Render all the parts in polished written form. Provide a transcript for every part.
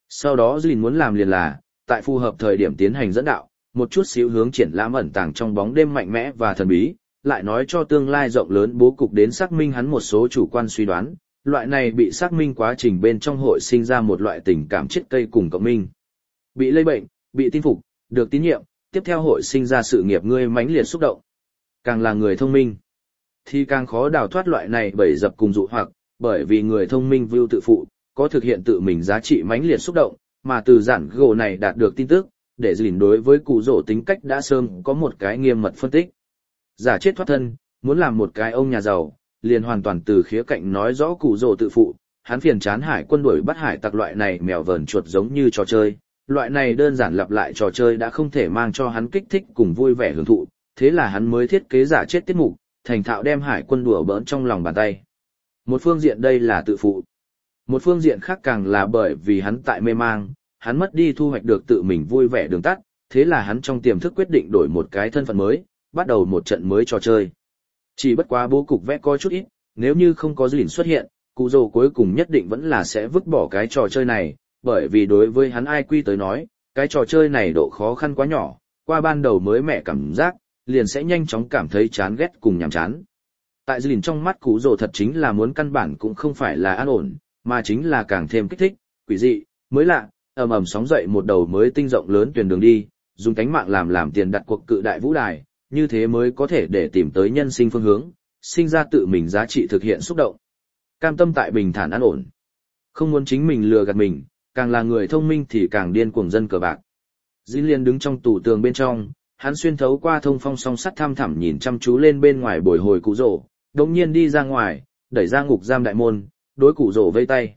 Sau đó Dìn muốn làm liền là, tại phù hợp thời điểm tiến hành dẫn đạo, một chút xíu hướng triển lãm ẩn tàng trong bóng đêm mạnh mẽ và thần bí, lại nói cho tương lai rộng lớn bố cục đến xác minh hắn một số chủ quan suy đoán, loại này bị xác minh quá trình bên trong hội sinh ra một loại tình cảm chết cây cùng cộng minh. Bị lây bệnh, bị tin phục, được tín nhiệm, tiếp theo hội sinh ra sự nghiệp ngươi mãnh liệt xúc động. Càng là người thông minh, thì càng khó đào thoát loại này bẫy dập cùng dụ hoặc, bởi vì người thông minh view tự phụ, có thực hiện tự mình giá trị mãnh liệt xúc động, mà từ giản gỗ này đạt được tin tức, để Dìn đối với cụ rổ tính cách đã sớm có một cái nghiêm mật phân tích. Giả chết thoát thân, muốn làm một cái ông nhà giàu, liền hoàn toàn từ khía cạnh nói rõ cụ rổ tự phụ, hắn phiền chán hải quân đuổi bắt hải tặc loại này mèo vờn chuột giống như trò chơi, loại này đơn giản lặp lại trò chơi đã không thể mang cho hắn kích thích cùng vui vẻ hưởng thụ, thế là hắn mới thiết kế giả chết tiết mục, thành thạo đem hải quân đùa bỡn trong lòng bàn tay. Một phương diện đây là tự phụ. Một phương diện khác càng là bởi vì hắn tại mê mang, hắn mất đi thu hoạch được tự mình vui vẻ đường tắt, thế là hắn trong tiềm thức quyết định đổi một cái thân phận mới, bắt đầu một trận mới trò chơi. Chỉ bất quá bố cục vẽ có chút ít, nếu như không có Dìn xuất hiện, cụ rồ cuối cùng nhất định vẫn là sẽ vứt bỏ cái trò chơi này, bởi vì đối với hắn IQ tới nói, cái trò chơi này độ khó khăn quá nhỏ, qua ban đầu mới mẻ cảm giác, liền sẽ nhanh chóng cảm thấy chán ghét cùng nhàm chán. Tại Dìn trong mắt cụ rồ thật chính là muốn căn bản cũng không phải là an ổn, mà chính là càng thêm kích thích, quỷ dị, mới lạ, ầm ầm sóng dậy một đầu mới tinh rộng lớn tuyển đường đi, dùng tánh mạng làm tiền đặt cuộc cự đại vũ đài, như thế mới có thể để tìm tới nhân sinh phương hướng, sinh ra tự mình giá trị thực hiện xúc động. Cam tâm tại bình thản an ổn. Không muốn chính mình lừa gạt mình, càng là người thông minh thì càng điên cuồng dân cờ bạc. Dĩ Liên đứng trong tủ tường bên trong, hắn xuyên thấu qua thông phong song sắt thăm thẳm nhìn chăm chú lên bên ngoài bồi hồi cụ rổ, đột nhiên đi ra ngoài, đẩy ra ngục giam đại môn, đối cụ rổ vây tay.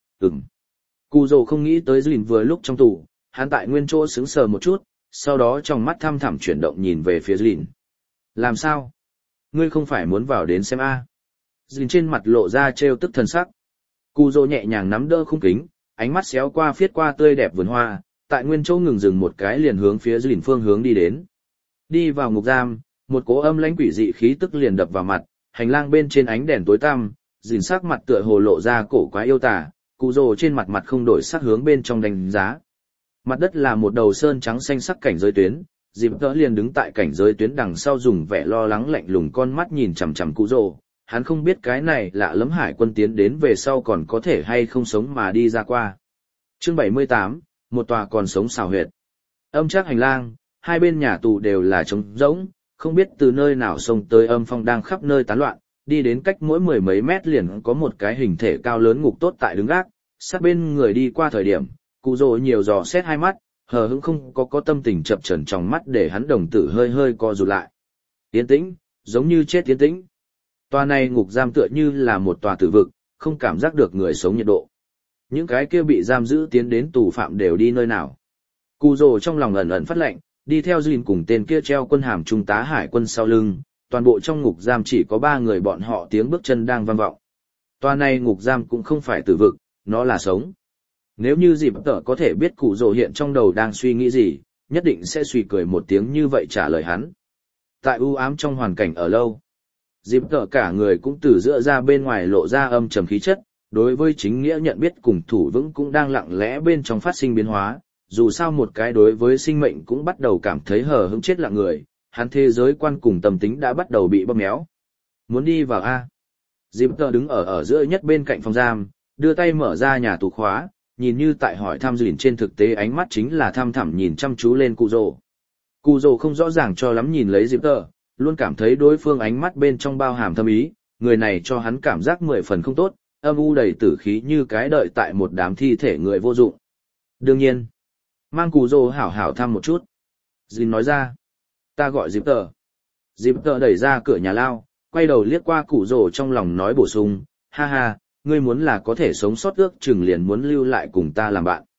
Cụ rổ không nghĩ tới Dĩ vừa lúc trong tủ, hắn tại nguyên chỗ sững sờ một chút, sau đó trong mắt thăm thẳm chuyển động nhìn về phía Dĩ. Làm sao? Ngươi không phải muốn vào đến xem a? Dĩ trên mặt lộ ra trêu tức thần sắc. Cụ rổ nhẹ nhàng nắm đỡ khung kính, ánh mắt xéo qua phiết qua tươi đẹp vườn hoa, tại nguyên chỗ ngừng dừng một cái liền hướng phía Dĩ phương hướng đi đến. Đi vào ngục giam, một cỗ âm lãnh quỷ dị khí tức liền đập vào mặt, hành lang bên trên ánh đèn tối tăm, Dĩ sắc mặt tựa hồ lộ ra cổ quái yêu tả, cụ rồ trên mặt mặt không đổi sắc hướng bên trong đánh giá. Mặt đất là một đầu sơn trắng xanh sắc cảnh giới tuyến, Dịp Tỡ liền đứng tại cảnh giới tuyến đằng sau dùng vẻ lo lắng lạnh lùng con mắt nhìn chằm chằm cụ rồ. Hắn không biết cái này lạ lẫm hải quân tiến đến về sau còn có thể hay không sống mà đi ra qua. Chương 78, một tòa còn sống xào huyệt. Âm trác hành lang, hai bên nhà tù đều là trống rỗng, không biết từ nơi nào xông tới âm phong đang khắp nơi tán loạn, đi đến cách mỗi mười mấy mét liền có một cái hình thể cao lớn ngục tốt tại đứng gác, sát bên người đi qua thời điểm, cụ rồ nhiều dò xét hai mắt, hờ hững không có tâm tình chập chờn trong mắt để hắn đồng tử hơi hơi co rụt lại. Yên tĩnh, giống như chết yên tĩnh. Tòa này ngục giam tựa như là một tòa tử vực, không cảm giác được người sống nhiệt độ. Những cái kia bị giam giữ tiến đến tù phạm đều đi nơi nào. Cụ rồ trong lòng ẩn ẩn phát lệnh, đi theo Dìn cùng tên kia treo quân hàm trung tá hải quân sau lưng, toàn bộ trong ngục giam chỉ có 3 người bọn họ tiếng bước chân đang vang vọng. Tòa này ngục giam cũng không phải tử vực, nó là sống. Nếu như Dịp Tở có thể biết cụ rồ hiện trong đầu đang suy nghĩ gì, nhất định sẽ suy cười một tiếng như vậy trả lời hắn. Tại u ám trong hoàn cảnh ở lâu, Dịp Tở cả người cũng từ giữa ra bên ngoài lộ ra âm trầm khí chất, đối với chính nghĩa nhận biết cùng thủ vững cũng đang lặng lẽ bên trong phát sinh biến hóa, dù sao một cái đối với sinh mệnh cũng bắt đầu cảm thấy hờ hững chết lặng người, hắn thế giới quan cùng tâm tính đã bắt đầu bị bóp méo. Muốn đi vào a? Dịp Tở đứng ở giữa nhất bên cạnh phòng giam, đưa tay mở ra nhà tù khóa, nhìn như tại hỏi thăm Dìn trên thực tế ánh mắt chính là thăm thẳm nhìn chăm chú lên cụ rồ. Cụ rồ không rõ ràng cho lắm nhìn lấy Dịp Tở, luôn cảm thấy đối phương ánh mắt bên trong bao hàm thâm ý, người này cho hắn cảm giác 10 phần không tốt, âm u đầy tử khí như cái đợi tại một đám thi thể người vô dụng. Đương nhiên, mang cụ rồ hảo hảo thăm một chút. Dìn nói ra, ta gọi Dịp Tở. Dịp Tở đẩy ra cửa nhà lao, quay đầu liếc qua cụ rồ trong lòng nói bổ sung, ha ha, ngươi muốn là có thể sống sót ước chừng liền muốn lưu lại cùng ta làm bạn.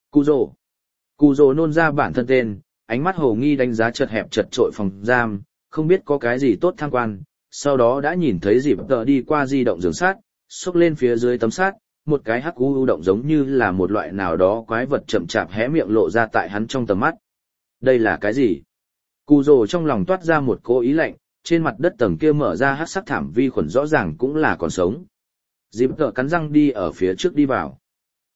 Cụ rồ nôn ra bản thân tên, ánh mắt hồ nghi đánh giá chật hẹp chật trội phòng giam, không biết có cái gì tốt tham quan, sau đó đã nhìn thấy Dịp Tở đi qua di động giường sát, xốc lên phía dưới tấm sát, một cái hắc u động giống như là một loại nào đó quái vật chậm chạp hé miệng lộ ra tại hắn trong tầm mắt. Đây là cái gì? Cụ rồ trong lòng toát ra một cỗ ý lạnh, trên mặt đất tầng kia mở ra hắc sắc thảm vi khuẩn rõ ràng cũng là còn sống. Dịp Tở cắn răng đi ở phía trước đi vào.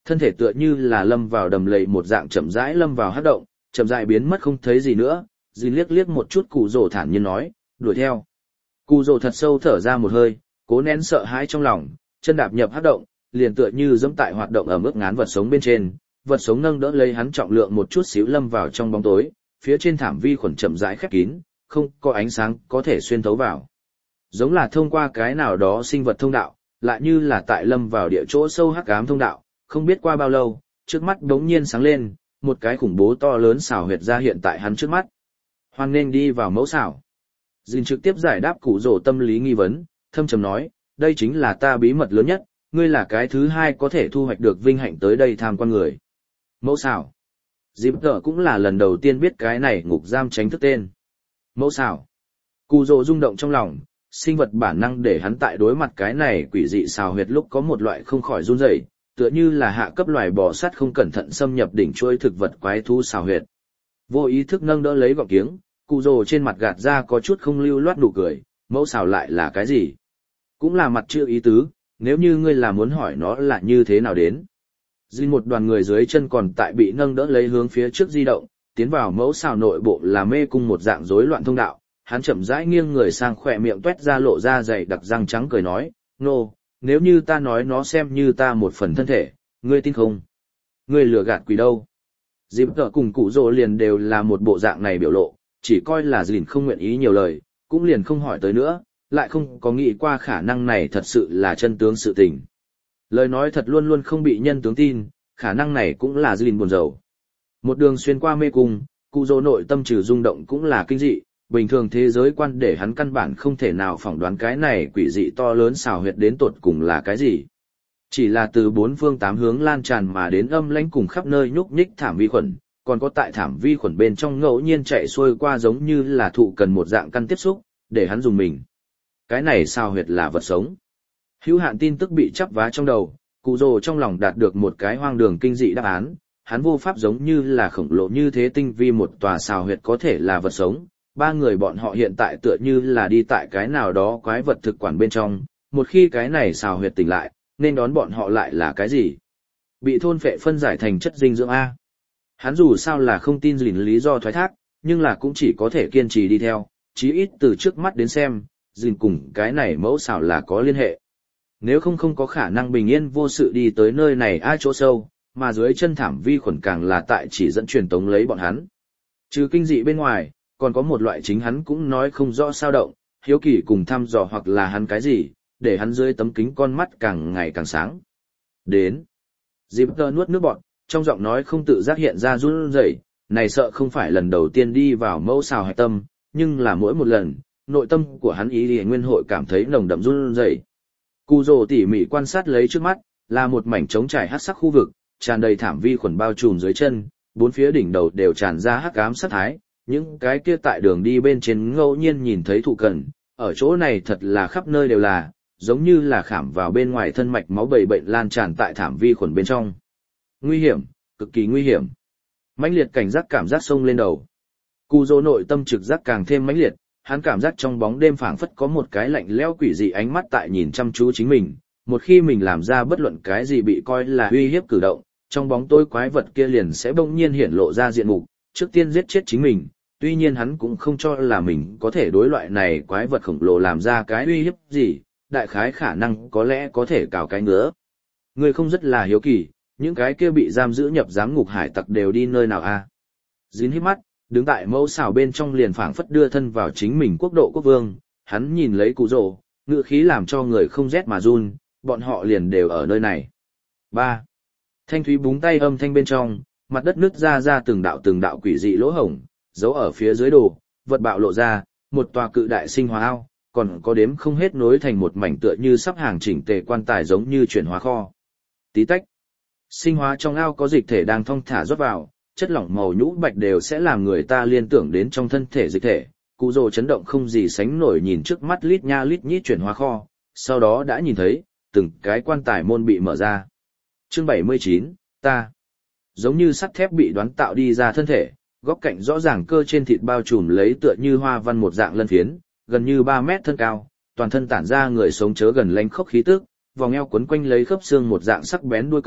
Thân thể tựa như là lâm vào đầm lầy một dạng chậm rãi lâm vào hắc động, chậm rãi biến mất không thấy gì nữa. Dìn liếc liếc một chút Cụ Rồ thản nhiên nói, đuổi theo. Cụ Rồ thật sâu thở ra một hơi, cố nén sợ hãi trong lòng, chân đạp nhập hắc động, liền tựa như dẫm tại hoạt động ở mức ngán vật sống bên trên, vật sống nâng đỡ lấy hắn trọng lượng một chút xíu lâm vào trong bóng tối, phía trên thảm vi khuẩn chậm rãi khép kín, không có ánh sáng có thể xuyên thấu vào. Giống là thông qua cái nào đó sinh vật thông đạo, lại như là tại lâm vào địa chỗ sâu hắc ám thông đạo, không biết qua bao lâu, trước mắt đống nhiên sáng lên, một cái khủng bố to lớn xảo huyệt ra hiện tại hắn trước mắt. Hoan nên đi vào mẫu xảo. Dìn trực tiếp giải đáp Cụ Rồ tâm lý nghi vấn, thâm trầm nói, đây chính là ta bí mật lớn nhất, ngươi là cái thứ hai có thể thu hoạch được vinh hạnh tới đây tham quan người. Mẫu xảo. Dịp tở cũng là lần đầu tiên biết cái này ngục giam tránh thức tên. Mẫu xảo. Cụ Rồ rung động trong lòng, sinh vật bản năng để hắn tại đối mặt cái này quỷ dị xào huyệt lúc có một loại không khỏi run rẩy, tựa như là hạ cấp loài bò sắt không cẩn thận xâm nhập đỉnh chuỗi thực vật quái thú xào huyệt. Vô ý thức nâng đỡ lấy gọng kiếng, Cụ Rồ trên mặt gạt ra có chút không lưu loát nụ cười, mẫu xào lại là cái gì? Cũng là mặt chưa ý tứ, nếu như ngươi là muốn hỏi nó là như thế nào đến. Dìn một đoàn người dưới chân còn tại bị nâng đỡ lấy hướng phía trước di động, tiến vào mẫu xào nội bộ là mê cung một dạng rối loạn thông đạo, hắn chậm rãi nghiêng người sang khỏe miệng tuét ra lộ ra dày đặc răng trắng cười nói, nô, nếu như ta nói nó xem như ta một phần thân thể, ngươi tin không? Ngươi lừa gạt quỷ đâu? Dịp tở cùng Cụ Rồ liền đều là một bộ dạng này biểu lộ, chỉ coi là Dìn không nguyện ý nhiều lời, cũng liền không hỏi tới nữa, lại không có nghĩ qua khả năng này thật sự là chân tướng sự tình. Lời nói thật luôn luôn không bị nhân tướng tin, khả năng này cũng là Dìn buồn rầu. Một đường xuyên qua mê cung, Cụ Rồ nội tâm trừ rung động cũng là kinh dị, bình thường thế giới quan để hắn căn bản không thể nào phỏng đoán cái này quỷ dị to lớn xào huyệt đến tột cùng là cái gì. Chỉ là từ bốn phương tám hướng lan tràn mà đến âm lãnh cùng khắp nơi nhúc nhích thảm vi khuẩn, còn có tại thảm vi khuẩn bên trong ngẫu nhiên chạy xuôi qua giống như là thụ cần một dạng căn tiếp xúc, để hắn dùng mình. Cái này xào huyệt là vật sống. Hữu hạn tin tức bị chắp vá trong đầu, Cụ Rồ trong lòng đạt được một cái hoang đường kinh dị đáp án, hắn vô pháp giống như là khổng lồ như thế tinh vi một tòa xào huyệt có thể là vật sống. Ba người bọn họ hiện tại tựa như là đi tại cái nào đó quái vật thực quản bên trong, một khi cái này xào huyệt tỉnh lại, nên đón bọn họ lại là cái gì? Bị thôn phệ phân giải thành chất dinh dưỡng A. Hắn dù sao là không tin Dìn lý do thoái thác, nhưng là cũng chỉ có thể kiên trì đi theo, chí ít từ trước mắt đến xem, Dìn cùng cái này mẫu xào là có liên hệ. Nếu không có khả năng bình yên vô sự đi tới nơi này ai chỗ sâu, mà dưới chân thảm vi khuẩn càng là tại chỉ dẫn truyền tống lấy bọn hắn. Trừ kinh dị bên ngoài, còn có một loại chính hắn cũng nói không rõ sao động, hiếu kỳ cùng thăm dò hoặc là hắn cái gì, để hắn dưới tấm kính con mắt càng ngày càng sáng. Đến. Dịp tơ nuốt nước bọt, trong giọng nói không tự giác hiện ra run rẩy, này sợ không phải lần đầu tiên đi vào mẫu xào hạch tâm, nhưng là mỗi một lần, nội tâm của hắn ý thì nguyên hội cảm thấy nồng đậm run rẩy. Cụ Rồ tỉ mỉ quan sát lấy trước mắt, là một mảnh trống trải hắc sắc khu vực, tràn đầy thảm vi khuẩn bao trùm dưới chân, bốn phía đỉnh đầu đều tràn ra hắc ám sát thái, những cái kia tại đường đi bên trên ngẫu nhiên nhìn thấy thụ cần, ở chỗ này thật là khắp nơi đều là, giống như là khảm vào bên ngoài thân mạch máu bầy bệnh lan tràn tại thảm vi khuẩn bên trong. Nguy hiểm, cực kỳ nguy hiểm. Mãnh liệt cảnh giác cảm giác xông lên đầu. Cụ Rồ nội tâm trực giác càng thêm mãnh liệt, hắn cảm giác trong bóng đêm phảng phất có một cái lạnh lẽo quỷ dị ánh mắt tại nhìn chăm chú chính mình, một khi mình làm ra bất luận cái gì bị coi là uy hiếp cử động, trong bóng tối quái vật kia liền sẽ bỗng nhiên hiển lộ ra diện mục, trước tiên giết chết chính mình. Tuy nhiên hắn cũng không cho là mình có thể đối loại này quái vật khổng lồ làm ra cái uy hiếp gì, đại khái khả năng có lẽ có thể cào cái ngứa. Người không rất là hiếu kỳ, những cái kia bị giam giữ nhập giám ngục hải tặc đều đi nơi nào a? Dín hít mắt, đứng tại mẫu xào bên trong liền phảng phất đưa thân vào chính mình quốc độ quốc vương, hắn nhìn lấy Cụ Rồ, ngựa khí làm cho người không rét mà run, bọn họ liền đều ở nơi này. 3. Thanh thúy búng tay âm thanh bên trong, mặt đất nứt ra từng đạo quỷ dị lỗ hổng, giấu ở phía dưới đồ, vật bạo lộ ra, một tòa cự đại sinh hóa ao, còn có đếm không hết nối thành một mảnh tựa như sắp hàng chỉnh tề quan tài giống như chuyển hóa kho. Tí tách. Sinh hóa trong ao có dịch thể đang thong thả rót vào, chất lỏng màu nhũ bạch đều sẽ làm người ta liên tưởng đến trong thân thể dịch thể. Cụ Rồ chấn động không gì sánh nổi nhìn trước mắt lít nha lít nhít chuyển hóa kho, sau đó đã nhìn thấy, từng cái quan tài môn bị mở ra. Chương 79, ta. Giống như sắt thép bị đoán tạo đi ra thân thể, góc cạnh rõ ràng cơ trên thịt bao trùm lấy tựa như hoa văn một dạng lân phiến, gần như 3 mét thân cao, toàn thân tản ra người sống chớ gần lánh khốc khí tức, vòng eo quấn quanh lấy khớp xương một dạng sắc bén đuôi câu,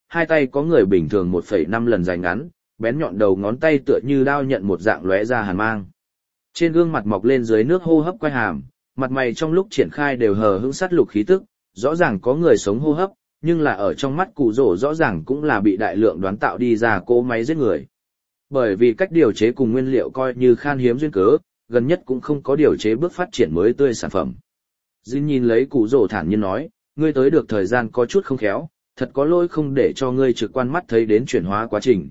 hai tay có người bình thường 1,5 lần dài ngắn, bén nhọn đầu ngón tay tựa như đao nhận một dạng lóe ra hàn mang. Trên gương mặt mọc lên dưới nước hô hấp quay hàm, mặt mày trong lúc triển khai đều hờ hững sát lục khí tức, rõ ràng có người sống hô hấp, nhưng là ở trong mắt cụ rồ rõ ràng cũng là bị đại lượng đoán tạo đi ra cỗ máy giết người. Bởi vì cách điều chế cùng nguyên liệu coi như khan hiếm duyên cớ, gần nhất cũng không có điều chế bước phát triển mới tươi sản phẩm. Jin nhìn lấy cụ rồ thản nhiên nói, ngươi tới được thời gian có chút không khéo, thật có lỗi không để cho ngươi trực quan mắt thấy đến chuyển hóa quá trình,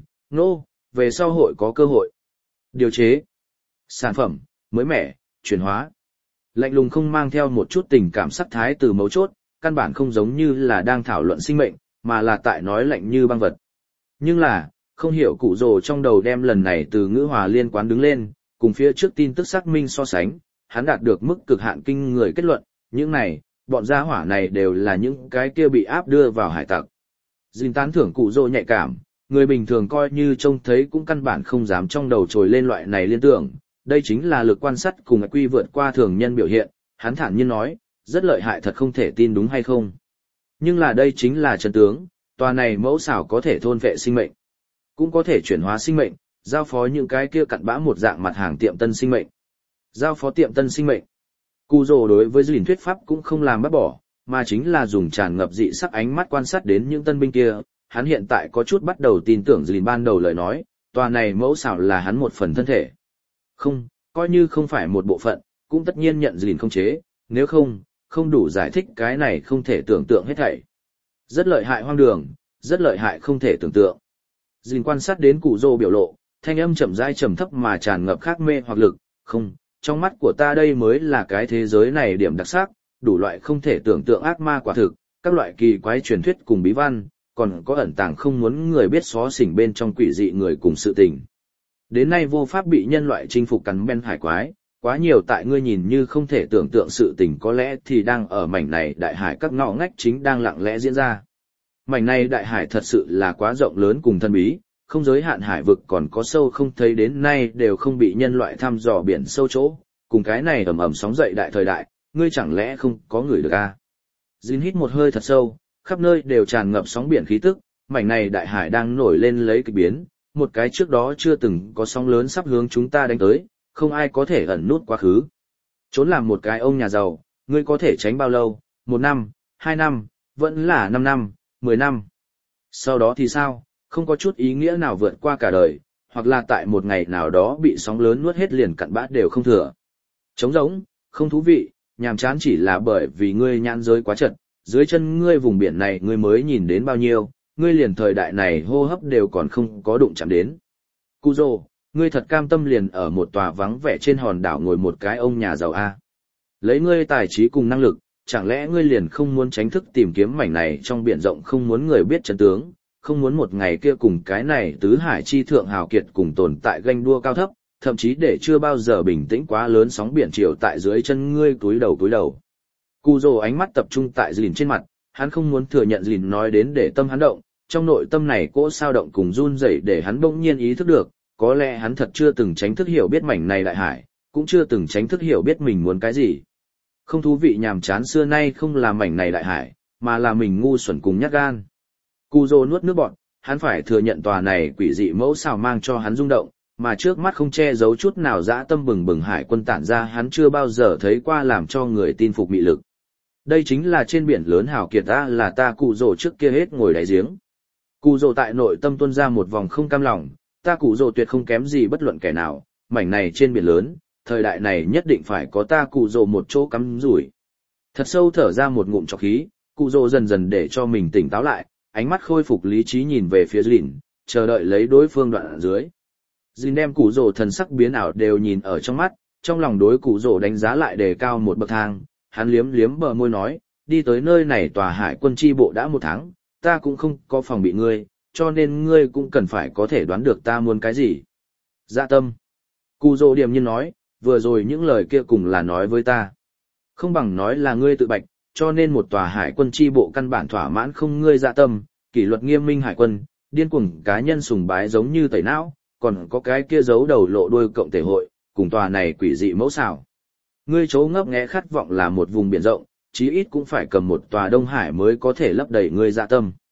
về sau hội có cơ hội. Điều chế, sản phẩm, mới mẻ, chuyển hóa. Lạnh lùng không mang theo một chút tình cảm sắc thái từ mấu chốt, căn bản không giống như là đang thảo luận sinh mệnh, mà là tại nói lạnh như băng vật. Nhưng là, không hiểu cụ rồ trong đầu đem lần này từ ngữ hòa liên quan đứng lên, cùng phía trước tin tức xác minh so sánh, hắn đạt được mức cực hạn kinh người kết luận, những này, bọn gia hỏa này đều là những cái kia bị áp đưa vào hải tặc. Dinh tán thưởng cụ rồ nhạy cảm, người bình thường coi như trông thấy cũng căn bản không dám trong đầu trồi lên loại này liên tưởng, đây chính là lực quan sát cùng quy vượt qua thường nhân biểu hiện, hắn thản nhiên nói, rất lợi hại thật không thể tin đúng hay không. Nhưng là đây chính là chân tướng, tòa này mẫu xảo có thể thôn vệ sinh mệnh, cũng có thể chuyển hóa sinh mệnh, giao phó những cái kia cặn bã một dạng mặt hàng tiệm tân sinh mệnh. Giao phó tiệm tân sinh mệnh. Cù rồ đối với dìn thuyết pháp cũng không làm bắt bỏ, mà chính là dùng tràn ngập dị sắc ánh mắt quan sát đến những tân binh kia, hắn hiện tại có chút bắt đầu tin tưởng dìn ban đầu lời nói, tòa này mẫu xảo là hắn một phần thân thể. Không, coi như không phải một bộ phận, cũng tất nhiên nhận dìn không chế, nếu không, không đủ giải thích cái này không thể tưởng tượng hết thảy. Rất lợi hại hoang đường, rất lợi hại không thể tưởng tượng. Dìn quan sát đến cụ rồ biểu lộ, thanh âm chậm rãi trầm thấp mà tràn ngập khác mê hoặc lực, không, trong mắt của ta đây mới là cái thế giới này điểm đặc sắc, đủ loại không thể tưởng tượng ác ma quả thực, các loại kỳ quái truyền thuyết cùng bí văn, còn có ẩn tàng không muốn người biết xó xỉnh bên trong quỷ dị người cùng sự tình. Đến nay vô pháp bị nhân loại chinh phục cắn ben hải quái, quá nhiều tại ngươi nhìn như không thể tưởng tượng sự tình có lẽ thì đang ở mảnh này đại hải các ngõ ngách chính đang lặng lẽ diễn ra. Mảnh này đại hải thật sự là quá rộng lớn cùng thân bí, không giới hạn hải vực còn có sâu không thấy đến nay đều không bị nhân loại thăm dò biển sâu chỗ, cùng cái này ầm ầm sóng dậy đại thời đại, ngươi chẳng lẽ không có người được à? Jin hít một hơi thật sâu, khắp nơi đều tràn ngập sóng biển khí tức, mảnh này đại hải đang nổi lên lấy kịch biến, một cái trước đó chưa từng có sóng lớn sắp hướng chúng ta đánh tới, không ai có thể ẩn nút quá khứ. Trốn làm một cái ông nhà giàu, ngươi có thể tránh bao lâu, 1 năm, 2 năm, vẫn là 5 năm, 10 năm. Sau đó thì sao, không có chút ý nghĩa nào vượt qua cả đời, hoặc là tại một ngày nào đó bị sóng lớn nuốt hết liền cặn bã đều không thừa. Trống rỗng, không thú vị, nhàm chán chỉ là bởi vì ngươi nhãn giới quá chật, dưới chân ngươi vùng biển này ngươi mới nhìn đến bao nhiêu, ngươi liền thời đại này hô hấp đều còn không có đụng chạm đến. Cujo, ngươi thật cam tâm liền ở một tòa vắng vẻ trên hòn đảo ngồi một cái ông nhà giàu a. Lấy ngươi tài trí cùng năng lực, chẳng lẽ ngươi liền không muốn tránh thức tìm kiếm mảnh này trong biển rộng, không muốn người biết chân tướng, không muốn một ngày kia cùng cái này tứ hải chi thượng hào kiệt cùng tồn tại ganh đua cao thấp, thậm chí để chưa bao giờ bình tĩnh quá lớn sóng biển chiều tại dưới chân ngươi túi đầu. Cujo ánh mắt tập trung tại Dìn trên mặt, hắn không muốn thừa nhận Dìn nói đến để tâm hắn động, trong nội tâm này cỗ sao động cùng run rẩy để hắn bỗng nhiên ý thức được, có lẽ hắn thật chưa từng tránh thức hiểu biết mảnh này đại hải, cũng chưa từng tránh thức hiểu biết mình muốn cái gì. Không thú vị nhàm chán xưa nay không là mảnh này đại hải, mà là mình ngu xuẩn cùng nhát gan. Cujo nuốt nước bọt, hắn phải thừa nhận tòa này quỷ dị mẫu xào mang cho hắn rung động, mà trước mắt không che giấu chút nào dã tâm bừng bừng hải quân tản ra hắn chưa bao giờ thấy qua làm cho người tin phục mị lực. Đây chính là trên biển lớn hào kiệt ta, là ta Cujo trước kia hết ngồi đáy giếng. Cujo tại nội tâm tuôn ra một vòng không cam lòng, ta Cujo tuyệt không kém gì bất luận kẻ nào, mảnh này trên biển lớn, thời đại này nhất định phải có ta Cujo một chỗ cắm rủi. Thật sâu thở ra một ngụm trọc khí, Cujo dần dần để cho mình tỉnh táo lại, ánh mắt khôi phục lý trí nhìn về phía Dìn, chờ đợi lấy đối phương đoạn ở dưới. Dìn đem Cujo thần sắc biến ảo đều nhìn ở trong mắt, trong lòng đối Cujo đánh giá lại đề cao một bậc thang, hắn liếm liếm bờ môi nói, đi tới nơi này tòa hải quân chi bộ đã 1 tháng, ta cũng không có phòng bị ngươi, cho nên ngươi cũng cần phải có thể đoán được ta muốn cái gì. Dạ tâm. Cujo điềm nhiên nói, vừa rồi những lời kia cùng là nói với ta. Không bằng nói là ngươi tự bạch, cho nên một tòa hải quân chi bộ căn bản thỏa mãn không ngươi dạ tâm, kỷ luật nghiêm minh hải quân, điên cuồng cá nhân sùng bái giống như tẩy não, còn có cái kia giấu đầu lộ đuôi cộng thể hội, cùng tòa này quỷ dị mẫu xảo. Ngươi chấu ngấp nghé khát vọng là một vùng biển rộng, chí ít cũng phải cầm một tòa Đông Hải mới có thể lấp đầy ngươi dạ tâm.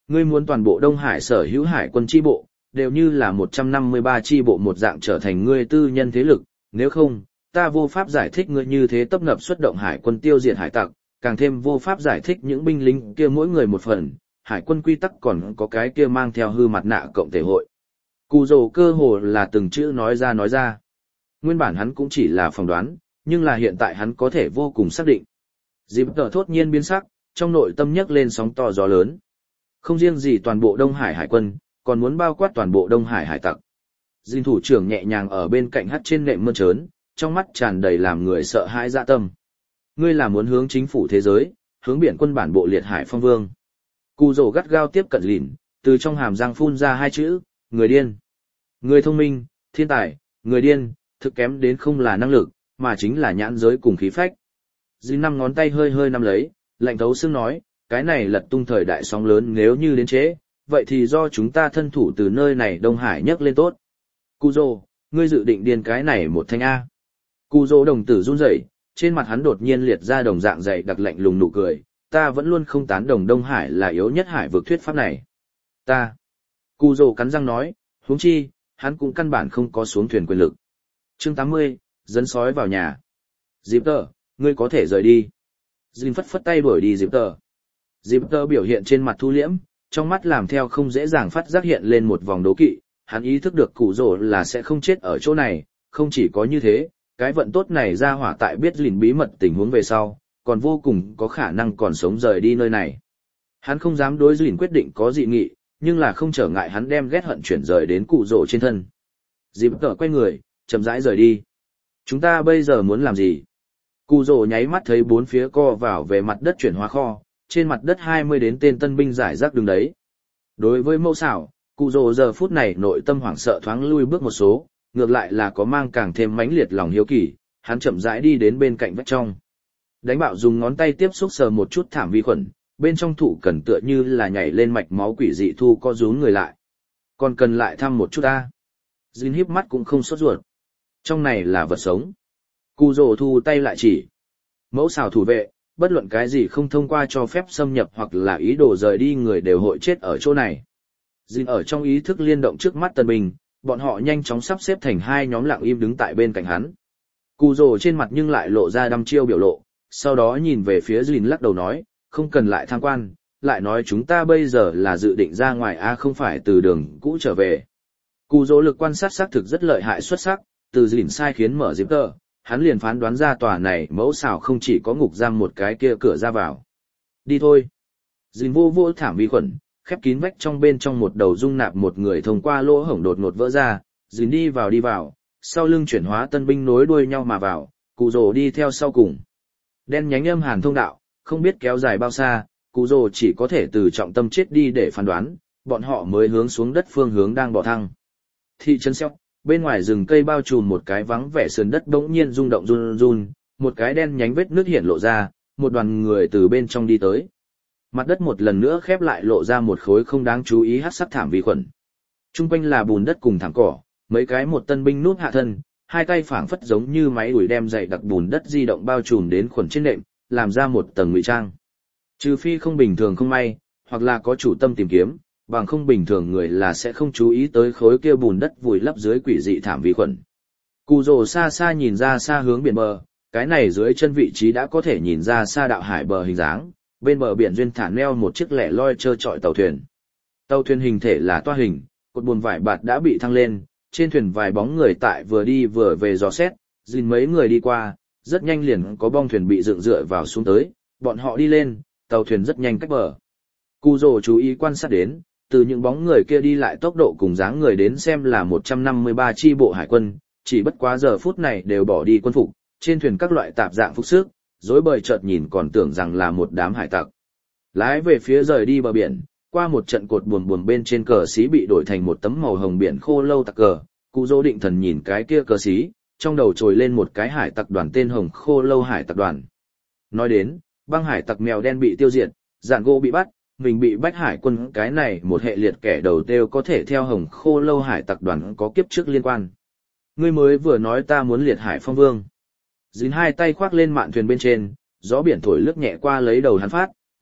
Ngươi muốn toàn bộ Đông Hải sở hữu hải quân chi bộ, đều như là 153 chi bộ một dạng trở thành ngươi tư nhân thế lực, nếu không, ta vô pháp giải thích ngươi như thế tấp nập xuất động hải quân tiêu diệt hải tặc, càng thêm vô pháp giải thích những binh lính kia mỗi người một phần, hải quân quy tắc còn có cái kia mang theo hư mặt nạ cộng thể hội. Cù Dầu cơ hồ là từng chữ nói ra. Nguyên bản hắn cũng chỉ là phỏng đoán, nhưng là hiện tại hắn có thể vô cùng xác định. Dịp tờ thốt nhiên biến sắc, trong nội tâm nhấc lên sóng to gió lớn. Không riêng gì toàn bộ Đông Hải hải quân, còn muốn bao quát toàn bộ Đông Hải hải tặc. Dinh thủ trưởng nhẹ nhàng ở bên cạnh hắt trên nệm mơn trớn, trong mắt tràn đầy làm người sợ hãi dạ tâm. Ngươi là muốn hướng chính phủ thế giới, hướng biển quân bản bộ liệt hải phong vương. Cù Dầu gắt gao tiếp cận lìn, từ trong hàm răng phun ra hai chữ, người điên. Người thông minh, thiên tài, người điên, thực kém đến không là năng lực, mà chính là nhãn giới cùng khí phách. Dì năm ngón tay hơi hơi nắm lấy, lạnh thấu xương nói, cái này lật tung thời đại sóng lớn nếu như đến chế, vậy thì do chúng ta thân thủ từ nơi này Đông Hải nhấc lên tốt. Cù Dầu, ngươi dự định điên cái này một thanh A. Cù Dầu đồng tử run rẩy, trên mặt hắn đột nhiên liệt ra đồng dạng dày đặc lạnh lùng nụ cười, ta vẫn luôn không tán đồng Đông Hải là yếu nhất hải vực thuyết pháp này. Cù Dầu cắn răng nói, huống chi, hắn cũng căn bản không có xuống thuyền quyền lực. Chương 80, dẫn sói vào nhà. Dịp tờ, ngươi có thể rời đi. Dìm phất phất tay đuổi đi Dịp tờ. Dịp tờ biểu hiện trên mặt thu liễm, trong mắt làm theo không dễ dàng phát giác hiện lên một vòng đố kỵ, hắn ý thức được Cù Dầu là sẽ không chết ở chỗ này, không chỉ có như thế, cái vận tốt này ra hỏa tại biết lìn bí mật tình huống về sau, còn vô cùng có khả năng còn sống rời đi nơi này. Hắn không dám đối lìn quyết định có dị nghị, nhưng là không trở ngại hắn đem ghét hận chuyển rời đến Cù Dầu trên thân. Dịp tờ quay người, chậm rãi rời đi. Chúng ta bây giờ muốn làm gì? Cù Dầu nháy mắt thấy bốn phía co vào về mặt đất chuyển hóa kho, trên mặt đất 20 đến tên tân binh giải rác đứng đấy. Đối với mẫu xảo, Cù Dầu giờ phút này nội tâm hoảng sợ thoáng lui bước một số, ngược lại là có mang càng thêm mãnh liệt lòng hiếu kỳ, hắn chậm rãi đi đến bên cạnh vách trong. Đánh bạo dùng ngón tay tiếp xúc sờ một chút thảm vi khuẩn, bên trong thụ cần tựa như là nhảy lên mạch máu quỷ dị thu co rúm người lại. Còn cần lại thăm một chút ta. Jin híp mắt cũng không sốt ruột. Trong này là vật sống. Cù Dầu thu tay lại chỉ. Mẫu xào thủ vệ, bất luận cái gì không thông qua cho phép xâm nhập hoặc là ý đồ rời đi người đều hội chết ở chỗ này. Jin ở trong ý thức liên động trước mắt tân binh, bọn họ nhanh chóng sắp xếp thành hai nhóm lặng im đứng tại bên cạnh hắn. Cù Dầu trên mặt nhưng lại lộ ra đăm chiêu biểu lộ, sau đó nhìn về phía Jin lắc đầu nói, không cần lại tham quan, lại nói chúng ta bây giờ là dự định ra ngoài không phải từ đường cũ trở về. Cù Dầu lực quan sát xác thực rất lợi hại xuất sắc, từ Jin sai khiến mở diệp tờ, hắn liền phán đoán ra tòa này mẫu xào không chỉ có ngục giam một cái kia cửa ra vào. Đi thôi. Jin vô vô thảm vi khuẩn, khép kín vách trong bên trong một đầu dung nạp một người thông qua lỗ hổng đột ngột vỡ ra, Jin đi vào, sau lưng chuyển hóa tân binh nối đuôi nhau mà vào, Cù Dầu đi theo sau cùng. Đen nhánh âm hàn thông đạo, không biết kéo dài bao xa, Cù Dầu chỉ có thể từ trọng tâm chết đi để phán đoán, bọn họ mới hướng xuống đất phương hướng đang bò thăng. Thị trấn Xeo, bên ngoài rừng cây bao trùm một cái vắng vẻ sườn đất bỗng nhiên rung động run run, một cái đen nhánh vết nước hiện lộ ra, một đoàn người từ bên trong đi tới. Mặt đất một lần nữa khép lại lộ ra một khối không đáng chú ý hắc sắc thảm vi khuẩn. Trung quanh là bùn đất cùng thảm cỏ, mấy cái một tân binh núp hạ thân, hai tay phảng phất giống như máy đuổi đem dày đặc bùn đất di động bao trùm đến khuẩn trên nệm, làm ra một tầng ngụy trang. Trừ phi không bình thường không may, hoặc là có chủ tâm tìm kiếm, bằng không bình thường người là sẽ không chú ý tới khối kia bùn đất vùi lấp dưới quỷ dị thảm vi khuẩn. Cù Dầu xa xa nhìn ra xa hướng biển bờ, cái này dưới chân vị trí đã có thể nhìn ra xa đạo hải bờ hình dáng, bên bờ biển duyên thả neo một chiếc lẻ loi trơ trọi tàu thuyền. Tàu thuyền hình thể là toa hình, cột buồm vải bạt đã bị thăng lên, trên thuyền vài bóng người tại vừa đi vừa về dò xét, dìn mấy người đi qua, rất nhanh liền có bong thuyền bị dựng dựa vào xuống tới, bọn họ đi lên, tàu thuyền rất nhanh cách bờ. Cù Dầu chú ý quan sát đến, từ những bóng người kia đi lại tốc độ cùng dáng người đến xem là 153 chi bộ hải quân, chỉ bất quá giờ phút này đều bỏ đi quân phục, trên thuyền các loại tạp dạng phục sức, rối bời chợt nhìn còn tưởng rằng là một đám hải tặc. Lái về phía rời đi bờ biển, qua một trận cột buồm bên trên cờ xí bị đổi thành một tấm màu hồng biển khô lâu tặc cờ, Cù Dầu định thần nhìn cái kia cờ xí, trong đầu trồi lên một cái hải tặc đoàn tên Hồng Khô Lâu hải tặc đoàn. Nói đến, băng hải tặc mèo đen bị tiêu diệt, Dạn Gỗ bị bắt, mình bị bách hải quân, cái này một hệ liệt kẻ đầu tiêu có thể theo Hồng Khô Lâu hải tặc đoàn có kiếp trước liên quan. Ngươi mới vừa nói ta muốn liệt hải phong vương. Dính hai tay khoác lên mạn thuyền bên trên, gió biển thổi lướt nhẹ qua lấy đầu hắn phát,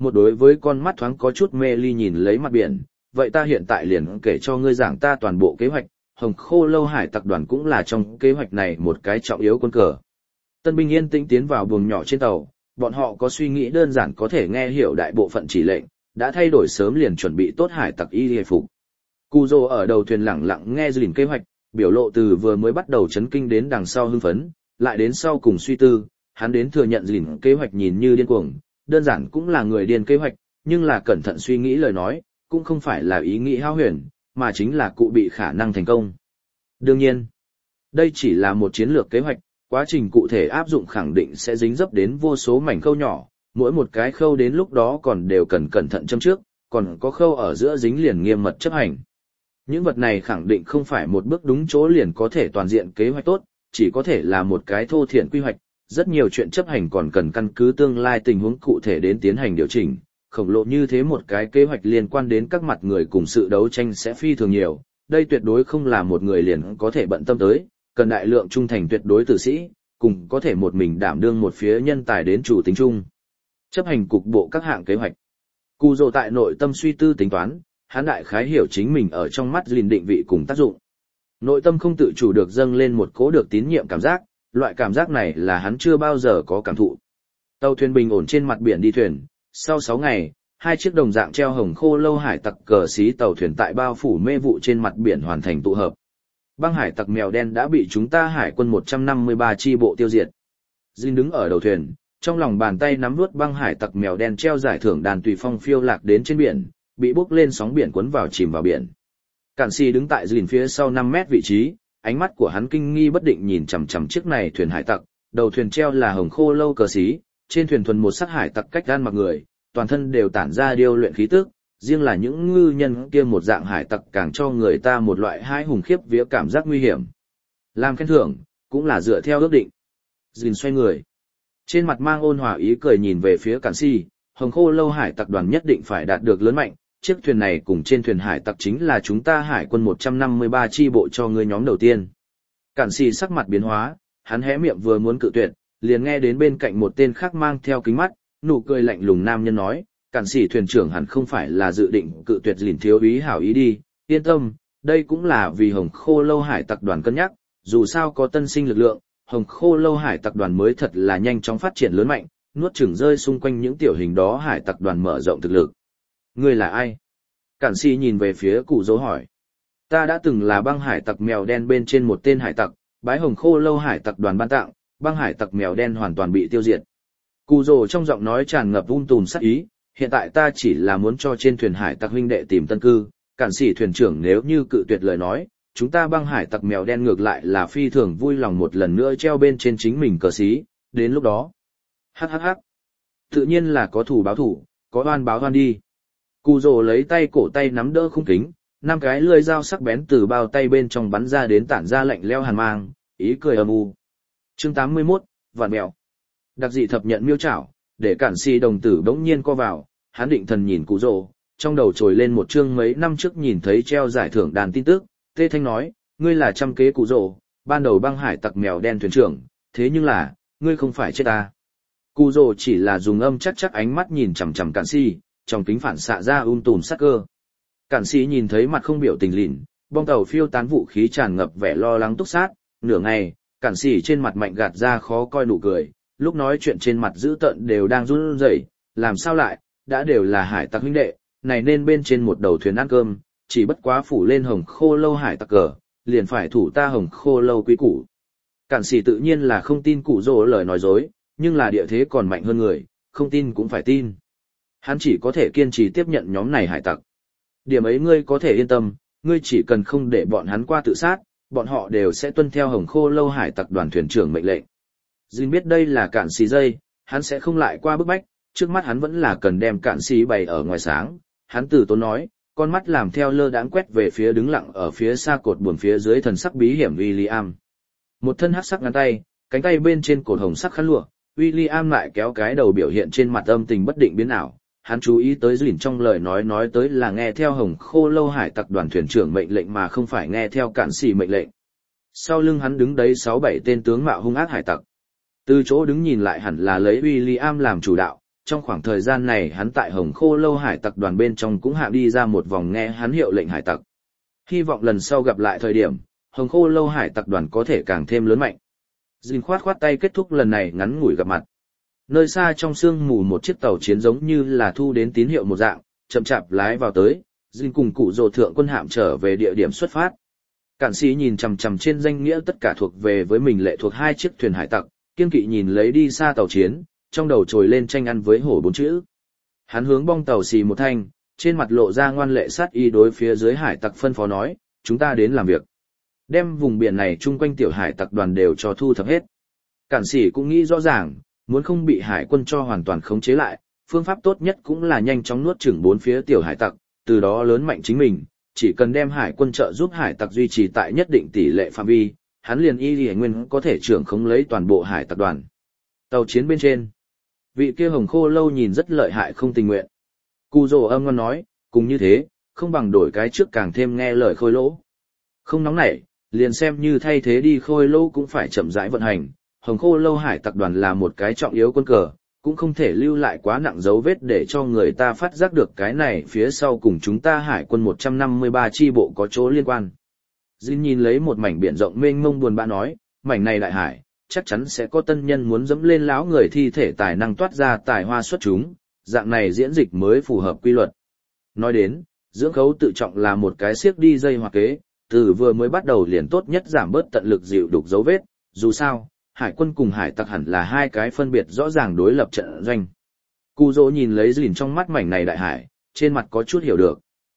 một đối với con mắt thoáng có chút mê ly nhìn lấy mặt biển, vậy ta hiện tại liền kể cho ngươi giảng ta toàn bộ kế hoạch, Hồng Khô Lâu Hải Tặc đoàn cũng là trong kế hoạch này một cái trọng yếu quân cờ. Tân binh yên tĩnh tiến vào buồng nhỏ trên tàu, bọn họ có suy nghĩ đơn giản có thể nghe hiểu đại bộ phận chỉ lệnh, đã thay đổi sớm liền chuẩn bị tốt hải tặc y hề phục. Cù Dô ở đầu thuyền lặng lặng nghe dìn kế hoạch, biểu lộ từ vừa mới bắt đầu chấn kinh đến đằng sau hưng phấn, lại đến sau cùng suy tư, hắn đến thừa nhận dìn kế hoạch nhìn như điên cuồng, đơn giản cũng là người điên kế hoạch, nhưng là cẩn thận suy nghĩ lời nói, cũng không phải là ý nghĩ hao huyền, mà chính là cụ bị khả năng thành công. Đương nhiên, đây chỉ là một chiến lược kế hoạch, quá trình cụ thể áp dụng khẳng định sẽ dính dấp đến vô số mảnh khâu nhỏ, mỗi một cái khâu đến lúc đó còn đều cần cẩn thận châm trước, còn có khâu ở giữa dính liền nghiêm mật chấp hành. Những vật này khẳng định không phải một bước đúng chỗ liền có thể toàn diện kế hoạch tốt, chỉ có thể là một cái thô thiển quy hoạch, rất nhiều chuyện chấp hành còn cần căn cứ tương lai tình huống cụ thể đến tiến hành điều chỉnh. Khổng lồ như thế một cái kế hoạch liên quan đến các mặt người cùng sự đấu tranh sẽ phi thường nhiều, đây tuyệt đối không là một người liền có thể bận tâm tới, cần đại lượng trung thành tuyệt đối tử sĩ, cùng có thể một mình đảm đương một phía nhân tài đến chủ tính chung. Chấp hành cục bộ các hạng kế hoạch. Cù Dô tại nội tâm suy tư tính toán, hắn đại khái hiểu chính mình ở trong mắt Dìn định vị cùng tác dụng. Nội tâm không tự chủ được dâng lên một cố được tín nhiệm cảm giác, loại cảm giác này là hắn chưa bao giờ có cảm thụ. Tàu thuyền bình ổn trên mặt biển đi thuyền, sau 6 ngày, 2 chiếc đồng dạng treo Hồng Khô Lâu Hải Tặc cờ xí tàu thuyền tại bao phủ mê vụ trên mặt biển hoàn thành tụ hợp. Băng hải tặc mèo đen đã bị chúng ta hải quân 153 chi bộ tiêu diệt. Dìn đứng ở đầu thuyền, trong lòng bàn tay nắm vuốt băng hải tặc mèo đen treo giải thưởng đàn tùy phong phiêu lạc đến trên biển, bị bốc lên sóng biển cuốn vào chìm vào biển. Cản Si đứng tại Dìn phía sau 5 mét vị trí, ánh mắt của hắn kinh nghi bất định nhìn chằm chằm chiếc này thuyền hải tặc, đầu thuyền treo là Hồng Khô Lâu cờ xí, trên thuyền thuần một sắc hải tặc cách gan mặc người, toàn thân đều tản ra điêu luyện khí tức, riêng là những ngư nhân kia một dạng hải tặc càng cho người ta một loại hai hùng khiếp vía cảm giác nguy hiểm. Làm khen thưởng, cũng là dựa theo ước định. Dìn xoay người. Trên mặt mang ôn hòa ý cười nhìn về phía Cản Si, Hồng Khô Lâu Hải Tặc đoàn nhất định phải đạt được lớn mạnh, chiếc thuyền này cùng trên thuyền hải tặc chính là chúng ta hải quân 153 chi bộ cho ngươi nhóm đầu tiên. Cản Si sắc mặt biến hóa, hắn hé miệng vừa muốn cự tuyệt, liền nghe đến bên cạnh một tên khác mang theo kính mắt, nụ cười lạnh lùng nam nhân nói, Cản Si thuyền trưởng hẳn không phải là dự định cự tuyệt Dìn thiếu úy hảo ý đi, yên tâm, đây cũng là vì Hồng Khô Lâu Hải Tặc đoàn cân nhắc, dù sao có tân sinh lực lượng, Hồng Khô Lâu Hải Tặc đoàn mới thật là nhanh chóng phát triển lớn mạnh, nuốt chửng rơi xung quanh những tiểu hình đó hải tặc đoàn mở rộng thực lực. Ngươi là ai? Cản Si nhìn về phía Cụ Dỗ hỏi. Ta đã từng là băng hải tặc mèo đen bên trên một tên hải tặc, bái Hồng Khô Lâu Hải Tặc đoàn ban tặng, băng hải tặc mèo đen hoàn toàn bị tiêu diệt. Cụ Dỗ trong giọng nói tràn ngập tùm sát ý, hiện tại ta chỉ là muốn cho trên thuyền hải tặc huynh đệ tìm tân cư, Cản Si thuyền trưởng nếu như cự tuyệt lời nói, chúng ta băng hải tặc mèo đen ngược lại là phi thường vui lòng một lần nữa treo bên trên chính mình cờ xí, đến lúc đó. Hắc. Tự nhiên là có thủ báo thủ, có oan báo oan đi. Cụ Dỗ lấy tay cổ tay nắm đỡ khung kính, 5 cái lưỡi dao sắc bén từ bao tay bên trong bắn ra đến tản ra lạnh lẽo hàn mang, ý cười âm u. Chương 81, vạn mèo. Đặc dị thập nhận miêu chảo, để Cản Si đồng tử bỗng nhiên co vào, hắn định thần nhìn Cụ Dỗ, trong đầu trồi lên một chương mấy năm trước nhìn thấy treo giải thưởng đàn tin tức, Tê Thanh nói, ngươi là trăm kế Cụ Dỗ, ban đầu băng hải tặc mèo đen thuyền trưởng, thế nhưng là, ngươi không phải chết ta. Cụ Dỗ chỉ là dùng âm chắc ánh mắt nhìn chằm chằm Cản Si, trong kính phản xạ ra tùm sắc cơ. Cản Si nhìn thấy mặt không biểu tình lịn, bong tàu phiêu tán vũ khí tràn ngập vẻ lo lắng túc sát, nửa ngày, Cản Si trên mặt mạnh gạt ra khó coi nụ cười, lúc nói chuyện trên mặt dữ tợn đều đang run rẩy, làm sao lại, đã đều là hải tặc huynh đệ, này nên bên trên một đầu thuyền ăn cơm, chỉ bất quá phủ lên Hồng Khô Lâu Hải Tặc cờ, liền phải thủ ta Hồng Khô Lâu quý củ. Cản Si tự nhiên là không tin Cụ Dỗ lời nói dối, nhưng là địa thế còn mạnh hơn người, không tin cũng phải tin. Hắn chỉ có thể kiên trì tiếp nhận nhóm này hải tặc. Điểm ấy ngươi có thể yên tâm, ngươi chỉ cần không để bọn hắn qua tự sát, bọn họ đều sẽ tuân theo Hồng Khô Lâu Hải Tặc đoàn thuyền trưởng mệnh lệnh. Dìn biết đây là Cản Si dây, hắn sẽ không lại qua bức bách, trước mắt hắn vẫn là cần đem Cản Si bày ở ngoài sáng. Hắn từ tốn nói, con mắt làm theo lơ đãng quét về phía đứng lặng ở phía xa cột buồm phía dưới thần sắc bí hiểm William. Một thân hắc sắc ngắn tay, cánh tay bên trên cột hồng sắc khăn lụa, William lại kéo cái đầu biểu hiện trên mặt âm tình bất định biến ảo. Hắn chú ý tới Dìn trong lời nói tới là nghe theo Hồng Khô Lâu Hải Tặc đoàn thuyền trưởng mệnh lệnh mà không phải nghe theo Cản Si mệnh lệnh. Sau lưng hắn đứng đấy 6-7 tên tướng mạo hung ác hải tặc. Từ chỗ đứng nhìn lại hẳn là lấy William làm chủ đạo, trong khoảng thời gian này hắn tại Hồng Khô Lâu hải tặc đoàn bên trong cũng hạ đi ra một vòng nghe hắn hiệu lệnh hải tặc. Hy vọng lần sau gặp lại thời điểm, Hồng Khô Lâu hải tặc đoàn có thể càng thêm lớn mạnh. Jin khoát khoát tay kết thúc lần này ngắn ngủi gặp mặt. Nơi xa trong sương mù một chiếc tàu chiến giống như là thu đến tín hiệu một dạng, chậm chạp lái vào tới, Jin cùng cụ rồ thượng quân hạm trở về địa điểm xuất phát. Cản sĩ nhìn chằm chằm trên danh nghĩa tất cả thuộc về với mình lệ thuộc 2 chiếc thuyền hải tặc, kiên kỵ nhìn lấy đi xa tàu chiến, trong đầu trồi lên tranh ăn với hổ 4 chữ. Hắn hướng bong tàu xì một thanh, trên mặt lộ ra ngoan lệ sát y đối phía dưới hải tặc phân phó nói, chúng ta đến làm việc. Đem vùng biển này chung quanh tiểu hải tặc đoàn đều cho thu thập hết. Cản sĩ cũng nghĩ rõ ràng, muốn không bị hải quân cho hoàn toàn khống chế lại, phương pháp tốt nhất cũng là nhanh chóng nuốt chửng 4 phía tiểu hải tặc, từ đó lớn mạnh chính mình, chỉ cần đem hải quân trợ giúp hải tặc duy trì tại nhất định tỷ lệ phạm vi, hắn liền y nguyên có thể trưởng khống lấy toàn bộ hải tặc đoàn. Tàu chiến bên trên, vị kia Hồng Khô Lâu nhìn rất lợi hại không tình nguyện. Cù Dỗ âm ngon nói, cùng như thế, không bằng đổi cái trước càng thêm nghe lời Khôi Lỗ. Không nóng nảy, liền xem như thay thế đi Khôi Lỗ cũng phải chậm rãi vận hành. Hồng Khô Lâu hải tặc đoàn là một cái trọng yếu quân cờ, cũng không thể lưu lại quá nặng dấu vết để cho người ta phát giác được cái này phía sau cùng chúng ta hải quân 153 chi bộ có chỗ liên quan. Jin nhìn lấy một mảnh biển rộng mênh mông buồn bã nói, mảnh này đại hải, chắc chắn sẽ có tân nhân muốn dẫm lên láo người thi thể tài năng toát ra tài hoa xuất chúng, dạng này diễn dịch mới phù hợp quy luật. Nói đến, dưỡng khấu tự trọng là một cái siếc đi dây hoặc kế, từ vừa mới bắt đầu liền tốt nhất giảm bớt tận lực dịu đục dấu vết, dù sao, hải quân cùng hải tặc hẳn là 2 cái phân biệt rõ ràng đối lập trận doanh. Cù Dỗ nhìn lấy Jin trong mắt mảnh này đại hải, trên mặt có chút hiểu được.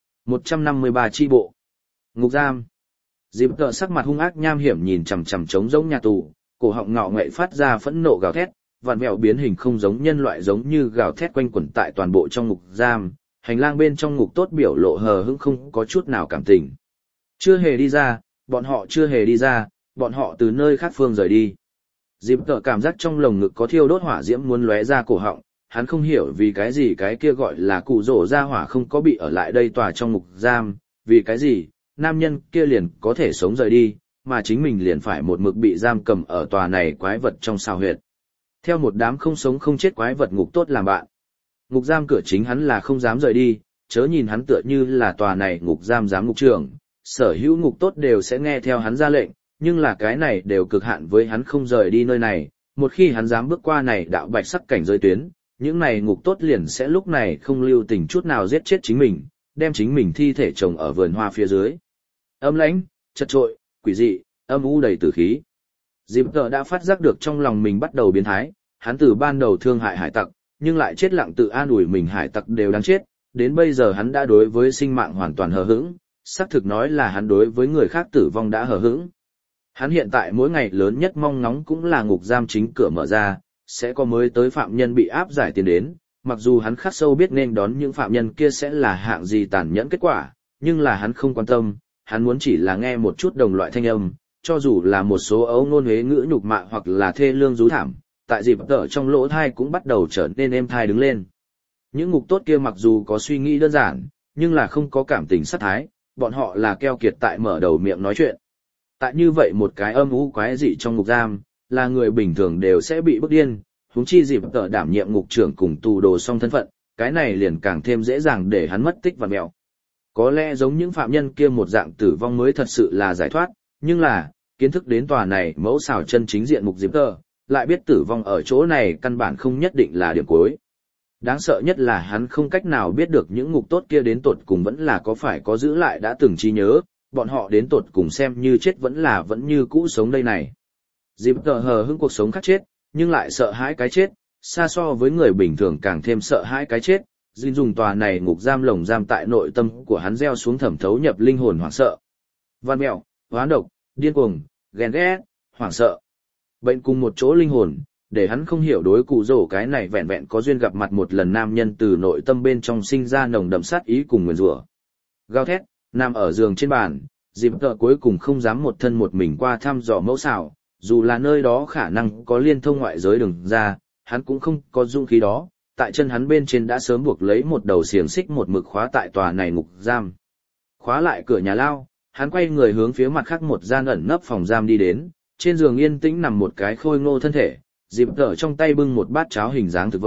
153 chi bộ. Ngục giam. Dịp tợ sắc mặt hung ác nham hiểm nhìn chằm chằm trống giống nhà tù, cổ họng ngạo nghễ phát ra phẫn nộ gào thét, vặn vẹo biến hình không giống nhân loại giống như gào thét quanh quẩn tại toàn bộ trong ngục giam, hành lang bên trong ngục tốt biểu lộ hờ hững không có chút nào cảm tình. Chưa hề đi ra, bọn họ chưa hề đi ra, bọn họ từ nơi khác phương rời đi. Dịp tợ cảm giác trong lồng ngực có thiêu đốt hỏa diễm muốn lóe ra cổ họng, hắn không hiểu vì cái gì cái kia gọi là Cụ Dỗ ra hỏa không có bị ở lại đây tòa trong ngục giam, vì cái gì, nam nhân kia liền có thể sống rời đi, mà chính mình liền phải một mực bị giam cầm ở tòa này quái vật trong sao huyệt. Theo một đám không sống không chết quái vật ngục tốt làm bạn. Ngục giam cửa chính hắn là không dám rời đi, chớ nhìn hắn tựa như là tòa này ngục giam giám ngục trưởng, sở hữu ngục tốt đều sẽ nghe theo hắn ra lệnh, nhưng là cái này đều cực hạn với hắn không rời đi nơi này, một khi hắn dám bước qua này đạo bạch sắc cảnh giới tuyến, những này ngục tốt liền sẽ lúc này không lưu tình chút nào giết chết chính mình, đem chính mình thi thể trồng ở vườn hoa phía dưới. Âm lãnh, chật trội, quỷ dị, âm u đầy tử khí. Dịp tợ đã phát giác được trong lòng mình bắt đầu biến thái, hắn từ ban đầu thương hại hải tặc, nhưng lại chết lặng tự an ủi mình hải tặc đều đáng chết, đến bây giờ hắn đã đối với sinh mạng hoàn toàn hờ hững, xác thực nói là hắn đối với người khác tử vong đã hờ hững. Hắn hiện tại mỗi ngày lớn nhất mong ngóng cũng là ngục giam chính cửa mở ra, sẽ có mới tới phạm nhân bị áp giải tiền đến, mặc dù hắn khắc sâu biết nên đón những phạm nhân kia sẽ là hạng gì tàn nhẫn kết quả, nhưng là hắn không quan tâm, hắn muốn chỉ là nghe một chút đồng loại thanh âm, cho dù là một số ấu ngôn huế ngữ nhục mạ hoặc là thê lương rú thảm, tại dịp tở trong lỗ thai cũng bắt đầu trở nên êm thai đứng lên. Những ngục tốt kia mặc dù có suy nghĩ đơn giản, nhưng là không có cảm tình sát thái, bọn họ là keo kiệt tại mở đầu miệng nói chuyện. Tại như vậy một cái âm u quái dị trong ngục giam, là người bình thường đều sẽ bị bức điên, huống chi dịp tở đảm nhiệm ngục trưởng cùng tù đồ song thân phận, cái này liền càng thêm dễ dàng để hắn mất tích và mẹo. Có lẽ giống những phạm nhân kia một dạng tử vong mới thật sự là giải thoát, nhưng là, kiến thức đến tòa này mẫu xào chân chính diện mục dịp tở, lại biết tử vong ở chỗ này căn bản không nhất định là điểm cuối. Đáng sợ nhất là hắn không cách nào biết được những ngục tốt kia đến tột cùng vẫn là có phải có giữ lại đã từng trí nhớ, bọn họ đến tột cùng xem như chết vẫn như cũ sống đây này. Dịp tở hờ hững cuộc sống khác chết, nhưng lại sợ hãi cái chết, xa so với người bình thường càng thêm sợ hãi cái chết. Jin dùng tòa này ngục giam lồng giam tại nội tâm của hắn gieo xuống thẩm thấu nhập linh hồn hoảng sợ. Văn mẹo, hoán độc, điên cuồng, ghen ghét, hoảng sợ. Bệnh cùng một chỗ linh hồn, để hắn không hiểu đối cụ rổ cái này vẹn vẹn có duyên gặp mặt một lần nam nhân từ nội tâm bên trong sinh ra nồng đậm sát ý cùng nguyền rủa. Gào thét, nằm ở giường trên bàn, dịp tợ cuối cùng không dám một thân một mình qua thăm dò mẫu xảo, dù là nơi đó khả năng có liên thông ngoại giới đường ra, hắn cũng không có dũng khí đó, tại chân hắn bên trên đã sớm buộc lấy một đầu xiềng xích một mực khóa tại tòa này ngục giam. Khóa lại cửa nhà lao, hắn quay người hướng phía mặt khác một gian ẩn nấp phòng giam đi đến, trên giường yên tĩnh nằm một cái khôi ngô thân thể, dịp tợ trong tay bưng một bát cháo hình dáng thực vật,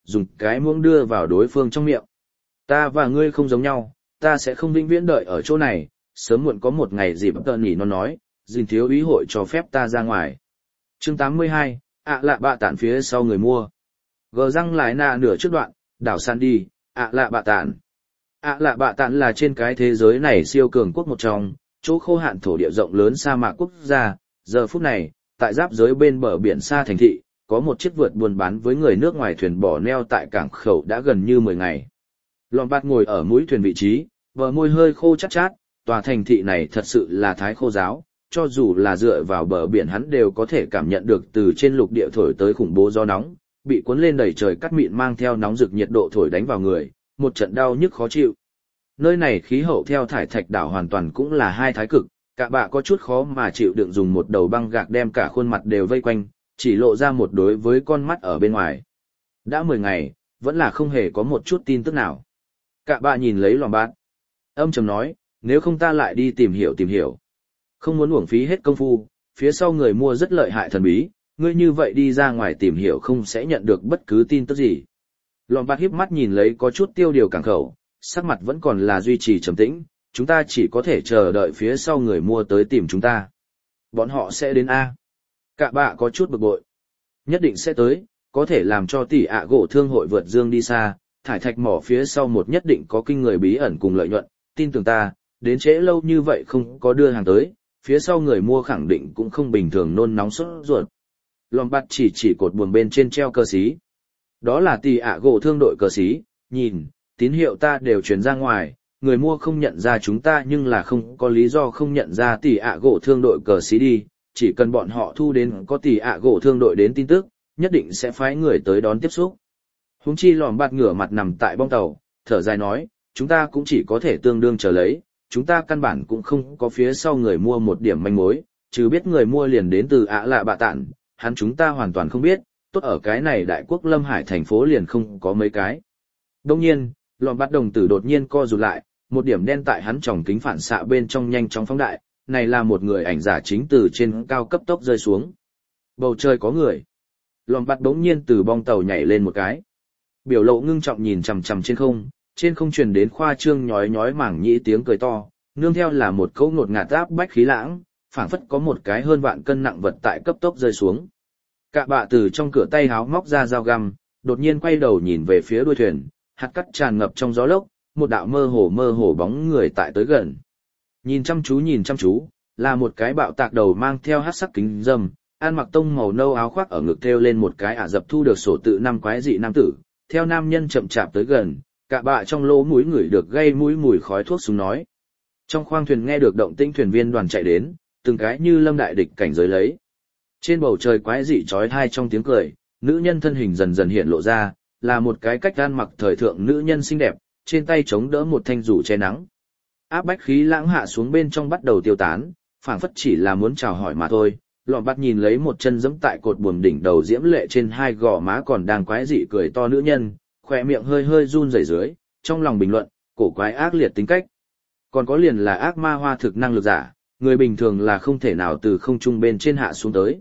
dùng cái muỗng đưa vào đối phương trong miệng. Ta và ngươi không giống nhau, ta sẽ không vĩnh viễn đợi ở chỗ này, sớm muộn có một ngày dịp tờ nhỉ nó nói, dình thiếu úy hội cho phép ta ra ngoài. Chương 82, lạ bạ tản phía sau người mua. Gờ răng lại nà nửa trước đoạn, đảo san đi, lạ bạ tản. Lạ bạ tản là trên cái thế giới này siêu cường quốc một trong, chỗ khô hạn thổ địa rộng lớn sa mạc quốc gia. Giờ phút này, tại giáp giới bên bờ biển xa thành thị, có một chiếc vượt buôn bán với người nước ngoài thuyền bỏ neo tại cảng khẩu đã gần như 10 ngày. Lòn bạt ngồi ở mũi thuyền vị trí, bờ môi hơi khô chát chát, tòa thành thị này thật sự là thái khô giáo, cho dù là dựa vào bờ biển hắn đều có thể cảm nhận được từ trên lục địa thổi tới khủng bố gió nóng, bị cuốn lên đầy trời cắt mịn mang theo nóng rực nhiệt độ thổi đánh vào người, một trận đau nhức khó chịu. Nơi này khí hậu theo thải thạch đảo hoàn toàn cũng là hai thái cực, cả bạ có chút khó mà chịu đựng dùng một đầu băng gạc đem cả khuôn mặt đều vây quanh, chỉ lộ ra một đối với con mắt ở bên ngoài. Đã 10 ngày, vẫn là không hề có một chút tin tức nào. Cả bạ nhìn lấy lòm bát. Âm trầm nói, nếu không ta lại đi tìm hiểu. Không muốn uổng phí hết công phu, phía sau người mua rất lợi hại thần bí, ngươi như vậy đi ra ngoài tìm hiểu không sẽ nhận được bất cứ tin tức gì. Lòm bát híp mắt nhìn lấy có chút tiêu điều cảng khẩu, sắc mặt vẫn còn là duy trì trầm tĩnh, chúng ta chỉ có thể chờ đợi phía sau người mua tới tìm chúng ta. Bọn họ sẽ đến A. Cả bạ có chút bực bội. Nhất định sẽ tới, có thể làm cho tỷ gỗ thương hội vượt dương đi xa, thải thạch mỏ phía sau một nhất định có kinh người bí ẩn cùng lợi nhuận, tin tưởng ta, đến trễ lâu như vậy không có đưa hàng tới, phía sau người mua khẳng định cũng không bình thường nôn nóng sốt ruột. Lòm bạt chỉ cột buồm bên trên treo cờ xí. Đó là tỷ gỗ thương đội cờ xí, nhìn, tín hiệu ta đều truyền ra ngoài, người mua không nhận ra chúng ta nhưng là không có lý do không nhận ra tỷ gỗ thương đội cờ xí đi, chỉ cần bọn họ thu đến có tỷ gỗ thương đội đến tin tức, nhất định sẽ phái người tới đón tiếp xúc. Huống chi lòm bạt ngửa mặt nằm tại bong tàu, thở dài nói, chúng ta cũng chỉ có thể tương đương chờ lấy, chúng ta căn bản cũng không có phía sau người mua một điểm manh mối, chứ biết người mua liền đến từ lạ bạ tản, hắn chúng ta hoàn toàn không biết, tốt ở cái này đại quốc Lâm Hải thành phố liền không có mấy cái. Đông nhiên, lòm bạt đồng tử đột nhiên co rụt lại, một điểm đen tại hắn tròng kính phản xạ bên trong nhanh chóng phóng đại, này là một người ảnh giả chính từ trên cao cấp tốc rơi xuống. Bầu trời có người. Lòm bạt đống nhiên từ bong tàu nhảy lên một cái. Biểu lộ ngưng trọng nhìn chằm chằm trên không truyền đến khoa trương nhói nhói mảng nhĩ tiếng cười to, nương theo là một câu ngột ngạt áp bách khí lãng, phảng phất có một cái hơn vạn cân nặng vật tại cấp tốc rơi xuống. Cả bạ từ trong cửa tay háo móc ra dao găm, đột nhiên quay đầu nhìn về phía đuôi thuyền, hạt cát tràn ngập trong gió lốc, một đạo mơ hồ bóng người tại tới gần. Nhìn chăm chú, là một cái bạo tạc đầu mang theo hắc sắc kính râm, ăn mặc tông màu nâu áo khoác ở ngực thêu lên một cái dập thu được sổ tự năm quái dị nam tử, theo nam nhân chậm chạp tới gần, cả bạ trong lỗ mũi người được gây mũi mùi khói thuốc súng nói. Trong khoang thuyền nghe được động tĩnh thuyền viên đoàn chạy đến, từng cái như lâm đại địch cảnh giới lấy. Trên bầu trời quái dị chói tai trong tiếng cười, nữ nhân thân hình dần dần hiện lộ ra, là một cái cách ăn mặc thời thượng nữ nhân xinh đẹp, trên tay chống đỡ một thanh rủ che nắng. Áp bách khí lãng hạ xuống bên trong bắt đầu tiêu tán, phảng phất chỉ là muốn chào hỏi mà thôi. Lọ bắt nhìn lấy một chân giẫm tại cột buồm đỉnh đầu diễm lệ trên hai gò má còn đang quái dị cười to nữ nhân, khỏe miệng hơi run rẩy dưới, trong lòng bình luận, cổ quái ác liệt tính cách. Còn có liền là ác ma hoa thực năng lực giả, người bình thường là không thể nào từ không trung bên trên hạ xuống tới.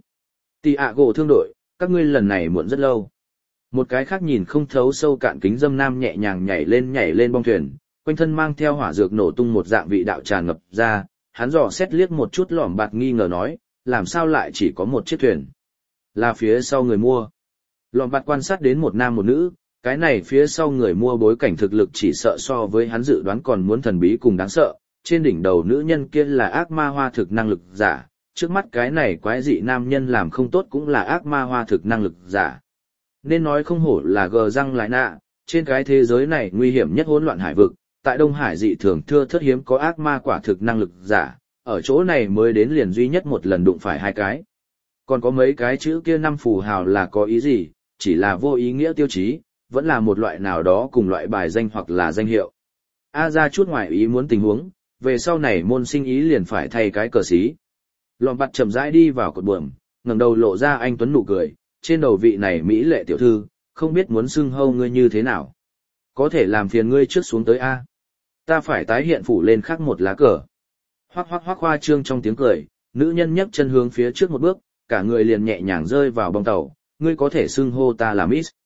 Gỗ thương đội, các ngươi lần này muộn rất lâu. Một cái khác nhìn không thấu sâu cạn kính dâm nam nhẹ nhàng nhảy lên bong thuyền, quanh thân mang theo hỏa dược nổ tung một dạng vị đạo tràn ngập ra, hắn dò xét liếc một chút lỏm bạt nghi ngờ nói, làm sao lại chỉ có một chiếc thuyền? Là phía sau người mua. Lỏm bạt quan sát đến một nam một nữ, cái này phía sau người mua bối cảnh thực lực chỉ sợ so với hắn dự đoán còn muốn thần bí cùng đáng sợ, trên đỉnh đầu nữ nhân kia là ác ma hoa thực năng lực giả, trước mắt cái này quái dị nam nhân làm không tốt cũng là ác ma hoa thực năng lực giả. Nên nói không hổ là gờ răng lại nạ, trên cái thế giới này nguy hiểm nhất hỗn loạn hải vực, tại Đông Hải dị thường thưa thớt hiếm có ác ma quả thực năng lực giả, ở chỗ này mới đến liền duy nhất một lần đụng phải hai cái. Còn có mấy cái chữ kia năm phù hào là có ý gì, chỉ là vô ý nghĩa tiêu chí, vẫn là một loại nào đó cùng loại bài danh hoặc là danh hiệu. Ra chút ngoài ý muốn tình huống, về sau này môn sinh ý liền phải thay cái cờ xí. Lòm bạt chậm rãi đi vào cột buồm, ngẩng đầu lộ ra anh tuấn nụ cười, trên đầu vị này mỹ lệ tiểu thư, không biết muốn xưng hâu ngươi như thế nào. Có thể làm phiền ngươi trước xuống tới A. Ta phải tái hiện phủ lên khắc một lá cờ. Hoắc khoa trương trong tiếng cười, nữ nhân nhấc chân hướng phía trước một bước, cả người liền nhẹ nhàng rơi vào bong tàu, ngươi có thể xưng hô ta là Miss.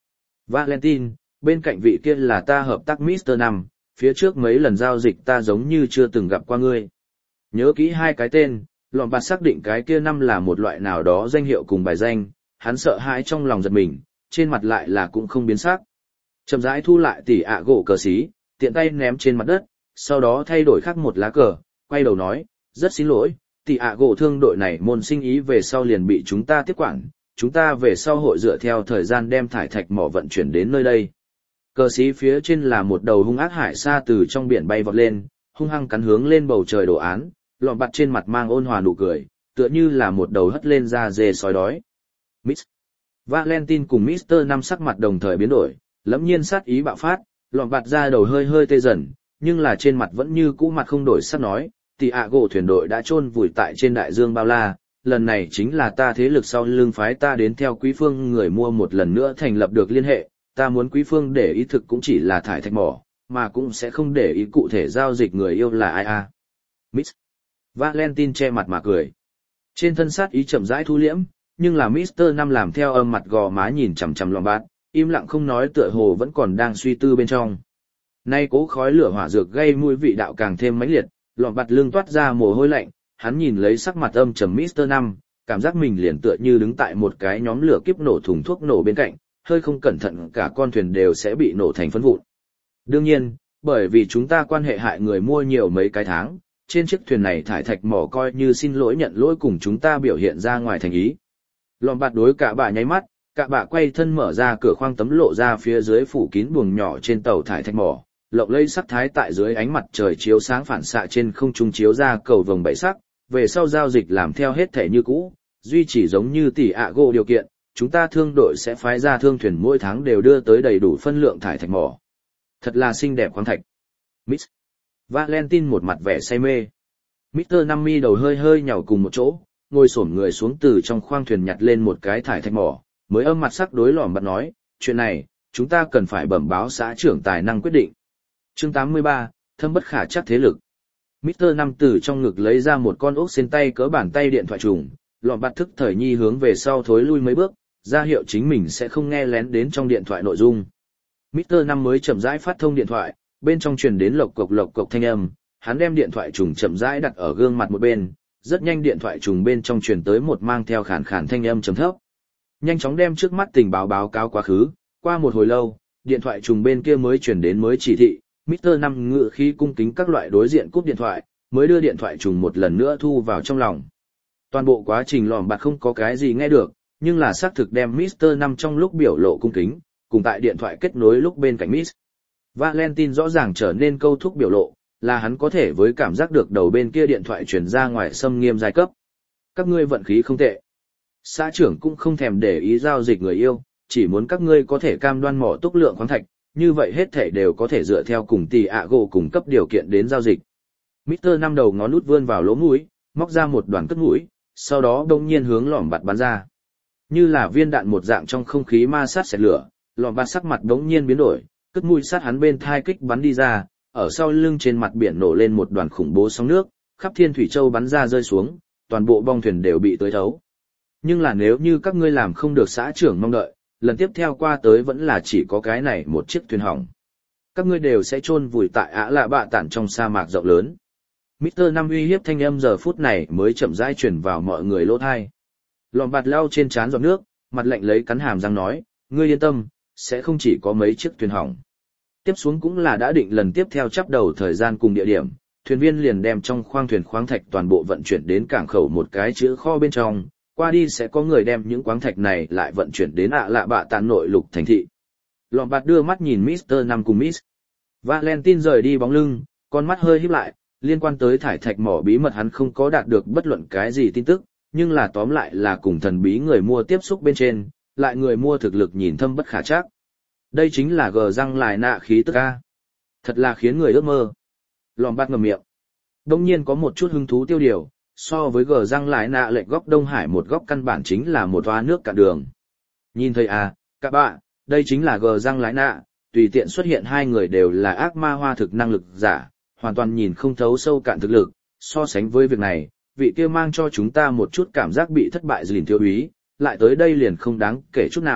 Valentine, bên cạnh vị kia là ta hợp tác Mr. Năm, phía trước mấy lần giao dịch ta giống như chưa từng gặp qua ngươi. Nhớ kỹ hai cái tên, lọn bạt xác định cái kia năm là một loại nào đó danh hiệu cùng bài danh, hắn sợ hãi trong lòng giật mình, trên mặt lại là cũng không biến sắc. Chậm rãi thu lại tỷ ạ gỗ cờ xí, tiện tay ném trên mặt đất, sau đó thay đổi khác một lá cờ, quay đầu nói, rất xin lỗi, tỷ ạ gỗ thương đội này môn sinh ý về sau liền bị chúng ta tiếp quản, chúng ta về sau hội dựa theo thời gian đem thải thạch mỏ vận chuyển đến nơi đây. Cờ xí phía trên là một đầu hung ác hải sa từ trong biển bay vọt lên, hung hăng cắn hướng lên bầu trời đồ án, lọn bạt trên mặt mang ôn hòa nụ cười, tựa như là một đầu hất lên ra dê sói đói. Miss Valentine cùng Mr. Năm sắc mặt đồng thời biến đổi, lẫm nhiên sát ý bạo phát, lọn bạt ra đầu hơi hơi tê dần, nhưng là trên mặt vẫn như cũ mặt không đổi sắc nói, tỷ ạ gỗ thuyền đội đã chôn vùi tại trên đại dương bao la, lần này chính là ta thế lực sau lưng phái ta đến theo quý phương người mua một lần nữa thành lập được liên hệ, ta muốn quý phương để ý thực cũng chỉ là thải thạch mỏ, mà cũng sẽ không để ý cụ thể giao dịch người yêu là ai a. Miss Valentine che mặt mà cười. Trên thân sát ý chậm rãi thu liễm, nhưng là Mr. Năm làm theo âm mặt gò má nhìn chằm chằm lọn bạt, im lặng không nói tựa hồ vẫn còn đang suy tư bên trong. Nay cố khói lửa hỏa dược gây mùi vị đạo càng thêm mãnh liệt, lọn bạt lưng toát ra mồ hôi lạnh, hắn nhìn lấy sắc mặt âm trầm Mr. Năm, cảm giác mình liền tựa như đứng tại một cái nhóm lửa kiếp nổ thùng thuốc nổ bên cạnh, hơi không cẩn thận cả con thuyền đều sẽ bị nổ thành phấn vụn. Đương nhiên, bởi vì chúng ta quan hệ hại người mua nhiều mấy cái tháng, trên chiếc thuyền này thải thạch mỏ coi như xin lỗi nhận lỗi cùng chúng ta biểu hiện ra ngoài thành ý. Lọn bạt đối cả bà nháy mắt, cả bà quay thân mở ra cửa khoang tấm lộ ra phía dưới phủ kín buồng nhỏ trên tàu thải thạch mỏ, lộng lẫy sắc thái tại dưới ánh mặt trời chiếu sáng phản xạ trên không trung chiếu ra cầu vồng bảy sắc, về sau giao dịch làm theo hết thể như cũ, duy chỉ giống như tỷ ạ gỗ điều kiện, chúng ta thương đội sẽ phái ra thương thuyền mỗi tháng đều đưa tới đầy đủ phân lượng thải thạch mỏ. Thật là xinh đẹp khoáng thạch. Miss Valentine một mặt vẻ say mê. Mr. Năm mi đầu hơi hơi nhào cùng một chỗ, ngồi xổm người xuống từ trong khoang thuyền nhặt lên một cái thải thạch mỏ, mới âm mặt sắc đối lỏm bật nói, chuyện này, chúng ta cần phải bẩm báo xã trưởng tài năng quyết định. Chương 83, thâm bất khả chắc thế lực. Mr. Năm từ trong ngực lấy ra một con ốc xên tay cỡ bàn tay điện thoại trùng, lọm bạt thức thời nhi hướng về sau thối lui mấy bước, ra hiệu chính mình sẽ không nghe lén đến trong điện thoại nội dung. Mr. Năm mới chậm rãi phát thông điện thoại, bên trong truyền đến lộc cộc thanh âm, hắn đem điện thoại trùng chậm rãi đặt ở gương mặt một bên, rất nhanh điện thoại trùng bên trong truyền tới một mang theo khàn khàn thanh âm trầm thấp. Nhanh chóng đem trước mắt tình báo báo cáo quá khứ, qua một hồi lâu, điện thoại trùng bên kia mới truyền đến mới chỉ thị, Mr. Năm ngự khí cung kính các loại đối diện cúp điện thoại, mới đưa điện thoại trùng một lần nữa thu vào trong lòng. Toàn bộ quá trình lòm bạt không có cái gì nghe được, nhưng là xác thực đem Mr. Năm trong lúc biểu lộ cung kính, cùng tại điện thoại kết nối lúc bên cạnh Miss Valentine rõ ràng trở nên câu thúc biểu lộ, là hắn có thể với cảm giác được đầu bên kia điện thoại truyền ra ngoài xâm nghiêm giai cấp. Các ngươi vận khí không tệ. Xã trưởng cũng không thèm để ý giao dịch người yêu, chỉ muốn các ngươi có thể cam đoan mỏ túc lượng khoáng thạch, như vậy hết thể đều có thể dựa theo cùng tỷ ạ gỗ cung cấp điều kiện đến giao dịch. Mr. Năm đầu ngón út vươn vào lỗ mũi, móc ra một đoàn cất mũi, sau đó đông nhiên hướng lỏm bạt bắn ra. Như là viên đạn một dạng trong không khí ma sát xẹt lửa, lỏm bạt sắc mặt đống nhiên biến đổi, cất mũi sát hắn bên thai kích bắn đi ra, ở sau lưng trên mặt biển nổ lên một đoàn khủng bố sóng nước, khắp thiên thủy châu bắn ra rơi xuống, toàn bộ bong thuyền đều bị tưới thấu. Nhưng là nếu như các ngươi làm không được xã trưởng mong đợi, lần tiếp theo qua tới vẫn là chỉ có cái này một chiếc thuyền hỏng. Các ngươi đều sẽ chôn vùi tại Ả Lạ Bạ Tản trong sa mạc rộng lớn. Mr. Năm uy hiếp thanh âm giờ phút này mới chậm rãi truyền vào mọi người lỗ tai. Lòm bạt lau trên trán giọt nước, mặt lạnh lấy cắn hàm răng nói, ngươi yên tâm, sẽ không chỉ có mấy chiếc thuyền hỏng. Tiếp xuống cũng là đã định lần tiếp theo chắp đầu thời gian cùng địa điểm, thuyền viên liền đem trong khoang thuyền khoáng thạch toàn bộ vận chuyển đến cảng khẩu một cái chữ kho bên trong, qua đi sẽ có người đem những khoáng thạch này lại vận chuyển đến Ả Lạ Bạ Tản nội lục thành thị. Lòm bạt đưa mắt nhìn Mr. Năm cùng Miss Valentine rời đi bóng lưng, con mắt hơi híp lại, liên quan tới thải thạch mỏ bí mật hắn không có đạt được bất luận cái gì tin tức, nhưng là tóm lại là cùng thần bí người mua tiếp xúc bên trên, lại người mua thực lực nhìn thâm bất khả trắc. Đây chính là gờ răng lại nạ khí tức a. Thật là khiến người ước mơ. Lòm bạt ngậm miệng. Đông nhiên có một chút hứng thú tiêu điều, so với gờ răng lại nạ lệch góc Đông Hải một góc căn bản chính là một toa nước cạn đường. Nhìn thấy à, các bạn, đây chính là gờ răng lại nạ, tùy tiện xuất hiện hai người đều là ác ma hoa thực năng lực giả, hoàn toàn nhìn không thấu sâu cạn thực lực. So sánh với việc này, vị kia mang cho chúng ta một chút cảm giác bị thất bại dình thiếu úy, lại tới đây liền không đáng kể chút nào,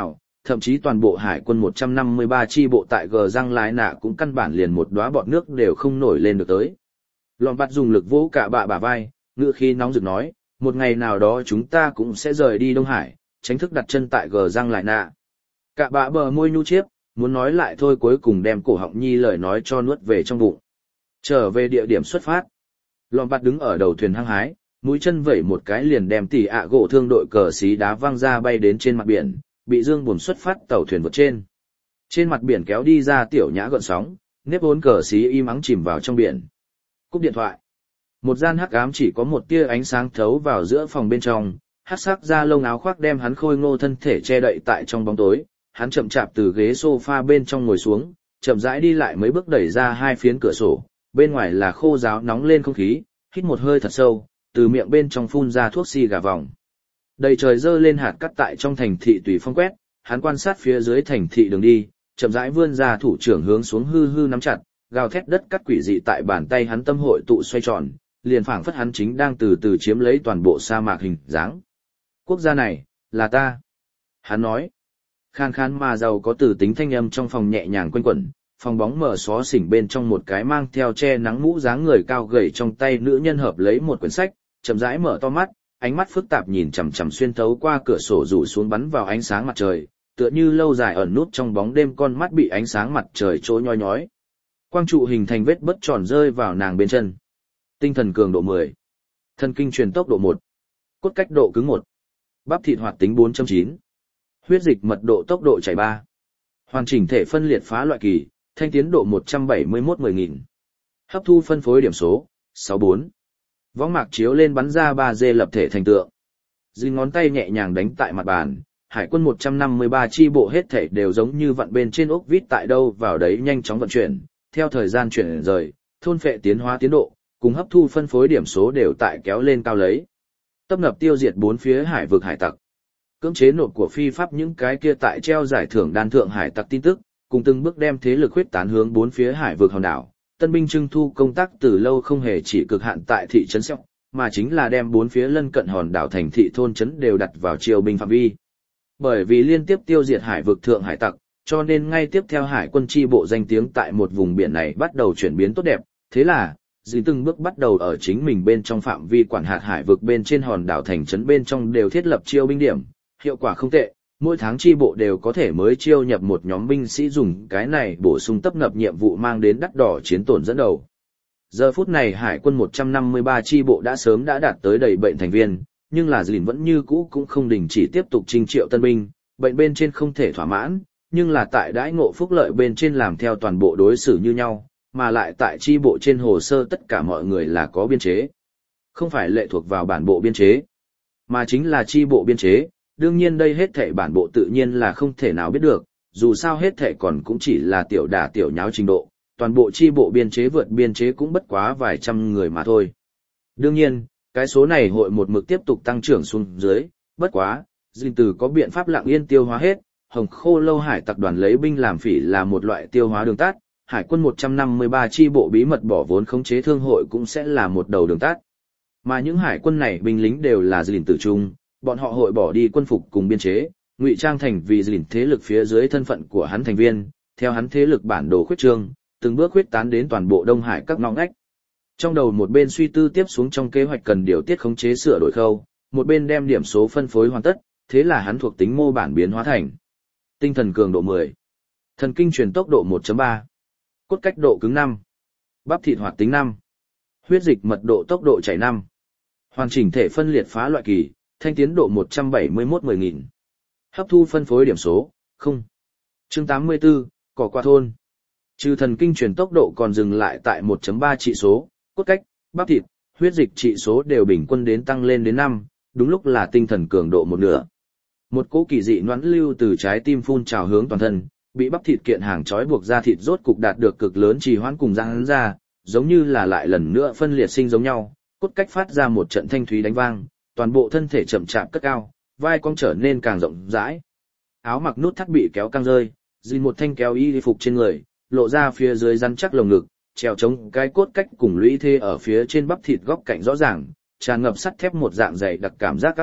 thậm chí toàn bộ hải quân 153 chi bộ tại gờ răng lái nạ cũng căn bản liền một đóa bọt nước đều không nổi lên được tới. Lòn bạt dùng lực vỗ cả bả vai, ngựa khí nóng rực nói, một ngày nào đó chúng ta cũng sẽ rời đi Đông Hải, tránh thức đặt chân tại gờ răng lái nạ. Cả bả bờ môi nhu chiếp, muốn nói lại thôi cuối cùng đem cổ họng nhi lời nói cho nuốt về trong bụng. Trở về địa điểm xuất phát. Lòn bạt đứng ở đầu thuyền hăng hái, mũi chân vẩy một cái liền đem tỷ ạ gỗ thương đội cờ xí đá văng ra bay đến trên mặt biển, bị dương buồm xuất phát tàu thuyền vượt trên. Trên mặt biển kéo đi ra tiểu nhã gợn sóng, nếp vốn cờ xí im ắng chìm vào trong biển. Cúp điện thoại. Một gian hắc ám chỉ có một tia ánh sáng thấu vào giữa phòng bên trong, hắc sắc da lông áo khoác đem hắn khôi ngô thân thể che đậy tại trong bóng tối, hắn chậm chạp từ ghế sofa bên trong ngồi xuống, chậm rãi đi lại mấy bước đẩy ra hai phiến cửa sổ, bên ngoài là khô ráo nóng lên không khí, hít một hơi thật sâu, từ miệng bên trong phun ra thuốc xì gà vòng. Đầy trời dơ lên hạt cát tại trong thành thị tùy phong quét, hắn quan sát phía dưới thành thị đường đi, chậm rãi vươn ra thủ trưởng hướng xuống hư hư nắm chặt, gào thét đất cắt quỷ dị tại bàn tay hắn tâm hội tụ xoay tròn, liền phảng phất hắn chính đang từ từ chiếm lấy toàn bộ sa mạc hình dáng. Quốc gia này, là ta. Hắn nói, khan khan mà giàu có từ tính thanh âm trong phòng nhẹ nhàng quanh quẩn, phòng bóng mở xó xỉnh bên trong một cái mang theo che nắng mũ dáng người cao gầy trong tay nữ nhân hợp lấy một quyển sách, chậm rãi mở to mắt, ánh mắt phức tạp nhìn chằm chằm xuyên thấu qua cửa sổ rủ xuống bắn vào ánh sáng mặt trời, tựa như lâu dài ẩn nút trong bóng đêm con mắt bị ánh sáng mặt trời trôi nhoi nhói. Quang trụ hình thành vết bớt tròn rơi vào nàng bên chân. Tinh thần cường độ 10. Thần kinh truyền tốc độ 1. Cốt cách độ cứng 1. Bắp thịt hoạt tính 4.9. Huyết dịch mật độ tốc độ chảy 3. Hoàn chỉnh thể phân liệt phá loại kỳ, thanh tiến độ 171-10.000. Hấp thu phân phối điểm số, 64. Võng mạc chiếu lên bắn ra 3D lập thể thành tượng. Dì ngón tay nhẹ nhàng đánh tại mặt bàn, hải quân 153 chi bộ hết thể đều giống như vặn bên trên ốc vít tại đâu vào đấy nhanh chóng vận chuyển, theo thời gian chuyển rời, thôn phệ tiến hóa tiến độ, cùng hấp thu phân phối điểm số đều tại kéo lên cao lấy. Tấp nập tiêu diệt bốn phía hải vực hải tặc. Cưỡng chế nộp của phi pháp những cái kia tại treo giải thưởng đan thượng hải tặc tin tức, cùng từng bước đem thế lực huyết tán hướng bốn phía hải vực hòn đảo. Tân binh trưng thu công tác từ lâu không hề chỉ cực hạn tại thị trấn Sẹo, mà chính là đem bốn phía lân cận hòn đảo thành thị thôn trấn đều đặt vào triều binh phạm vi. Bởi vì liên tiếp tiêu diệt hải vực thượng hải tặc, cho nên ngay tiếp theo hải quân chi bộ danh tiếng tại một vùng biển này bắt đầu chuyển biến tốt đẹp, thế là dì từng bước bắt đầu ở chính mình bên trong phạm vi quản hạt hải vực bên trên hòn đảo thành trấn bên trong đều thiết lập chiêu binh điểm, hiệu quả không tệ, mỗi tháng chi bộ đều có thể mới chiêu nhập một nhóm binh sĩ dùng cái này bổ sung tấp nập nhiệm vụ mang đến đắt đỏ chiến tổn dẫn đầu. Giờ phút này hải quân 153 chi bộ đã sớm đã đạt tới đầy bệnh thành viên, nhưng là dìn vẫn như cũ cũng không đình chỉ tiếp tục trinh triệu tân binh, bệnh bên trên không thể thỏa mãn, nhưng là tại đãi ngộ phúc lợi bên trên làm theo toàn bộ đối xử như nhau, mà lại tại chi bộ trên hồ sơ tất cả mọi người là có biên chế. Không phải lệ thuộc vào bản bộ biên chế, mà chính là chi bộ biên chế, đương nhiên đây hết thảy bản bộ tự nhiên là không thể nào biết được, dù sao hết thảy còn cũng chỉ là tiểu đả tiểu nháo trình độ, toàn bộ chi bộ biên chế vượt biên chế cũng bất quá vài trăm người mà thôi. Đương nhiên, cái số này hội một mực tiếp tục tăng trưởng xuống dưới, bất quá, dinh từ có biện pháp lặng yên tiêu hóa hết, hồng khô lâu hải tập đoàn lấy binh làm phỉ là một loại tiêu hóa đường tắt, hải quân 153 chi bộ bí mật bỏ vốn khống chế thương hội cũng sẽ là một đầu đường tắt. Mà những hải quân này binh lính đều là dìn tử trung, bọn họ hội bỏ đi quân phục cùng biên chế, ngụy trang thành vì dìn thế lực phía dưới thân phận của hắn thành viên, theo hắn thế lực bản đồ khuyết trương, từng bước khuyết tán đến toàn bộ Đông Hải các ngõ ngách. Trong đầu một bên suy tư tiếp xuống trong kế hoạch cần điều tiết khống chế sửa đổi khâu, một bên đem điểm số phân phối hoàn tất, thế là hắn thuộc tính mô bản biến hóa thành tinh thần cường độ 10, thần kinh truyền tốc độ 1.3, cốt cách độ cứng 5, bắp thịt hoạt tính 5, huyết dịch mật độ tốc độ chảy 5, hoàn chỉnh thể phân liệt phá loại kỳ, thanh tiến độ 171-10.000. Hấp thu phân phối điểm số, 0. Chương 84, cỏ qua thôn. Trừ thần kinh truyền tốc độ còn dừng lại tại 1.3 trị số, cốt cách, bắp thịt, huyết dịch trị số đều bình quân đến tăng lên đến 5, đúng lúc là tinh thần cường độ một nửa. Một cỗ kỳ dị noãn lưu từ trái tim phun trào hướng toàn thân, bị bắp thịt kiện hàng trói buộc ra thịt rốt cục đạt được cực lớn trì hoãn cùng giãn ra, giống như là lại lần nữa phân liệt sinh giống nhau, cốt cách phát ra một trận thanh thúy đánh vang, toàn bộ thân thể chậm chạp cất cao, vai cong trở nên càng rộng rãi. Áo mặc nút thắt bị kéo căng rơi, dìn một thanh kéo y phục trên người, lộ ra phía dưới rắn chắc lồng ngực, treo chống cái cốt cách cùng lũy thê ở phía trên bắp thịt góc cạnh rõ ràng, tràn ngập sắt thép một dạng dày đặc cảm giác các bách,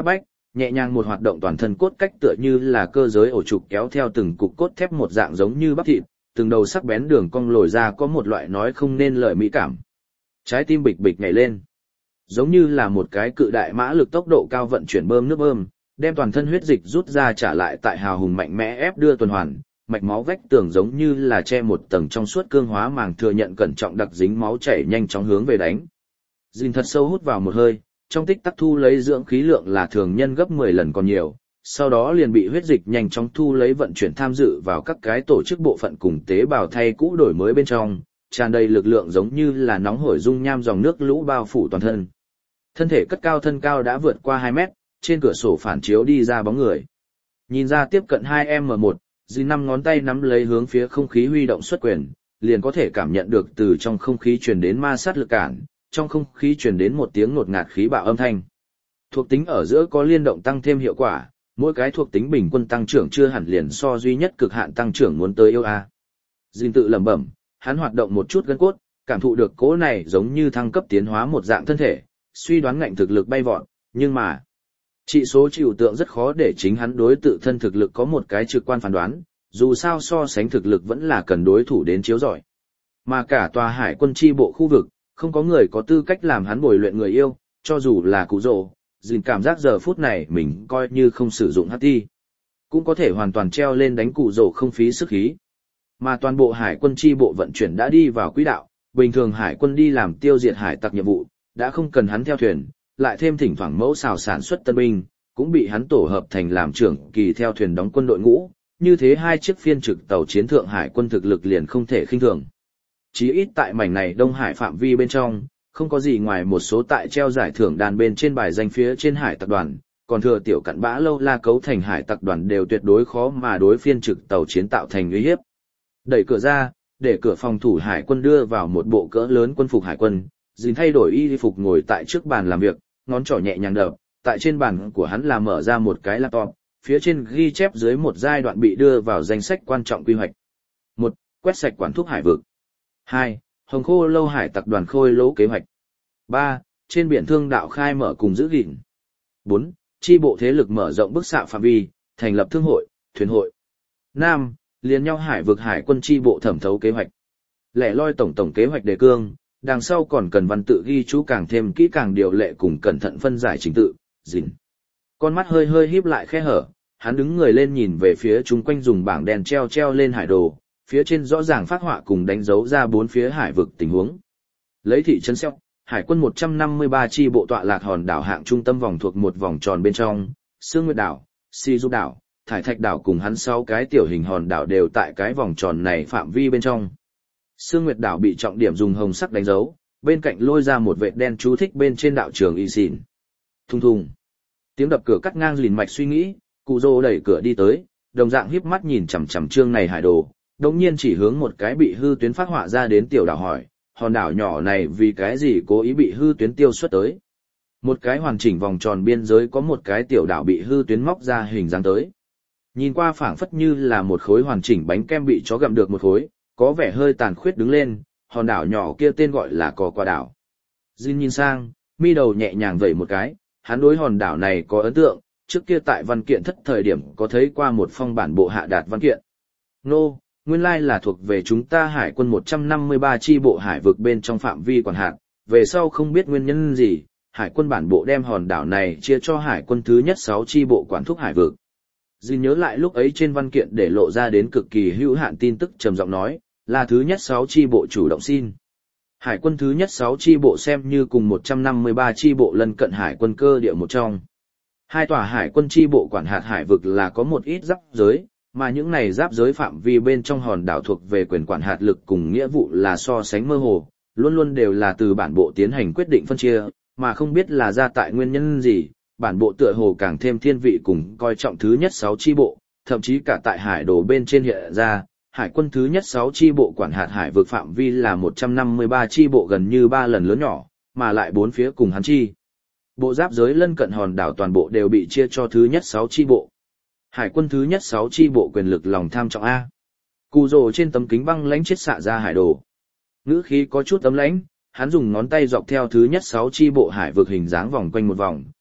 nhẹ nhàng một hoạt động toàn thân cốt cách tựa như là cơ giới ổ trục kéo theo từng cục cốt thép một dạng giống như bắp thịt, từng đầu sắc bén đường cong lồi ra có một loại nói không nên lời mỹ cảm. Trái tim bịch bịch nhảy lên, giống như là một cái cự đại mã lực tốc độ cao vận chuyển bơm nước bơm, đem toàn thân huyết dịch rút ra trả lại tại hào hùng mạnh mẽ ép đưa tuần hoàn, mạch máu vách tường giống như là che một tầng trong suốt cương hóa màng thừa nhận cẩn trọng đặc dính máu chảy nhanh chóng hướng về đánh. Dìn thật sâu hút vào một hơi, trong tích tắc thu lấy dưỡng khí lượng là thường nhân gấp 10 lần còn nhiều, sau đó liền bị huyết dịch nhanh chóng thu lấy vận chuyển tham dự vào các cái tổ chức bộ phận cùng tế bào thay cũ đổi mới bên trong, tràn đầy lực lượng giống như là nóng hổi dung nham dòng nước lũ bao phủ toàn thân. Thân thể cất cao thân cao đã vượt qua 2 mét, trên cửa sổ phản chiếu đi ra bóng người. Nhìn ra tiếp cận 2m1, Dì năm ngón tay nắm lấy hướng phía không khí huy động xuất quyền, liền có thể cảm nhận được từ trong không khí truyền đến ma sát lực cản, trong không khí truyền đến một tiếng ngột ngạt khí bạo âm thanh. Thuộc tính ở giữa có liên động tăng thêm hiệu quả, mỗi cái thuộc tính bình quân tăng trưởng chưa hẳn liền so duy nhất cực hạn tăng trưởng muốn tới yêu a. Dìn tự lẩm bẩm, hắn hoạt động một chút gân cốt, cảm thụ được cỗ này giống như thăng cấp tiến hóa một dạng thân thể, suy đoán ngạnh thực lực bay vọt, nhưng mà trị số trừu tượng rất khó để chính hắn đối tự thân thực lực có một cái trực quan phán đoán, dù sao so sánh thực lực vẫn là cần đối thủ đến chiếu giỏi. Mà cả tòa hải quân chi bộ khu vực, không có người có tư cách làm hắn bồi luyện người yêu, cho dù là cụ rồ, Dìn cảm giác giờ phút này mình coi như không sử dụng HT, cũng có thể hoàn toàn treo lên đánh cụ rồ không phí sức khí. Mà toàn bộ hải quân chi bộ vận chuyển đã đi vào quỹ đạo, bình thường hải quân đi làm tiêu diệt hải tặc nhiệm vụ, đã không cần hắn theo thuyền, lại thêm thỉnh thoảng mẫu xào sản xuất tân binh, cũng bị hắn tổ hợp thành làm trưởng kỳ theo thuyền đóng quân đội ngũ, như thế 2 chiếc phiên trực tàu chiến thượng hải quân thực lực liền không thể khinh thường. Chí ít tại mảnh này Đông Hải phạm vi bên trong, không có gì ngoài một số tại treo giải thưởng đàn bên trên bài danh phía trên hải tặc đoàn, còn thừa tiểu cặn bã lâu la cấu thành hải tặc đoàn đều tuyệt đối khó mà đối phiên trực tàu chiến tạo thành uy hiếp. Đẩy cửa ra, để cửa phòng thủ hải quân đưa vào một bộ cỡ lớn quân phục hải quân, Dìn thay đổi y phục ngồi tại trước bàn làm việc, ngón trỏ nhẹ nhàng đập, tại trên bàn của hắn là mở ra một cái laptop, phía trên ghi chép dưới một giai đoạn bị đưa vào danh sách quan trọng quy hoạch. 1. Quét sạch quản thúc hải vực. 2. Hồng Khô Lâu Hải tặc đoàn khôi lỗ kế hoạch. 3. Trên biển thương đạo khai mở cùng giữ gìn. 4. Chi bộ thế lực mở rộng bức xạ phạm vi, thành lập thương hội, thuyền hội. 5. Liên nhau hải vực hải quân chi bộ thẩm thấu kế hoạch. Lẻ loi tổng kế hoạch đề cương, đằng sau còn cần văn tự ghi chú càng thêm kỹ càng điều lệ cùng cẩn thận phân giải trình tự. Dìn con mắt hơi hơi híp lại khe hở, hắn đứng người lên nhìn về phía chung quanh dùng bảng đèn treo lên hải đồ, phía trên rõ ràng phát họa cùng đánh dấu ra 4 phía hải vực tình huống. Lấy thị trấn Xeo, hải quân 153 chi bộ tọa lạc hòn đảo hạng trung tâm vòng thuộc một vòng tròn bên trong, Sương Nguyệt đảo, Si Du đảo, Thải Thạch đảo cùng hắn 6 cái tiểu hình hòn đảo đều tại cái vòng tròn này phạm vi bên trong. Sương Nguyệt đảo bị trọng điểm dùng hồng sắc đánh dấu, bên cạnh lôi ra một vệt đen chú thích bên trên đạo trường y xỉn. Thùng thùng. Tiếng đập cửa cắt ngang liền mạch suy nghĩ, cụ rồ đẩy cửa đi tới, đồng dạng híp mắt nhìn chằm chằm chương này hải đồ, đột nhiên chỉ hướng một cái bị hư tuyến phát họa ra đến tiểu đảo hỏi, hòn đảo nhỏ này vì cái gì cố ý bị hư tuyến tiêu xuất tới. Một cái hoàn chỉnh vòng tròn biên giới có một cái tiểu đảo bị hư tuyến móc ra hình dáng tới. Nhìn qua phảng phất như là một khối hoàn chỉnh bánh kem bị chó gặm được một khối, có vẻ hơi tàn khuyết đứng lên, hòn đảo nhỏ kia tên gọi là Cò Quả đảo. Jin nhìn sang, mi đầu nhẹ nhàng vẩy một cái, hắn đối hòn đảo này có ấn tượng, trước kia tại văn kiện thất thời điểm có thấy qua một phong bản bộ hạ đạt văn kiện. Nô, nguyên lai là thuộc về chúng ta hải quân 153 chi bộ hải vực bên trong phạm vi quản hạt, về sau không biết nguyên nhân gì, hải quân bản bộ đem hòn đảo này chia cho hải quân thứ nhất 6 chi bộ quản thúc hải vực. Jin nhớ lại lúc ấy trên văn kiện để lộ ra đến cực kỳ hữu hạn tin tức trầm giọng nói, là thứ nhất 6 chi bộ chủ động xin. Hải quân thứ nhất 6 chi bộ xem như cùng 153 chi bộ lân cận hải quân cơ địa một trong. 2 tòa hải quân chi bộ quản hạt hải vực là có một ít giáp giới, mà những này giáp giới phạm vi bên trong hòn đảo thuộc về quyền quản hạt lực cùng nghĩa vụ là so sánh mơ hồ, luôn luôn đều là từ bản bộ tiến hành quyết định phân chia, mà không biết là ra tại nguyên nhân gì, bản bộ tựa hồ càng thêm thiên vị cùng coi trọng thứ nhất 6 chi bộ, thậm chí cả tại hải đồ bên trên hiện ra, hải quân thứ nhất 6 chi bộ quản hạt hải vực phạm vi là 153 chi bộ gần như 3 lần lớn nhỏ, mà lại 4 phía cùng hắn chi. Bộ giáp giới lân cận hòn đảo toàn bộ đều bị chia cho thứ nhất 6 chi bộ. Hải quân thứ nhất 6 chi bộ quyền lực lòng tham trọng A. Cù rồ trên tấm kính băng lãnh chiết xạ ra hải đồ. Ngữ khí có chút ấm lãnh, hắn dùng ngón tay dọc theo thứ nhất 6 chi bộ hải vực hình dáng vòng quanh một vòng,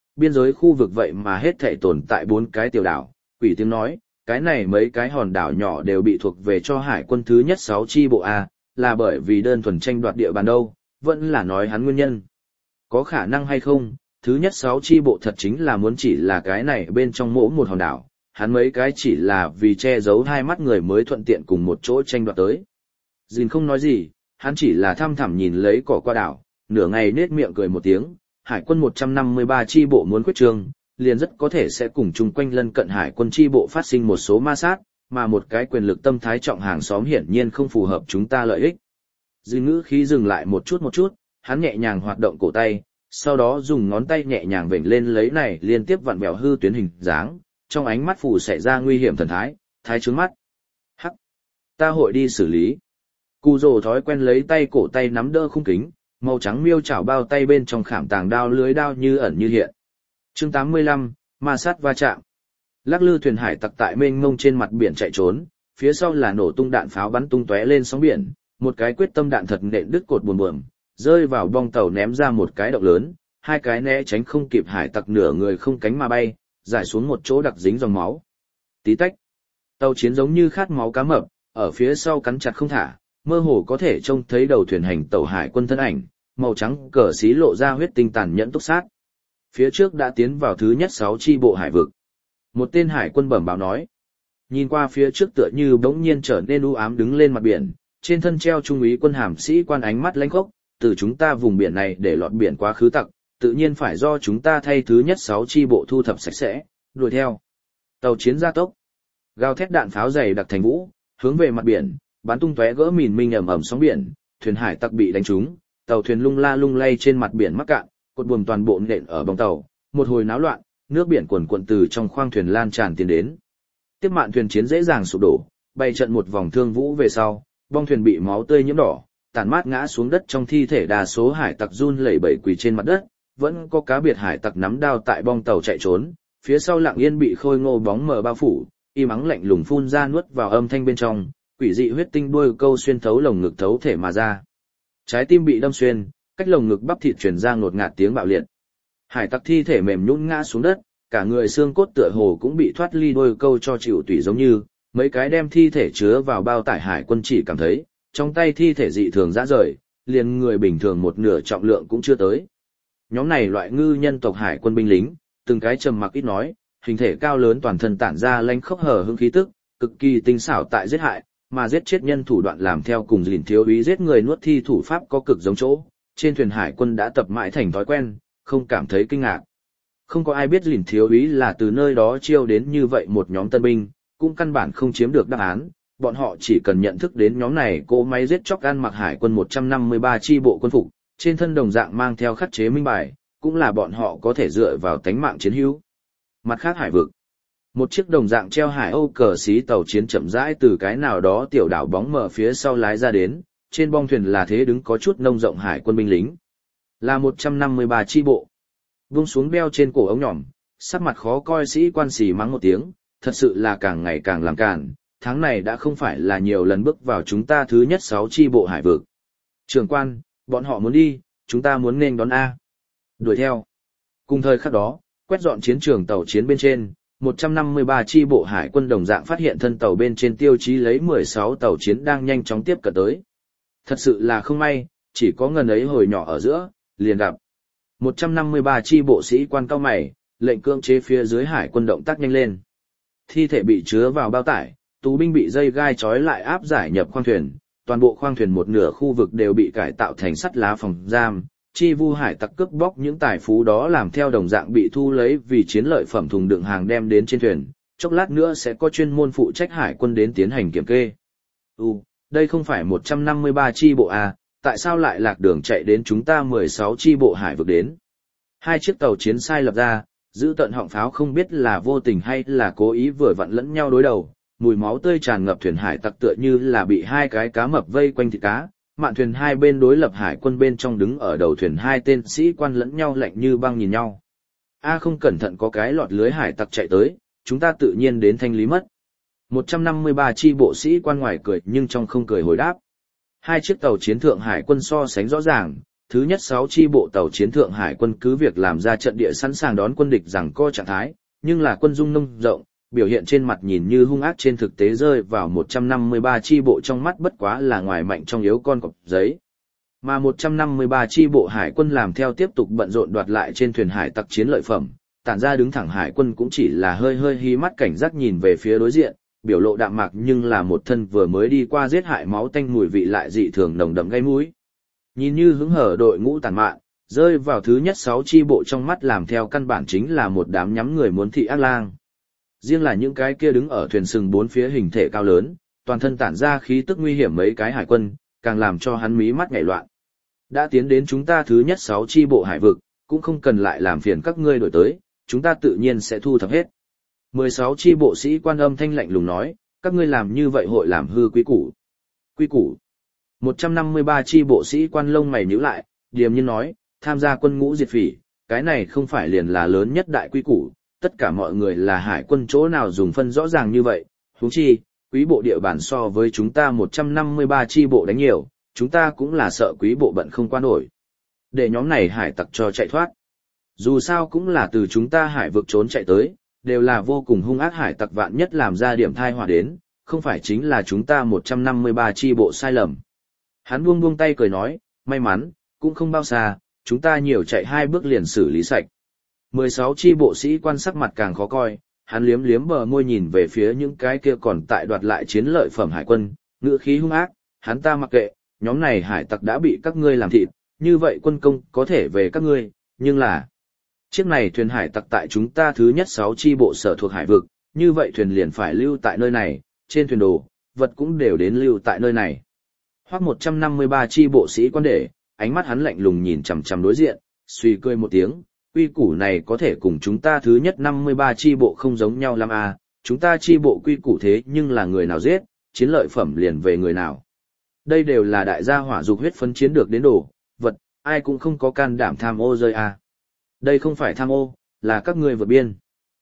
biên giới khu vực vậy mà hết thảy tồn tại 4 cái tiểu đảo, quỷ tiếng nói, cái này mấy cái hòn đảo nhỏ đều bị thuộc về cho hải quân thứ nhất 6 chi bộ A, là bởi vì đơn thuần tranh đoạt địa bàn đâu, vẫn là nói hắn nguyên nhân. Có khả năng hay không, thứ nhất 6 chi bộ thật chính là muốn chỉ là cái này bên trong mỗi một hòn đảo, hắn mấy cái chỉ là vì che giấu hai mắt người mới thuận tiện cùng một chỗ tranh đoạt tới. Dìn không nói gì, hắn chỉ là thăm thẳm nhìn lấy cỏ qua đảo, nửa ngày nết miệng cười một tiếng, hải quân 153 chi bộ muốn quyết trương, liền rất có thể sẽ cùng chung quanh lân cận hải quân chi bộ phát sinh một số ma sát, mà một cái quyền lực tâm thái trọng hàng xóm hiển nhiên không phù hợp chúng ta lợi ích. Dìn ngữ khí dừng lại một chút, hắn nhẹ nhàng hoạt động cổ tay, sau đó dùng ngón tay nhẹ nhàng vểnh lên lấy này liên tiếp vặn vẹo hư tuyến hình dáng, trong ánh mắt phủ xảy ra nguy hiểm thần thái, thái trướng mắt. Hắc! Ta hội đi xử lý. Cù rồ thói quen lấy tay cổ tay nắm đỡ khung kính, màu trắng miêu chảo bao tay bên trong khảm tàng đao lưới đao như ẩn như hiện. Chương 85, ma sát va chạm. Lắc lư thuyền hải tặc tại mênh mông trên mặt biển chạy trốn, phía sau là nổ tung đạn pháo bắn tung tóe lên sóng biển, một cái quyết tâm đạn thật nện đứt cột buồm buồm, rơi vào bong tàu ném ra một cái động lớn, hai cái né tránh không kịp hải tặc nửa người không cánh mà bay, giải xuống một chỗ đặc dính dòng máu. Tí tách. Tàu chiến giống như khát máu cá mập, ở phía sau cắn chặt không thả, mơ hồ có thể trông thấy đầu thuyền hành tàu hải quân thân ảnh, màu trắng cờ xí lộ ra huyết tinh tàn nhẫn túc sát. Phía trước đã tiến vào thứ nhất 6 chi bộ hải vực. Một tên hải quân bẩm báo nói. Nhìn qua phía trước tựa như bỗng nhiên trở nên u ám đứng lên mặt biển, trên thân treo trung úy quân hàm sĩ quan ánh mắt lãnh khốc, từ chúng ta vùng biển này để lọt biển quá khứ tặc, tự nhiên phải do chúng ta thay thứ nhất 6 chi bộ thu thập sạch sẽ, đuổi theo. Tàu chiến gia tốc, gào thét đạn pháo dày đặc thành vũ, hướng về mặt biển, bắn tung tóe gỡ mìn minh ầm ầm sóng biển, thuyền hải tặc bị đánh trúng, tàu thuyền lung la lung lay trên mặt biển mắc cạn, cột buồm toàn bộ nện ở bong tàu, một hồi náo loạn, nước biển cuồn cuộn từ trong khoang thuyền lan tràn tiến đến. Tiếp mạn thuyền chiến dễ dàng sụp đổ, bay trận một vòng thương vũ về sau, bong thuyền bị máu tươi nhiễm đỏ, tàn mát ngã xuống đất trong thi thể đa số hải tặc run lẩy bẩy quỳ trên mặt đất, vẫn có cá biệt hải tặc nắm đao tại bong tàu chạy trốn, phía sau lặng yên bị khôi ngô bóng mờ bao phủ, im ắng lạnh lùng phun ra nuốt vào âm thanh bên trong, quỷ dị huyết tinh đuôi câu xuyên thấu lồng ngực thấu thể mà ra. Trái tim bị đâm xuyên, cách lồng ngực bắp thịt truyền ra ngột ngạt tiếng bạo liệt. Hải tặc thi thể mềm nhũn ngã xuống đất, cả người xương cốt tựa hồ cũng bị thoát ly đuôi câu cho chịu tủy giống như, mấy cái đem thi thể chứa vào bao tải hải quân chỉ cảm thấy, trong tay thi thể dị thường rã rời, liền người bình thường một nửa trọng lượng cũng chưa tới. Nhóm này loại ngư nhân tộc hải quân binh lính, từng cái trầm mặc ít nói, hình thể cao lớn toàn thân tản ra lanh khốc hở hững khí tức, cực kỳ tinh xảo tại giết hại, mà giết chết nhân thủ đoạn làm theo cùng Dìn thiếu úy giết người nuốt thi thủ pháp có cực giống chỗ, trên thuyền hải quân đã tập mãi thành thói quen, không cảm thấy kinh ngạc. Không có ai biết Dìn thiếu úy là từ nơi đó chiêu đến như vậy một nhóm tân binh, cũng căn bản không chiếm được đáp án, bọn họ chỉ cần nhận thức đến nhóm này cỗ máy giết chóc ăn mặc hải quân 153 chi bộ quân phục, trên thân đồng dạng mang theo khắc chế minh bài, cũng là bọn họ có thể dựa vào tánh mạng chiến hữu. Mặt khác hải vực, một chiếc đồng dạng treo hải âu cờ xí tàu chiến chậm rãi từ cái nào đó tiểu đảo bóng mờ phía sau lái ra đến, trên bong thuyền là thế đứng có chút nông rộng hải quân binh lính. Là 153 chi bộ. Vung xuống beo trên cổ ống nhỏm, sắc mặt khó coi sĩ quan xì mắng một tiếng, thật sự là càng ngày càng làm càn, tháng này đã không phải là nhiều lần bước vào chúng ta thứ nhất 6 chi bộ hải vực. Trưởng quan, bọn họ muốn đi, chúng ta muốn nên đón A. Đuổi theo. Cùng thời khắc đó, quét dọn chiến trường tàu chiến bên trên, 153 chi bộ hải quân đồng dạng phát hiện thân tàu bên trên tiêu chí lấy 16 tàu chiến đang nhanh chóng tiếp cận tới. Thật sự là không may, chỉ có ngần ấy hồi nhỏ ở giữa, liền gặp. 153 chi bộ sĩ quan cao mày, lệnh cưỡng chế phía dưới hải quân động tác nhanh lên. Thi thể bị chứa vào bao tải, tù binh bị dây gai trói lại áp giải nhập khoang thuyền, toàn bộ khoang thuyền một nửa khu vực đều bị cải tạo thành sắt lá phòng giam, chi vu hải tặc cướp bóc những tài phú đó làm theo đồng dạng bị thu lấy vì chiến lợi phẩm thùng đựng hàng đem đến trên thuyền, chốc lát nữa sẽ có chuyên môn phụ trách hải quân đến tiến hành kiểm kê. Đây không phải 153 chi bộ à, tại sao lại lạc đường chạy đến chúng ta 16 chi bộ hải vực đến? Hai chiếc tàu chiến sai lập ra, giữ tận họng pháo không biết là vô tình hay là cố ý vừa vặn lẫn nhau đối đầu, mùi máu tươi tràn ngập thuyền hải tặc tựa như là bị hai cái cá mập vây quanh thịt cá. Mạn thuyền hai bên đối lập hải quân bên trong đứng ở đầu thuyền hai tên sĩ quan lẫn nhau lạnh như băng nhìn nhau. Không cẩn thận có cái lọt lưới hải tặc chạy tới, chúng ta tự nhiên đến thanh lý mất. 153 chi bộ sĩ quan ngoài cười nhưng trong không cười hồi đáp. Hai chiếc tàu chiến thượng hải quân so sánh rõ ràng, thứ nhất 6 chi bộ tàu chiến thượng hải quân cứ việc làm ra trận địa sẵn sàng đón quân địch rằng co trạng thái, nhưng là quân dung nông rộng, biểu hiện trên mặt nhìn như hung ác trên thực tế rơi vào 153 chi bộ trong mắt bất quá là ngoài mạnh trong yếu con cọp giấy. Mà 153 chi bộ hải quân làm theo tiếp tục bận rộn đoạt lại trên thuyền hải tặc chiến lợi phẩm, tản ra đứng thẳng hải quân cũng chỉ là hơi hơi hí mắt cảnh giác nhìn về phía đối diện, biểu lộ đạm mạc nhưng là một thân vừa mới đi qua giết hại máu tanh mùi vị lại dị thường nồng đậm gây mũi. Nhìn như hứng hở đội ngũ tàn mạn, rơi vào thứ nhất 6 chi bộ trong mắt làm theo căn bản chính là một đám nhắm người muốn thị ác lang. Riêng là những cái kia đứng ở thuyền sừng bốn phía hình thể cao lớn, toàn thân tản ra khí tức nguy hiểm mấy cái hải quân, càng làm cho hắn mí mắt nhảy loạn. Đã tiến đến chúng ta thứ nhất 6 chi bộ hải vực, cũng không cần lại làm phiền các ngươi đổi tới, chúng ta tự nhiên sẽ thu thập hết. 16 chi bộ sĩ quan âm thanh lạnh lùng nói, các ngươi làm như vậy hội làm hư quý củ. Quý củ. 153 chi bộ sĩ quan lông mày nhíu lại, điềm nhiên nói, tham gia quân ngũ diệt phỉ, cái này không phải liền là lớn nhất đại quý củ, tất cả mọi người là hải quân chỗ nào dùng phân rõ ràng như vậy, huống chi, quý bộ địa bàn so với chúng ta 153 chi bộ đánh nhiều, chúng ta cũng là sợ quý bộ bận không qua nổi. Để nhóm này hải tặc cho chạy thoát. Dù sao cũng là từ chúng ta hải vực trốn chạy tới, đều là vô cùng hung ác hải tặc vạn nhất làm ra điểm thai họa đến, không phải chính là chúng ta 153 chi bộ sai lầm. Hắn buông tay cười nói, may mắn, cũng không bao xa, chúng ta nhiều chạy 2 bước liền xử lý sạch. 16 chi bộ sĩ quan sắc mặt càng khó coi, hắn liếm liếm bờ môi nhìn về phía những cái kia còn tại đoạt lại chiến lợi phẩm hải quân, ngữ khí hung ác, hắn ta mặc kệ, nhóm này hải tặc đã bị các ngươi làm thịt, như vậy quân công có thể về các ngươi, nhưng là chiếc này thuyền hải tặc tại chúng ta thứ nhất 6 chi bộ sở thuộc hải vực, như vậy thuyền liền phải lưu tại nơi này, trên thuyền đồ, vật cũng đều đến lưu tại nơi này. Hoặc 153 chi bộ sĩ quan để, ánh mắt hắn lạnh lùng nhìn chằm chằm đối diện, suy cười một tiếng, quy củ này có thể cùng chúng ta thứ nhất 53 chi bộ không giống nhau lắm à, chúng ta chi bộ quy củ thế nhưng là người nào giết, chiến lợi phẩm liền về người nào. Đây đều là đại gia hỏa dục huyết phấn chiến được đến đồ, vật, ai cũng không có can đảm tham ô rơi à. Đây không phải tham ô, là các ngươi vượt biên.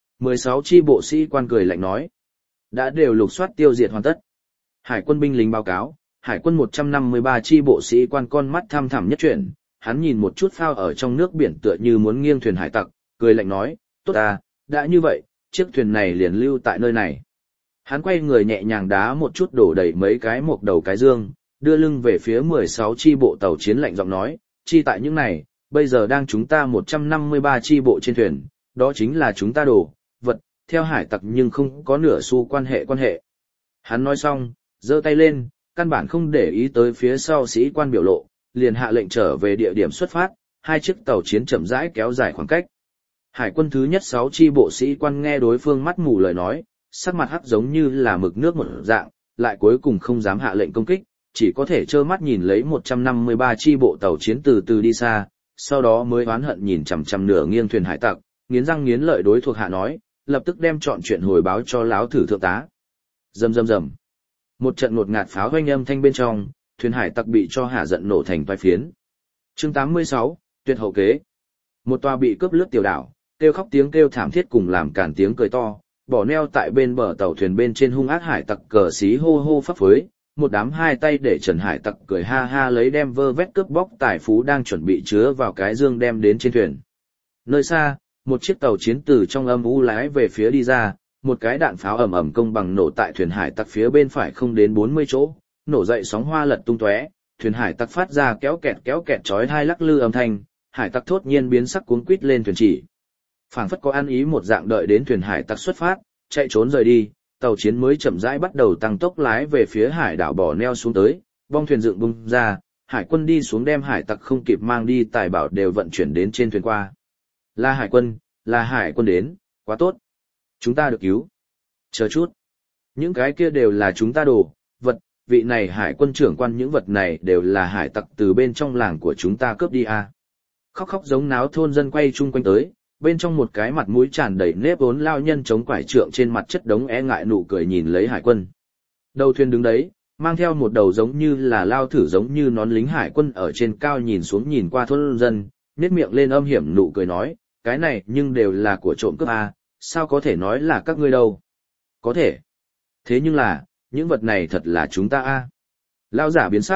16 chi bộ sĩ quan cười lạnh nói. Đã đều lục soát tiêu diệt hoàn tất. Hải quân binh lính báo cáo, hải quân 153 chi bộ sĩ quan con mắt thăm thẳm nhất chuyển, hắn nhìn một chút phao ở trong nước biển tựa như muốn nghiêng thuyền hải tặc, cười lạnh nói, tốt à, đã như vậy, chiếc thuyền này liền lưu tại nơi này. Hắn quay người nhẹ nhàng đá một chút đổ đầy mấy cái mộc đầu cái dương, đưa lưng về phía 16 chi bộ tàu chiến lạnh giọng nói, chi tại những này, bây giờ đang chúng ta 153 chi bộ trên thuyền, đó chính là chúng ta đồ, vật, theo hải tặc nhưng không có nửa xu quan hệ. Hắn nói xong, giơ tay lên, căn bản không để ý tới phía sau sĩ quan biểu lộ, liền hạ lệnh trở về địa điểm xuất phát, 2 chiếc tàu chiến chậm rãi kéo dài khoảng cách. Hải quân thứ nhất 6 chi bộ sĩ quan nghe đối phương mắt mù lời nói, sắc mặt hắc giống như là mực nước một dạng, lại cuối cùng không dám hạ lệnh công kích, chỉ có thể trơ mắt nhìn lấy 153 chi bộ tàu chiến từ từ đi xa, sau đó mới oán hận nhìn chằm chằm nửa nghiêng thuyền hải tặc, nghiến răng nghiến lợi đối thuộc hạ nói, lập tức đem chọn chuyện hồi báo cho láo thử thượng tá. Rầm rầm rầm. Một trận ngột ngạt pháo hoanh âm thanh bên trong, thuyền hải tặc bị cho hạ giận nổ thành toái phiến. Chương 86, tuyệt hậu kế. Một tòa bị cướp lướt tiểu đảo, kêu khóc tiếng kêu thảm thiết cùng làm cản tiếng cười to, bỏ neo tại bên bờ tàu thuyền bên trên hung ác hải tặc cờ xí hô hô phấp phới, một đám hai tay để trần hải tặc cười ha ha lấy đem vơ vét cướp bóc tài phú đang chuẩn bị chứa vào cái dương đem đến trên thuyền. Nơi xa, một chiếc tàu chiến từ trong âm u lái về phía đi ra, một cái đạn pháo ầm ầm công bằng nổ tại thuyền hải tặc phía bên phải không đến 40 chỗ, nổ dậy sóng hoa lật tung tóe, thuyền hải tặc phát ra kéo kẹt chói tai lắc lư âm thanh, hải tặc thốt nhiên biến sắc cuống quít lên thuyền chỉ. Phảng phất có ăn ý một dạng đợi đến thuyền hải tặc xuất phát, chạy trốn rời đi, tàu chiến mới chậm rãi bắt đầu tăng tốc lái về phía hải đảo bỏ neo xuống tới, bong thuyền dựng bung ra, hải quân đi xuống đem hải tặc không kịp mang đi tài bảo đều vận chuyển đến trên thuyền qua. Là hải quân đến, quá tốt. Chúng ta được cứu. Chờ chút. Những cái kia đều là chúng ta đồ, vật, vị này hải quân trưởng quan những vật này đều là hải tặc từ bên trong làng của chúng ta cướp đi à. Khóc giống náo thôn dân quay chung quanh tới, bên trong một cái mặt mũi tràn đầy nếp vốn lao nhân chống quải trượng trên mặt chất đống e ngại nụ cười nhìn lấy hải quân. Đầu thuyền đứng đấy, mang theo một đầu giống như là lao thử giống như nón lính hải quân ở trên cao nhìn xuống nhìn qua thôn dân, nét miệng lên âm hiểm nụ cười nói, cái này nhưng đều là của trộm cướp à, sao có thể nói là các ngươi đâu. Có thể. Thế nhưng là, những vật này thật là chúng ta à. Lao giả biến sắc,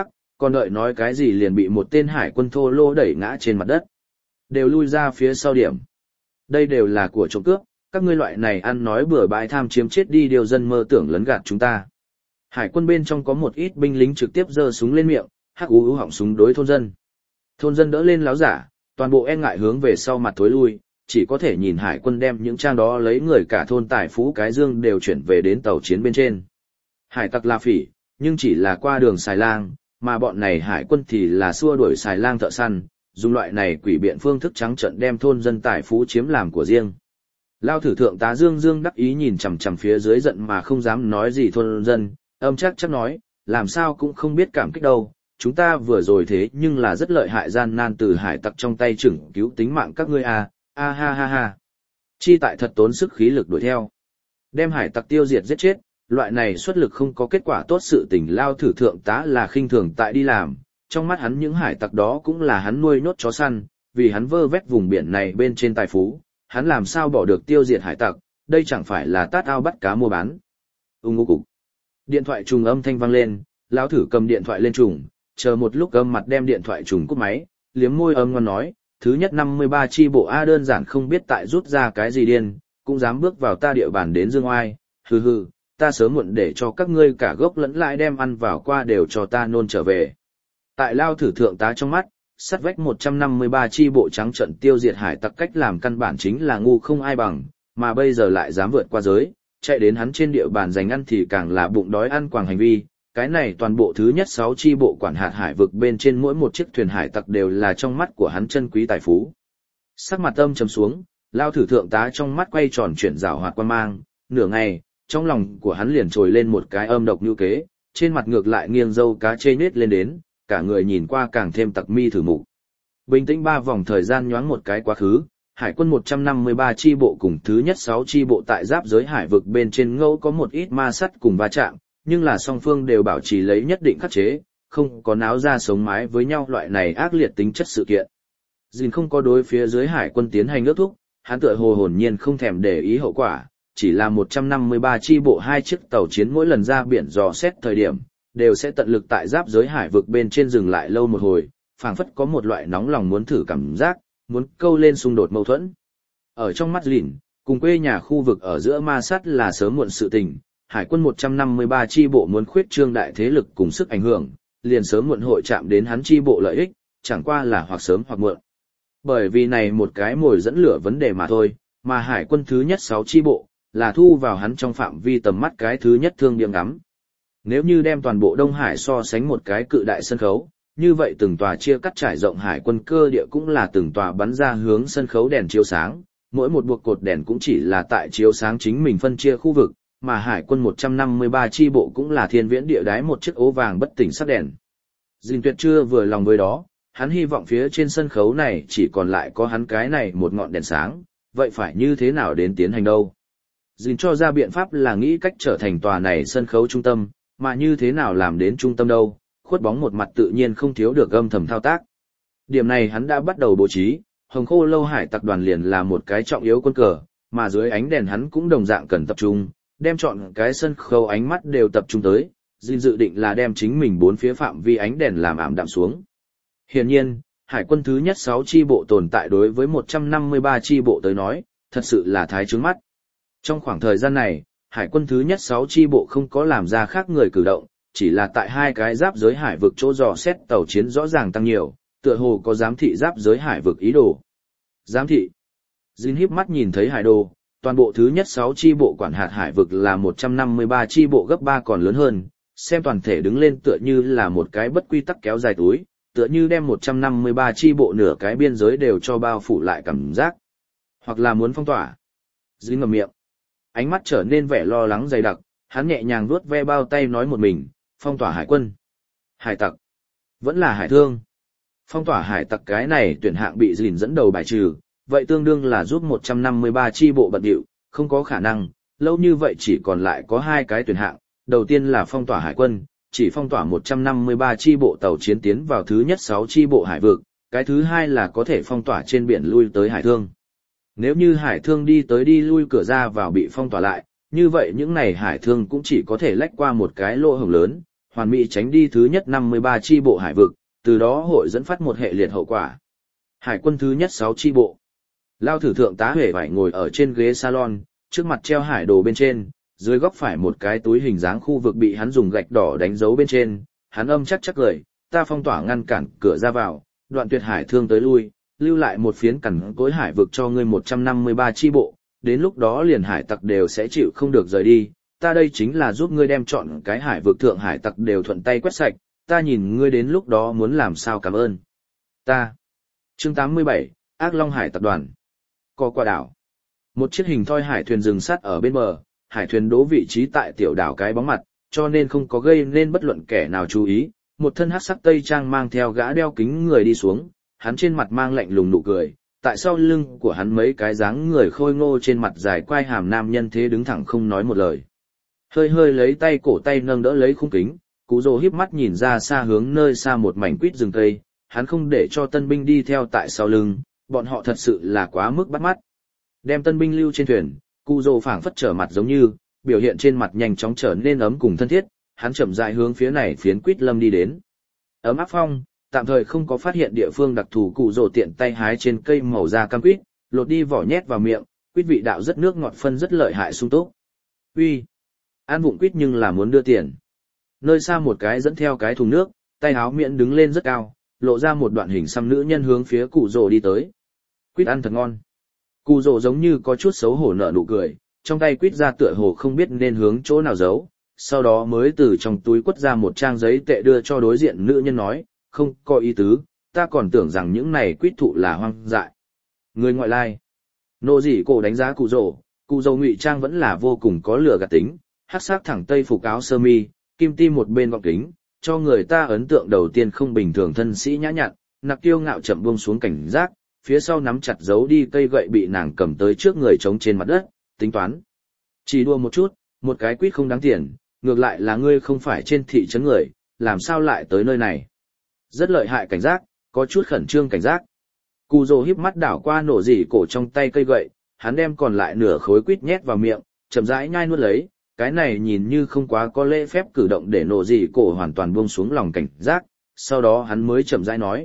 Còn đợi nói cái gì liền bị một tên hải quân thô lô đẩy ngã trên mặt đất. Đều lui ra phía sau điểm. Đây đều là của trộm cướp, các ngươi loại này ăn nói bừa bãi tham chiếm chết đi điều dân mơ tưởng lấn gạt chúng ta. Hải quân bên trong có một ít binh lính trực tiếp giơ súng lên miệng, hắc ú họng súng đối thôn dân. Thôn dân đỡ lên láo giả, toàn bộ e ngại hướng về sau mặt thối lui, chỉ có thể nhìn hải quân đem những trang đó lấy người cả thôn tài phú cái dương đều chuyển về đến tàu chiến bên trên. Hải tặc là phỉ, nhưng chỉ là qua đường xài lang, mà bọn này hải quân thì là xua đuổi xài lang thợ săn, dùng loại này quỷ biện phương thức trắng trợn đem thôn dân tài phú chiếm làm của riêng. Lao thử thượng tá Dương Dương đắc ý nhìn chằm chằm phía dưới giận mà không dám nói gì thôn dân, âm chắc nói, làm sao cũng không biết cảm kích đâu, chúng ta vừa rồi thế nhưng là rất lợi hại gian nan từ hải tặc trong tay chừng cứu tính mạng các ngươi à, a ha ha ha. Chi tại thật tốn sức khí lực đuổi theo. Đem hải tặc tiêu diệt giết chết, loại này xuất lực không có kết quả tốt sự tình Lao thử thượng tá là khinh thường tại đi làm, trong mắt hắn những hải tặc đó cũng là hắn nuôi nốt chó săn, vì hắn vơ vét vùng biển này bên trên tài phú, hắn làm sao bỏ được tiêu diệt hải tặc, đây chẳng phải là tát ao bắt cá mua bán. Ngô cục. Điện thoại trùng âm thanh vang lên, lão thử cầm điện thoại lên trùng, chờ một lúc âm mặt đem điện thoại trùng cúp máy, liếm môi âm ngon nói, thứ nhất 53 chi bộ A đơn giản không biết tại rút ra cái gì điên, cũng dám bước vào ta địa bàn đến dương oai, hừ hừ, ta sớm muộn để cho các ngươi cả gốc lẫn lại đem ăn vào qua đều cho ta nôn trở về. Tại lao thử thượng tá trong mắt, sắt vách 153 chi bộ trắng trận tiêu diệt hải tặc cách làm căn bản chính là ngu không ai bằng, mà bây giờ lại dám vượt qua giới, chạy đến hắn trên địa bàn giành ăn thì càng là bụng đói ăn quàng hành vi. Cái này toàn bộ thứ nhất 6 chi bộ quản hạt hải vực bên trên mỗi một chiếc thuyền hải tặc đều là trong mắt của hắn chân quý tài phú. Sắc mặt âm trầm xuống, lao thử thượng tá trong mắt quay tròn chuyển rảo hoạt quan mang, nửa ngày, trong lòng của hắn liền trồi lên một cái âm độc như kế, trên mặt ngược lại nghiêng râu cá chê nết lên đến, cả người nhìn qua càng thêm tặc mi thử mục. Bình tĩnh 3 vòng thời gian nhoáng một cái quá khứ, hải quân 153 chi bộ cùng thứ nhất 6 chi bộ tại giáp giới hải vực bên trên ngẫu có một ít ma sắt cùng va chạm, nhưng là song phương đều bảo trì lấy nhất định khắc chế, không có náo ra sống mái với nhau loại này ác liệt tính chất sự kiện. Dìn không có đối phía dưới hải quân tiến hành ước thúc, hắn tựa hồ hồn nhiên không thèm để ý hậu quả, chỉ là 153 chi bộ 2 chiếc tàu chiến mỗi lần ra biển dò xét thời điểm, đều sẽ tận lực tại giáp giới hải vực bên trên dừng lại lâu một hồi, phảng phất có một loại nóng lòng muốn thử cảm giác, muốn câu lên xung đột mâu thuẫn. Ở trong mắt Dìn, cùng quê nhà khu vực ở giữa ma sát là sớm muộn sự tình. Hải quân 153 chi bộ muốn khuyết trương đại thế lực cùng sức ảnh hưởng, liền sớm muộn hội chạm đến hắn chi bộ lợi ích, chẳng qua là hoặc sớm hoặc muộn. Bởi vì này một cái mồi dẫn lửa vấn đề mà thôi, mà hải quân thứ nhất 6 chi bộ, là thu vào hắn trong phạm vi tầm mắt cái thứ nhất thương điểm ngắm. Nếu như đem toàn bộ Đông Hải so sánh một cái cự đại sân khấu, như vậy từng tòa chia cắt trải rộng hải quân cơ địa cũng là từng tòa bắn ra hướng sân khấu đèn chiếu sáng, mỗi một buộc cột đèn cũng chỉ là tại chiếu sáng chính mình phân chia khu vực, mà hải quân 153 chi bộ cũng là thiên viễn địa đái một chiếc ố vàng bất tỉnh sắc đèn. Dìn Tuyệt chưa vừa lòng với đó, hắn hy vọng phía trên sân khấu này chỉ còn lại có hắn cái này một ngọn đèn sáng, vậy phải như thế nào đến tiến hành đâu? Dìn cho ra biện pháp là nghĩ cách trở thành tòa này sân khấu trung tâm, mà như thế nào làm đến trung tâm đâu, khuất bóng một mặt tự nhiên không thiếu được âm thầm thao tác. Điểm này hắn đã bắt đầu bố trí, Hồng Khô Lâu Hải tập đoàn liền là một cái trọng yếu quân cờ, mà dưới ánh đèn hắn cũng đồng dạng cần tập trung, đem chọn cái sân khấu ánh mắt đều tập trung tới, Dìn dự định là đem chính mình bốn phía phạm vi ánh đèn làm ảm đạm xuống. Hiển nhiên, hải quân thứ nhất 6 chi bộ tồn tại đối với 153 chi bộ tới nói, thật sự là thái trướng mắt. Trong khoảng thời gian này, hải quân thứ nhất 6 chi bộ không có làm ra khác người cử động, chỉ là tại hai cái giáp giới hải vực chỗ dò xét tàu chiến rõ ràng tăng nhiều, tựa hồ có giám thị giáp giới hải vực ý đồ. Giám thị. Dìn híp mắt nhìn thấy hải đồ, toàn bộ thứ nhất 6 chi bộ quản hạt hải vực là 153 chi bộ gấp 3 còn lớn hơn, xem toàn thể đứng lên tựa như là một cái bất quy tắc kéo dài túi, tựa như đem 153 chi bộ nửa cái biên giới đều cho bao phủ lại cảm giác. Hoặc là muốn phong tỏa. Dìn ngậm miệng. Ánh mắt trở nên vẻ lo lắng dày đặc, hắn nhẹ nhàng vuốt ve bao tay nói một mình, phong tỏa hải quân. Hải tặc. Vẫn là hải thương. Phong tỏa hải tặc cái này tuyển hạng bị Dìn dẫn đầu bài trừ, vậy tương đương là giúp 153 chi bộ bận điệu, không có khả năng, lâu như vậy chỉ còn lại có hai cái tuyển hạng, đầu tiên là phong tỏa hải quân, chỉ phong tỏa 153 chi bộ tàu chiến tiến vào thứ nhất 6 chi bộ hải vực, cái thứ hai là có thể phong tỏa trên biển lui tới hải thương. Nếu như hải thương đi tới đi lui cửa ra vào bị phong tỏa lại, như vậy những này hải thương cũng chỉ có thể lách qua một cái lỗ hổng lớn, hoàn mỹ tránh đi thứ nhất 53 chi bộ hải vực, từ đó hội dẫn phát một hệ liệt hậu quả. Hải quân thứ nhất 6 chi bộ. Lao thử thượng tá Huệ phải ngồi ở trên ghế salon, trước mặt treo hải đồ bên trên, dưới góc phải một cái túi hình dáng khu vực bị hắn dùng gạch đỏ đánh dấu bên trên, hắn âm chắc cười, ta phong tỏa ngăn cản cửa ra vào, đoạn tuyệt hải thương tới lui, lưu lại một phiến cằn cối hải vực cho ngươi 153 chi bộ, đến lúc đó liền hải tặc đều sẽ chịu không được rời đi, ta đây chính là giúp ngươi đem chọn cái hải vực thượng hải tặc đều thuận tay quét sạch, ta nhìn ngươi đến lúc đó muốn làm sao cảm ơn. Ta. Chương 87, Ác Long Hải tập đoàn. Co qua đảo. Một chiếc hình thoi hải thuyền dừng sắt ở bên bờ, hải thuyền đỗ vị trí tại tiểu đảo cái bóng mặt, cho nên không có gây nên bất luận kẻ nào chú ý. Một thân hắc sắc tây trang mang theo gã đeo kính người đi xuống, hắn trên mặt mang lạnh lùng nụ cười, tại sau lưng của hắn mấy cái dáng người khôi ngô trên mặt dài quai hàm nam nhân thế đứng thẳng không nói một lời. Hơi hơi lấy tay cổ tay nâng đỡ lấy khung kính, Cú Dô híp mắt nhìn ra xa hướng nơi xa một mảnh quýt rừng cây, hắn không để cho tân binh đi theo tại sau lưng, bọn họ thật sự là quá mức bắt mắt. Đem tân binh lưu trên thuyền, Cú Dô phảng phất trở mặt giống như, biểu hiện trên mặt nhanh chóng trở nên ấm cùng thân thiết, hắn chậm rãi hướng phía này phiến quýt lâm đi đến. Ấm áp phong, tạm thời không có phát hiện địa phương đặc thù, Cú Dô tiện tay hái trên cây màu da cam quýt, lột đi vỏ nhét vào miệng, quýt vị đạo rất nước ngọt phân rất lợi hại sung túc. Uy, ăn vụng quýt nhưng là muốn đưa tiền. Nơi xa một cái dẫn theo cái thùng nước, tay áo miệng đứng lên rất cao, lộ ra một đoạn hình xăm nữ nhân hướng phía Cụ Dô đi tới. Quýt ăn thật ngon. Cụ Dô giống như có chút xấu hổ nở nụ cười, trong tay quýt ra tựa hồ không biết nên hướng chỗ nào giấu, sau đó mới từ trong túi quất ra một trang giấy tệ đưa cho đối diện nữ nhân nói, không có ý tứ, ta còn tưởng rằng những này quýt thụ là hoang dại. Người ngoại lai. Nô dĩ cổ đánh giá Cụ Dô ngụy trang vẫn là vô cùng có lửa gạt tính, hắc sắc thẳng tây phục áo sơ mi, kim ti một bên gọng kính, cho người ta ấn tượng đầu tiên không bình thường thân sĩ nhã nhặn, nặc kiêu ngạo chậm buông xuống cảnh giác, phía sau nắm chặt giấu đi cây gậy bị nàng cầm tới trước người trống trên mặt đất, tính toán. Chỉ đua một chút, một cái quýt không đáng tiền, ngược lại là ngươi không phải trên thị trấn người, làm sao lại tới nơi này. Rất lợi hại cảnh giác, có chút khẩn trương cảnh giác. Cù Dô híp mắt đảo qua nổ dỉ cổ trong tay cây gậy, hắn đem còn lại nửa khối quýt nhét vào miệng, chậm rãi nhai nuốt lấy, cái này nhìn như không quá có lễ phép cử động để nổ dỉ cổ hoàn toàn buông xuống lòng cảnh giác, sau đó hắn mới chậm rãi nói,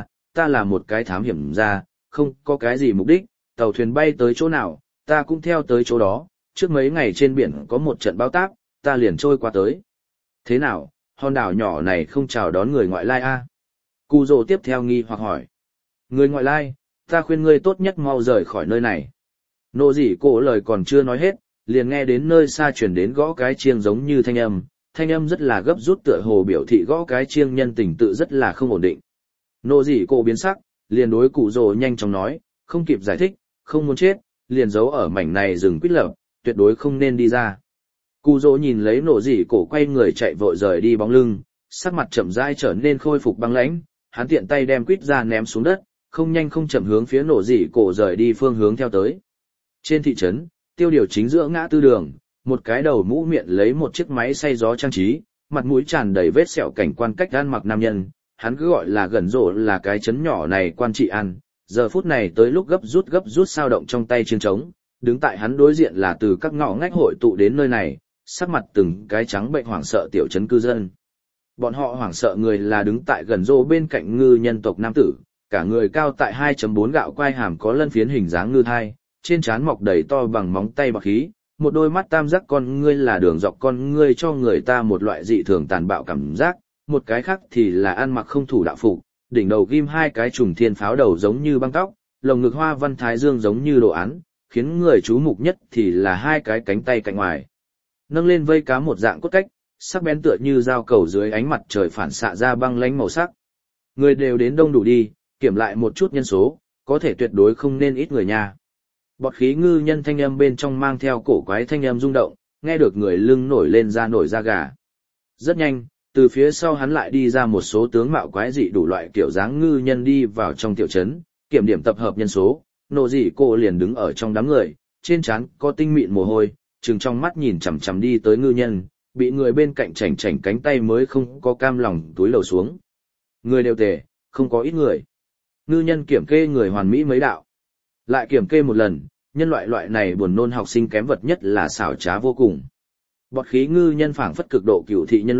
ta là một cái thám hiểm gia, không có cái gì mục đích, tàu thuyền bay tới chỗ nào, ta cũng theo tới chỗ đó, trước mấy ngày trên biển có một trận bão táp, ta liền trôi qua tới. Thế nào, hòn đảo nhỏ này không chào đón người ngoại lai à? Cù Dô tiếp theo nghi hoặc hỏi. Người ngoại lai, ta khuyên ngươi tốt nhất mau rời khỏi nơi này. Nô dỉ cổ lời còn chưa nói hết, liền nghe đến nơi xa chuyển đến gõ cái chiêng giống như thanh âm rất là gấp rút tựa hồ biểu thị gõ cái chiêng nhân tình tự rất là không ổn định. Nô dỉ cổ biến sắc, liền đối Cụ Dô nhanh chóng nói, không kịp giải thích, không muốn chết, liền giấu ở mảnh này rừng quýt lập, tuyệt đối không nên đi ra. Cụ Dô nhìn lấy nô dỉ cổ quay người chạy vội rời đi bóng lưng, sắc mặt chậm rãi trở nên khôi phục băng lãnh, hắn tiện tay đem quýt ra ném xuống đất, không nhanh không chậm hướng phía nô dỉ cổ rời đi phương hướng theo tới. Trên thị trấn, tiêu điều chính giữa ngã tư đường, một cái đầu mũ miệng lấy một chiếc máy xay gió trang trí, mặt mũi tràn đầy vết sẹo cảnh quan cách ăn mặc nam nhân, hắn cứ gọi là gần rổ là cái trấn nhỏ này quan trị ăn, giờ phút này tới lúc gấp rút sao động trong tay chiêng trống, đứng tại hắn đối diện là từ các ngõ ngách hội tụ đến nơi này, sắc mặt từng cái trắng bệnh hoảng sợ tiểu trấn cư dân. Bọn họ hoảng sợ người là đứng tại gần rổ bên cạnh ngư nhân tộc nam tử, cả người cao tại 2.4 gạo quai hàm có lân phiến hình dáng ngư thai, trên trán mọc đầy to bằng móng tay bạc khí, một đôi mắt tam giác con ngươi là đường dọc con ngươi cho người ta một loại dị thường tàn bạo cảm giác, một cái khác thì là ăn mặc không thủ đạo phục, đỉnh đầu ghim hai cái trùng thiên pháo đầu giống như băng tóc, lồng ngực hoa văn thái dương giống như đồ án, khiến người chú mục nhất thì là hai cái cánh tay cạnh ngoài. Nâng lên vây cá một dạng cốt cách, sắc bén tựa như dao cầu dưới ánh mặt trời phản xạ ra băng lánh màu sắc. Người đều đến đông đủ đi, kiểm lại một chút nhân số, có thể tuyệt đối không nên ít người nha. Bọt khí ngư nhân thanh âm bên trong mang theo cổ quái thanh âm rung động, nghe được người lưng nổi lên da nổi da gà. Rất nhanh, từ phía sau hắn lại đi ra một số tướng mạo quái dị đủ loại kiểu dáng ngư nhân đi vào trong tiểu trấn, kiểm điểm tập hợp nhân số, nộ dị cô liền đứng ở trong đám người, trên trán có tinh mịn mồ hôi, trừng trong mắt nhìn chằm chằm đi tới ngư nhân, bị người bên cạnh chảnh chảnh cánh tay mới không có cam lòng túi lầu xuống. Người đều tề, không có ít người. Ngư nhân kiểm kê người hoàn mỹ mấy đạo. Lại kiểm kê một lần, nhân loại này buồn nôn học sinh kém vật nhất là xảo trá vô cùng. Bọt khí ngư nhân phảng phất cực độ cửu thị nhân loại,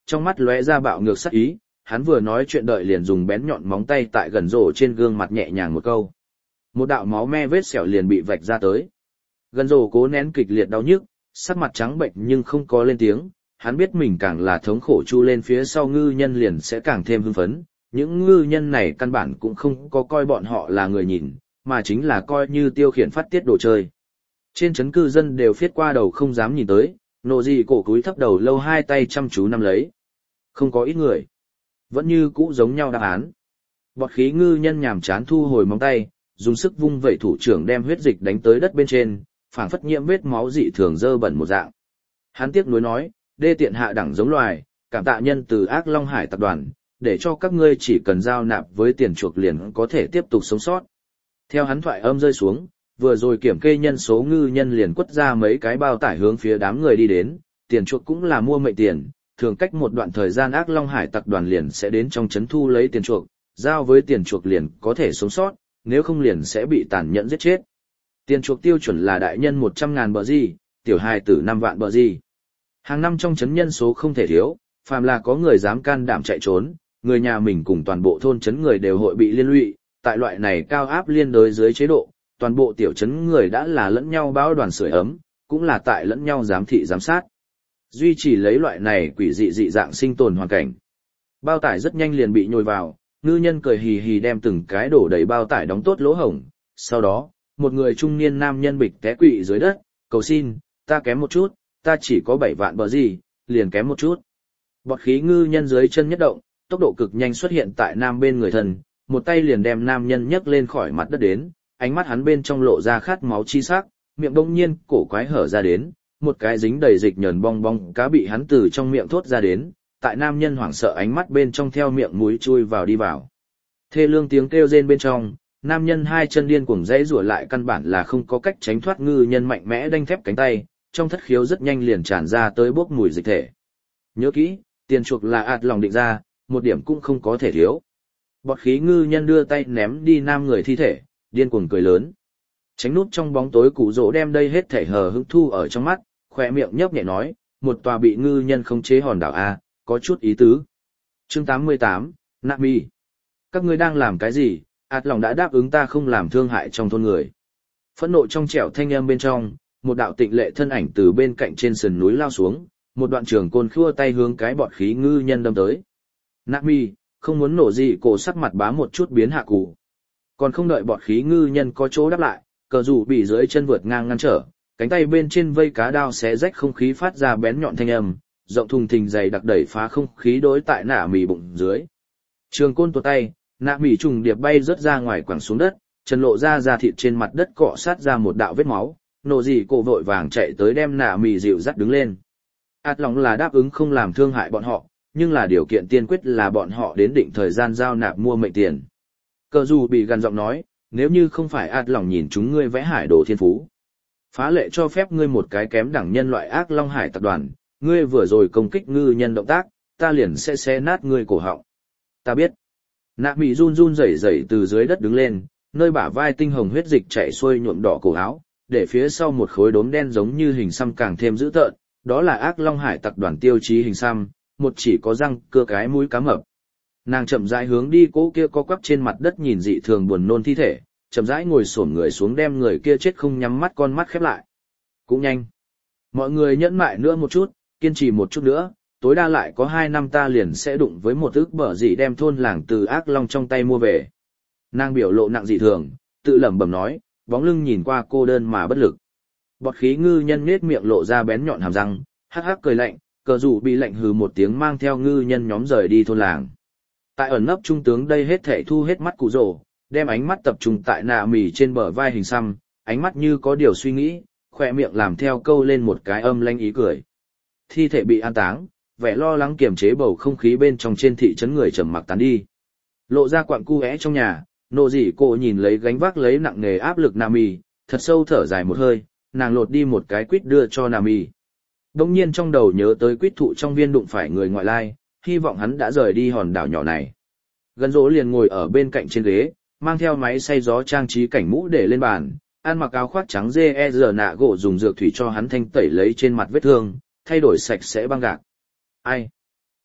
trong mắt lóe ra bạo ngược sắc ý, hắn vừa nói chuyện đợi liền dùng bén nhọn móng tay tại gần rổ trên gương mặt nhẹ nhàng một câu. Một đạo máu me vết sẹo liền bị vạch ra tới. Gần rổ cố nén kịch liệt đau nhức, sắc mặt trắng bệnh nhưng không có lên tiếng, hắn biết mình càng là thống khổ chu lên phía sau ngư nhân liền sẽ càng thêm hưng phấn. Những ngư nhân này căn bản cũng không có coi bọn họ là người nhìn, mà chính là coi như tiêu khiển phát tiết đồ chơi. Trên trấn cư dân đều phiết qua đầu không dám nhìn tới, nộ gì cổ cúi thấp đầu lâu hai tay chăm chú nắm lấy. Không có ít người. Vẫn như cũ giống nhau đáp án. Bọt khí ngư nhân nhàm chán thu hồi móng tay, dùng sức vung vẩy thủ trưởng đem huyết dịch đánh tới đất bên trên, phảng phất nhiễm vết máu dị thường dơ bẩn một dạng. Hắn tiếc nuối nói, đê tiện hạ đẳng giống loài, cảm tạ nhân từ Ác Long Hải tập đoàn, để cho các ngươi chỉ cần giao nạp với tiền chuộc liền có thể tiếp tục sống sót. Theo hắn thoại âm rơi xuống, vừa rồi kiểm kê nhân số ngư nhân liền quất ra mấy cái bao tải hướng phía đám người đi đến, tiền chuộc cũng là mua mệnh tiền, thường cách một đoạn thời gian Ác Long Hải tập đoàn liền sẽ đến trong trấn thu lấy tiền chuộc, giao với tiền chuộc liền có thể sống sót, nếu không liền sẽ bị tàn nhẫn giết chết. Tiền chuộc tiêu chuẩn là đại nhân 100.000 bờ gì, tiểu hài tử 5 vạn bờ gì. Hàng năm trong trấn nhân số không thể thiếu, phàm là có người dám can đảm chạy trốn, người nhà mình cùng toàn bộ thôn trấn người đều hội bị liên lụy, tại loại này cao áp liên đới dưới chế độ, toàn bộ tiểu trấn người đã là lẫn nhau báo đoàn sưởi ấm, cũng là tại lẫn nhau giám thị giám sát. Duy trì lấy loại này quỷ dị dị dạng sinh tồn hoàn cảnh. Bao tải rất nhanh liền bị nhồi vào, ngư nhân cười hì hì đem từng cái đổ đầy bao tải đóng tốt lỗ hổng, sau đó, một người trung niên nam nhân bịch té quỵ dưới đất, cầu xin, ta kém một chút, ta chỉ có 7 vạn bờ gì, liền kém một chút. Bọt khí ngư nhân dưới chân nhất động, tốc độ cực nhanh xuất hiện tại nam bên người thần, một tay liền đem nam nhân nhấc lên khỏi mặt đất đến, ánh mắt hắn bên trong lộ ra khát máu chi sắc, miệng đông nhiên cổ quái hở ra đến, một cái dính đầy dịch nhờn bong bong cá bị hắn từ trong miệng thốt ra đến, tại nam nhân hoảng sợ ánh mắt bên trong theo miệng mũi chui vào đi vào. Thê lương tiếng kêu rên bên trong, nam nhân hai chân điên cuồng dãy rủa lại căn bản là không có cách tránh thoát ngư nhân mạnh mẽ đanh thép cánh tay, trong thất khiếu rất nhanh liền tràn ra tới bốc mùi dịch thể. Nhớ kỹ, tiền chuộc là ạt lòng định ra, một điểm cũng không có thể thiếu. Bọt khí ngư nhân đưa tay ném đi nam người thi thể, điên cuồng cười lớn. Tránh núp trong bóng tối Cụ Dỗ đem đây hết thể hờ hững thu ở trong mắt, khỏe miệng nhấp nhẹ nói, một tòa bị ngư nhân khống chế hòn đảo A, có chút ý tứ. Chương 88, Nami. Các ngươi đang làm cái gì? Ạt lòng đã đáp ứng ta không làm thương hại trong thôn người. Phẫn nộ trong trẻo thanh âm bên trong, một đạo tịnh lệ thân ảnh từ bên cạnh trên sườn núi lao xuống, một đoạn trường côn khua tay hướng cái bọt khí ngư nhân đâm tới. Nami, không muốn nổ gì cổ sắc mặt bá một chút biến hạ cụ. Còn không đợi bọt khí ngư nhân có chỗ đáp lại, cờ rủ bị dưới chân vượt ngang ngăn trở, cánh tay bên trên vây cá đao xé rách không khí phát ra bén nhọn thanh âm, rộng thùng thình dày đặc đẩy phá không khí đối tại nạ mì bụng dưới. Trường côn tuột tay, nạ mì trùng điệp bay rớt ra ngoài quẳng xuống đất, chân lộ ra thịt trên mặt đất cọ sát ra một đạo vết máu, nổ gì cổ vội vàng chạy tới đem nạ mì dịu dắt đứng lên. Át lòng là đáp ứng không làm thương hại bọn họ, nhưng là điều kiện tiên quyết là bọn họ đến định thời gian giao nạp mua mệnh tiền. Cờ dù bị gần giọng nói, nếu như không phải át lòng nhìn chúng ngươi vẽ hải đồ thiên phú, phá lệ cho phép ngươi một cái kém đẳng nhân loại Ác Long Hải tập đoàn, ngươi vừa rồi công kích ngư nhân động tác, ta liền sẽ xé nát ngươi cổ họng. Ta biết. Nạ mị run run rẩy rẩy từ dưới đất đứng lên, nơi bả vai tinh hồng huyết dịch chảy xuôi nhuộm đỏ cổ áo, để phía sau một khối đốm đen giống như hình xăm càng thêm dữ tợn, đó là Ác Long Hải tập đoàn tiêu chí hình xăm, một chỉ có răng, cưa cái mũi cá mập. Nàng chậm rãi hướng đi cố kia co quắp trên mặt đất nhìn dị thường buồn nôn thi thể, chậm rãi ngồi xổm người xuống đem người kia chết không nhắm mắt con mắt khép lại. Cũng nhanh. Mọi người nhẫn mại nữa một chút, kiên trì một chút nữa, tối đa lại có 2 năm ta liền sẽ đụng với một ức bở dị đem thôn làng từ Ác Long trong tay mua về. Nàng biểu lộ nặng dị thường, tự lẩm bẩm nói, bóng lưng nhìn qua cô đơn mà bất lực. Bọt khí ngư nhân nhếch miệng lộ ra bén nhọn hàm răng, hắc hắc cười lạnh, cờ rủ bị lạnh hừ một tiếng mang theo ngư nhân nhóm rời đi thôn làng. Tại ẩn nấp trung tướng đây hết thảy thu hết mắt Cụ Dỗ, đem ánh mắt tập trung tại nạ mì trên bờ vai hình xăm, ánh mắt như có điều suy nghĩ, khỏe miệng làm theo câu lên một cái âm lanh ý cười. Thi thể bị an táng, vẻ lo lắng kiềm chế bầu không khí bên trong trên thị trấn người trầm mặc tán đi. Lộ ra quặng cu é trong nhà, nộ dị cô nhìn lấy gánh vác lấy nặng nề áp lực nạ mì, thật sâu thở dài một hơi, nàng lột đi một cái quýt đưa cho nạ mì. Đông nhiên trong đầu nhớ tới quýt thụ trong viên đụng phải người ngoại lai, hy vọng hắn đã rời đi hòn đảo nhỏ này. Gần Dỗ liền ngồi ở bên cạnh trên ghế, mang theo máy xay gió trang trí cảnh mũ để lên bàn, ăn mặc áo khoác trắng GER nạ gỗ dùng dược thủy cho hắn thanh tẩy lấy trên mặt vết thương, thay đổi sạch sẽ băng gạc. Ai?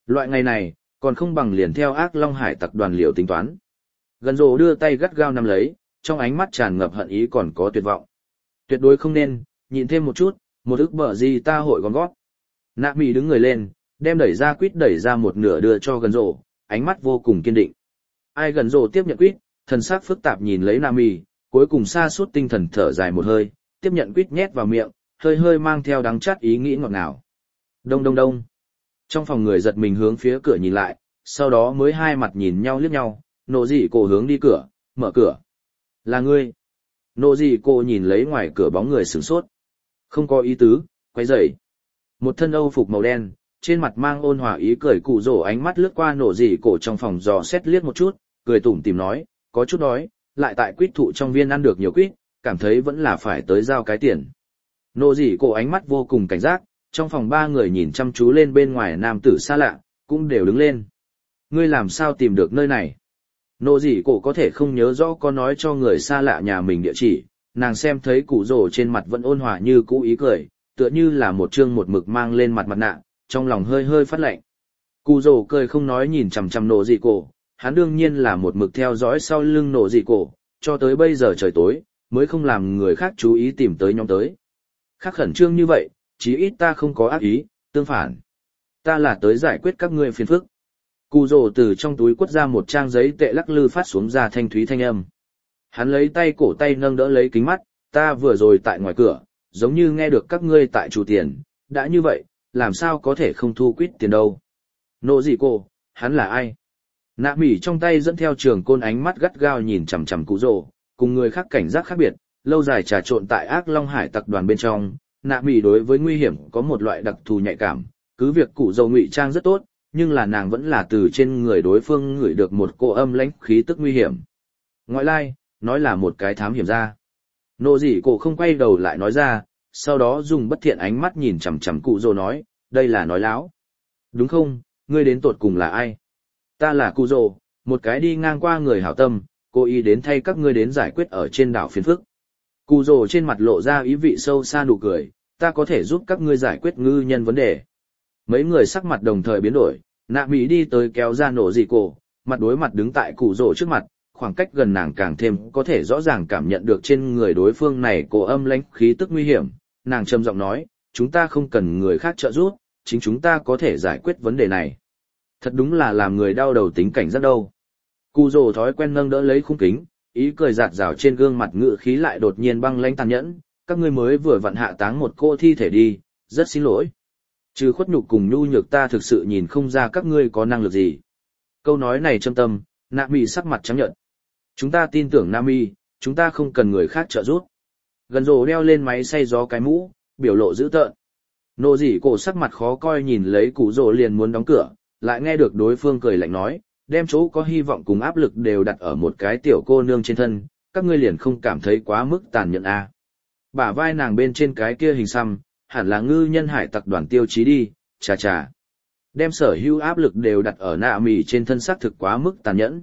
Loại ngày này, còn không bằng liền theo ác long hải tặc đoàn liều tính toán. Gần rồ đưa tay gắt gao nắm lấy, trong ánh mắt tràn ngập hận ý còn có tuyệt vọng. Tuyệt đối không nên, nhịn thêm một chút, một ức bở gì ta hội còn gót. Nạ mì đứng người lên, đem đẩy ra quýt đẩy ra một nửa đưa cho gần rồ, ánh mắt vô cùng kiên định. Ai gần rồ tiếp nhận quýt, thần sắc phức tạp nhìn lấy Nạ mì, cuối cùng sa sút tinh thần thở dài một hơi, tiếp nhận quýt nhét vào miệng, hơi hơi mang theo đắng chát ý nghĩ ngọt ngào. Đông đông đông. Trong phòng người giật mình hướng phía cửa nhìn lại, sau đó mới hai mặt nhìn nhau liếc nhau, nộ dị cổ hướng đi cửa, mở cửa. Là ngươi. Nộ dị cổ nhìn lấy ngoài cửa bóng người sửng sốt. Không có ý tứ, quay dậy. Một thân âu phục màu đen, trên mặt mang ôn hòa ý cười cụ rổ ánh mắt lướt qua nộ dị cổ trong phòng dò xét liếc một chút, cười tủm tìm nói, có chút đói, lại tại quýt thụ trong viên ăn được nhiều quýt, cảm thấy vẫn là phải tới giao cái tiền. Nộ dị cổ ánh mắt vô cùng cảnh giác, trong phòng ba người nhìn chăm chú lên bên ngoài nam tử xa lạ, cũng đều đứng lên. Ngươi làm sao tìm được nơi này? Nộ dị cổ có thể không nhớ rõ có nói cho người xa lạ nhà mình địa chỉ, nàng xem thấy cụ rổ trên mặt vẫn ôn hòa như cũ ý cười, tựa như là một chương một mực mang lên mặt mặt nạ, trong lòng hơi hơi phát lạnh. Cụ rổ cười không nói nhìn chằm chằm nộ dị cổ, hắn đương nhiên là một mực theo dõi sau lưng nộ dị cổ, cho tới bây giờ trời tối, mới không làm người khác chú ý tìm tới nhóm tới. Khác khẩn trương như vậy, chí ít ta không có ác ý, tương phản. Ta là tới giải quyết các ngươi phiền phức. Cụ rồ từ trong túi quất ra một trang giấy tệ lắc lư phát xuống ra thanh thúy thanh âm. Hắn lấy tay cổ tay nâng đỡ lấy kính mắt, ta vừa rồi tại ngoài cửa, giống như nghe được các ngươi tại chủ tiền, đã như vậy, làm sao có thể không thu quýt tiền đâu. Nộ gì cô, hắn là ai? Nạ mỉ trong tay dẫn theo trường côn ánh mắt gắt gao nhìn chằm chằm cụ rồ, cùng người khác cảnh giác khác biệt, lâu dài trà trộn tại ác long hải tặc đoàn bên trong. Nạ mỉ đối với nguy hiểm có một loại đặc thù nhạy cảm, cứ việc cụ dầu ngụy trang rất tốt, nhưng là nàng vẫn là từ trên người đối phương ngửi được một cô âm lãnh khí tức nguy hiểm. Ngoại lai, nói là một cái thám hiểm ra. Nộ dị cổ không quay đầu lại nói ra, sau đó dùng bất thiện ánh mắt nhìn chằm chằm cụ dầu nói, đây là nói láo. Đúng không, ngươi đến tột cùng là ai? Ta là cụ dầu, một cái đi ngang qua người hảo tâm, cố ý đến thay các ngươi đến giải quyết ở trên đảo phiền phức. Cụ dầu trên mặt lộ ra ý vị sâu xa nụ cười, ta có thể giúp các ngươi giải quyết ngư nhân vấn đề. Mấy người sắc mặt đồng thời biến đổi, nạ mỹ đi tới kéo ra nổ dị cổ, mặt đối mặt đứng tại cụ rổ trước mặt, khoảng cách gần nàng càng thêm có thể rõ ràng cảm nhận được trên người đối phương này cổ âm lãnh khí tức nguy hiểm. Nàng trầm giọng nói, chúng ta không cần người khác trợ giúp, chính chúng ta có thể giải quyết vấn đề này. Thật đúng là làm người đau đầu tính cảnh giác đâu. Cụ rổ thói quen nâng đỡ lấy khung kính, ý cười giạt rào trên gương mặt ngự khí lại đột nhiên băng lãnh tàn nhẫn, các ngươi mới vừa vặn hạ táng một cô thi thể đi, rất xin lỗi. Trừ khuất nhục cùng nhu nhược ta thực sự nhìn không ra các ngươi có năng lực gì. Câu nói này châm tâm, Nạ Mị sắc mặt trắng nhợt. Chúng ta tin tưởng Nam Mi, chúng ta không cần người khác trợ giúp. Gần rồ đeo lên máy xay gió cái mũ, biểu lộ dữ tợn. Nộ dị cổ sắc mặt khó coi nhìn lấy cụ rồ liền muốn đóng cửa, lại nghe được đối phương cười lạnh nói, đem chỗ có hy vọng cùng áp lực đều đặt ở một cái tiểu cô nương trên thân, các ngươi liền không cảm thấy quá mức tàn nhẫn à. Bả vai nàng bên trên cái kia hình xăm, hẳn là ngư nhân hải tặc đoàn tiêu chí đi, chà chà. Đem sở hữu áp lực đều đặt ở Nạ Mỉ trên thân xác thực quá mức tàn nhẫn.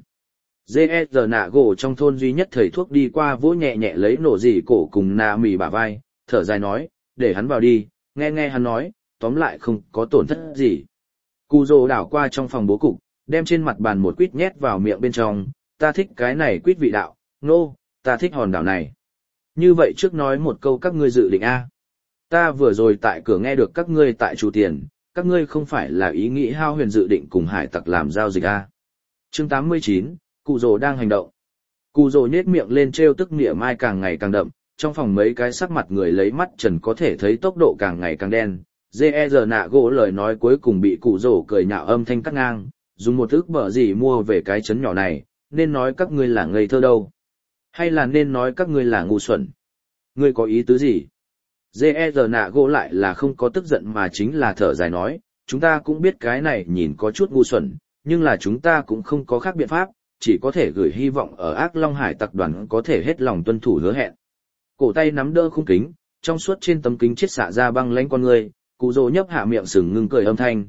G.E.G. nạ gỗ trong thôn duy nhất thầy thuốc đi qua vỗ nhẹ nhẹ lấy nổ dị cổ cùng Nạ Mỉ bả vai, thở dài nói, để hắn vào đi, nghe hắn nói, tóm lại không có tổn thất gì. Cù rồ đảo qua trong phòng bố cục, đem trên mặt bàn một quýt nhét vào miệng bên trong, ta thích cái này quýt vị đạo, ta thích hòn đảo này. Như vậy trước nói một câu các ngươi dự định A. Ta vừa rồi tại cửa nghe được các ngươi tại chủ tiền, các ngươi không phải là ý nghĩ hao huyền dự định cùng hải tặc làm giao dịch A. Chương 89, cụ rồ đang hành động. Cụ rồ nhếch miệng lên trêu tức mỉa mai càng ngày càng đậm, trong phòng mấy cái sắc mặt người lấy mắt trần có thể thấy tốc độ càng ngày càng đen. G.E.G. nạ gỗ lời nói cuối cùng bị cụ rồ cười nhạo âm thanh cắt ngang, dùng một ức bở gì mua về cái chấn nhỏ này, nên nói các ngươi là ngây thơ đâu. Hay là nên nói các ngươi là ngu xuẩn? Ngươi có ý tứ gì? G.E.G. nạ gỗ lại là không có tức giận mà chính là thở dài nói, chúng ta cũng biết cái này nhìn có chút ngu xuẩn, nhưng là chúng ta cũng không có khác biện pháp, chỉ có thể gửi hy vọng ở Ác Long Hải Tặc đoàn có thể hết lòng tuân thủ hứa hẹn. Cổ tay nắm đỡ khung kính, trong suốt trên tấm kính chiết xạ ra băng lãnh con người, cụ rồ nhấp hạ miệng sừng ngưng cười âm thanh,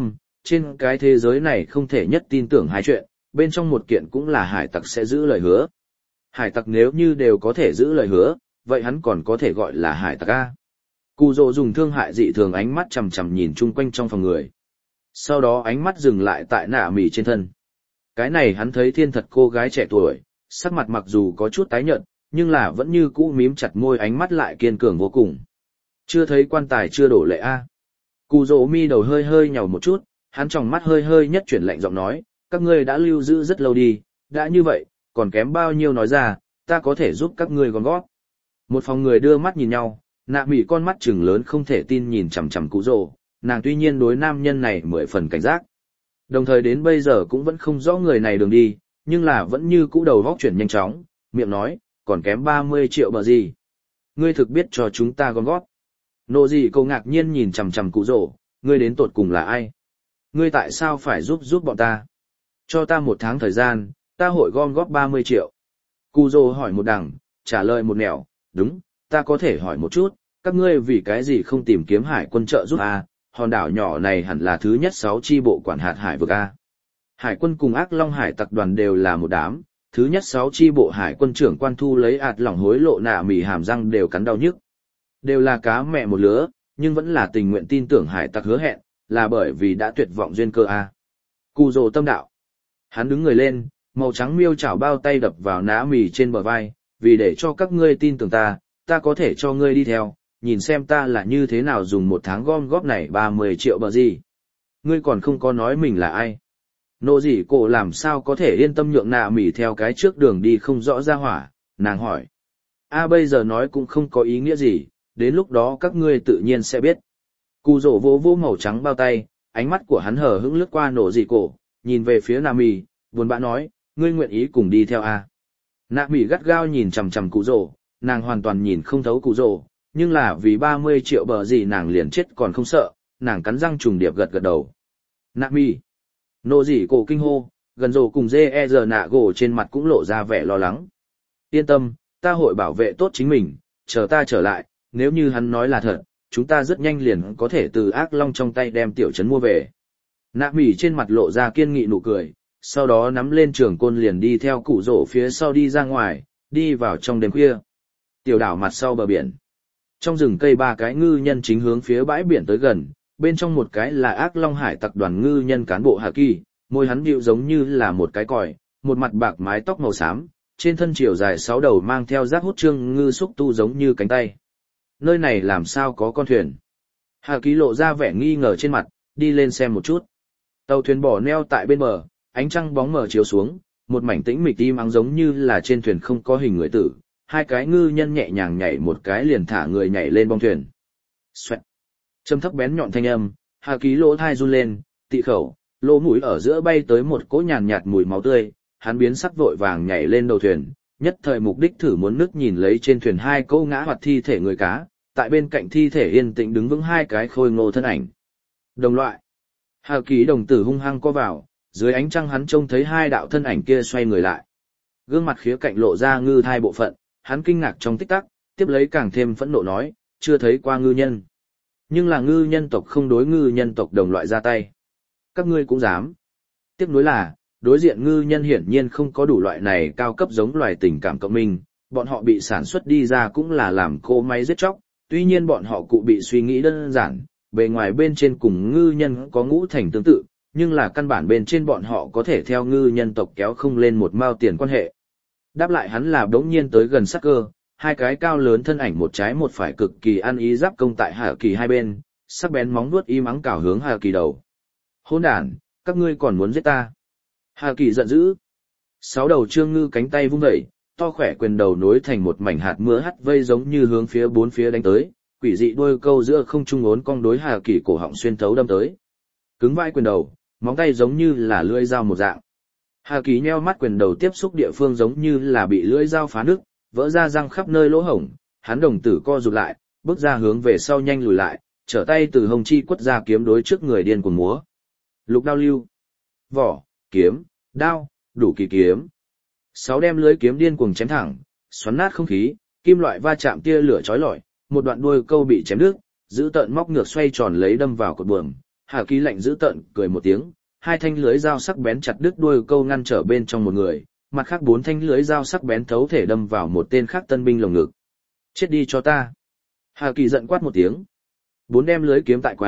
trên cái thế giới này không thể nhất tin tưởng hai chuyện, bên trong một kiện cũng là hải tặc sẽ giữ lời hứa. Hải tặc nếu như đều có thể giữ lời hứa, vậy hắn còn có thể gọi là hải tặc A. Cụ rồ dùng thương hại dị thường ánh mắt chằm chằm nhìn chung quanh trong phòng người. Sau đó ánh mắt dừng lại tại nạ mỉ trên thân. Cái này hắn thấy thiên thật cô gái trẻ tuổi, sắc mặt mặc dù có chút tái nhợt, nhưng là vẫn như cũ mím chặt môi, ánh mắt lại kiên cường vô cùng. Chưa thấy quan tài chưa đổ lệ a. Cù rỗ mi đầu hơi hơi nhàu một chút, hắn tròng mắt hơi hơi nhất chuyển lạnh giọng nói, các ngươi đã lưu giữ rất lâu đi, đã như vậy, còn kém bao nhiêu nói ra, ta có thể giúp các ngươi gom gót. Một phòng người đưa mắt nhìn nhau, nạ mỉ con mắt trừng lớn không thể tin nhìn chằm chằm cụ rỗ, nàng tuy nhiên đối nam nhân này 10 phần cảnh giác. Đồng thời đến bây giờ cũng vẫn không rõ người này đường đi, nhưng là vẫn như cũ đầu góc chuyển nhanh chóng, miệng nói, còn kém 30 triệu bờ gì. Ngươi thực biết cho chúng ta gom gót. Nộ gì cô ngạc nhiên nhìn chằm chằm cụ rỗ, ngươi đến tột cùng là ai? Ngươi tại sao phải giúp bọn ta? Cho ta 1 tháng thời gian, ta hội gom góp 30 triệu. Cụ rỗ hỏi một đằng, trả lời một nẻo, đúng, ta có thể hỏi một chút, các ngươi vì cái gì không tìm kiếm hải quân trợ giúp a? Hòn đảo nhỏ này hẳn là thứ nhất 6 chi bộ quản hạt hải vực a. Hải quân cùng Ác Long Hải tập đoàn đều là một đám, thứ nhất 6 chi bộ hải quân trưởng quan thu lấy ạt lỏng hối lộ nạ mỉ hàm răng đều cắn đau nhức. Đều là cá mẹ một lứa, nhưng vẫn là tình nguyện tin tưởng hải tặc hứa hẹn, là bởi vì đã tuyệt vọng duyên cơ a. Cù rồ tâm đạo. Hắn đứng người lên, màu trắng miêu chảo bao tay đập vào nã mì trên bờ vai, vì để cho các ngươi tin tưởng ta, ta có thể cho ngươi đi theo, nhìn xem ta là như thế nào dùng 1 tháng gom góp này 30 triệu bờ gì. Ngươi còn không có nói mình là ai. Nô gì cổ làm sao có thể yên tâm nhượng nạ mỉ theo cái trước đường đi không rõ ra hỏa, nàng hỏi. Bây giờ nói cũng không có ý nghĩa gì, đến lúc đó các ngươi tự nhiên sẽ biết. Cù rổ vô vô màu trắng bao tay, ánh mắt của hắn hờ hững lướt qua nổ gì cổ, nhìn về phía nạ mỉ, buồn bã nói, ngươi nguyện ý cùng đi theo a? Nạ mỉ gắt gao nhìn chằm chằm cụ rổ, nàng hoàn toàn nhìn không thấu cụ rổ, nhưng là vì 30 triệu bờ gì nàng liền chết còn không sợ, nàng cắn răng trùng điệp gật gật đầu. Nạ mỉ. Nộ gì cổ kinh hô, gần rổ cùng dê giờ nạ gỗ trên mặt cũng lộ ra vẻ lo lắng. Yên tâm, ta hội bảo vệ tốt chính mình, chờ ta trở lại, nếu như hắn nói là thật, chúng ta rất nhanh liền có thể từ ác long trong tay đem tiểu trấn mua về. Nạ mỉ trên mặt lộ ra kiên nghị nụ cười, sau đó nắm lên trường côn liền đi theo cụ rổ phía sau đi ra ngoài, đi vào trong đêm khuya. Tiểu đảo mặt sau bờ biển. Trong rừng cây 3 cái ngư nhân chính hướng phía bãi biển tới gần, bên trong một cái là Ác Long Hải tập đoàn ngư nhân cán bộ Hà Kỳ, môi hắn bịu giống như là một cái còi, một mặt bạc mái tóc màu xám, trên thân chiều dài 6 đầu mang theo rác hút trương ngư xúc tu giống như cánh tay. Nơi này làm sao có con thuyền? Hà Kỳ lộ ra vẻ nghi ngờ trên mặt, đi lên xem một chút. Tàu thuyền bỏ neo tại bên bờ, ánh trăng bóng mờ chiếu xuống, một mảnh tĩnh mịch im ắng giống như là trên thuyền không có hình người tử. 2 cái ngư nhân nhẹ nhàng nhảy một cái liền thả người nhảy lên bong thuyền. Xoẹt. Châm thấp bén nhọn thanh âm, Hà Ký lỗ thai run lên, tị khẩu, lỗ mũi ở giữa bay tới một cỗ nhàn nhạt mùi máu tươi, hắn biến sắc vội vàng nhảy lên đầu thuyền, nhất thời mục đích thử muốn nước nhìn lấy trên thuyền 2 cỗ ngã hoặc thi thể người cá, tại bên cạnh thi thể yên tĩnh đứng vững 2 cái khôi ngô thân ảnh. Đồng loại. Hà Ký đồng tử hung hăng co vào, dưới ánh trăng hắn trông thấy 2 đạo thân ảnh kia xoay người lại. Gương mặt khía cạnh lộ ra ngư thai bộ phận, hắn kinh ngạc trong tích tắc, tiếp lấy càng thêm phẫn nộ nói, chưa thấy qua ngư nhân. Nhưng là ngư nhân tộc không đối ngư nhân tộc đồng loại ra tay. Các ngươi cũng dám. Tiếc nuối là, đối diện ngư nhân hiển nhiên không có đủ loại này cao cấp giống loài tình cảm cộng minh, bọn họ bị sản xuất đi ra cũng là làm cỗ máy giết chóc, tuy nhiên bọn họ cụ bị suy nghĩ đơn giản, bề ngoài bên trên cùng ngư nhân có ngũ thành tương tự, nhưng là căn bản bên trên bọn họ có thể theo ngư nhân tộc kéo không lên một mao tiền quan hệ. Đáp lại hắn là đống nhiên tới gần sắc cơ, 2 cái cao lớn thân ảnh một trái một phải cực kỳ ăn ý giáp công tại Hà Kỳ hai bên, sắc bén móng vuốt im ắng cào hướng Hà Kỳ đầu. Hỗn đản, các ngươi còn muốn giết ta? Hà Kỳ giận dữ. 6 đầu trương ngư cánh tay vung dậy, to khỏe quyền đầu nối thành một mảnh hạt mưa hắt vây giống như hướng phía 4 phía đánh tới, quỷ dị đuôi câu giữa không trung ốn cong đối Hà Kỳ cổ họng xuyên thấu đâm tới. Cứng vai quyền đầu, móng tay giống như là lưỡi dao một dạng. Hà Kỳ nheo mắt quyền đầu tiếp xúc địa phương giống như là bị lưỡi dao phá nứt, vỡ ra răng khắp nơi lỗ hổng, hắn đồng tử co rụt lại, bước ra hướng về sau nhanh lùi lại, trở tay từ hông chi quất ra kiếm đối trước người điên cuồng múa. Lục đao lưu, vỏ, kiếm, đao, đủ kỳ kiếm. 6 đem lưới kiếm điên cuồng chém thẳng, xoắn nát không khí, kim loại va chạm tia lửa chói lọi, một đoạn đuôi câu bị chém đứt, giữ tợn móc ngược xoay tròn lấy đâm vào cột buồm. Hà Kỳ lạnh giữ tợn cười một tiếng, 2 thanh lưới dao sắc bén chặt đứt đuôi câu ngăn trở bên trong một người, mặt khác 4 thanh lưới dao sắc bén thấu thể đâm vào một tên khác tân binh lồng ngực. Chết đi cho ta! Hà Kỳ giận quát một tiếng. 4 đem lưới kiếm tại quái,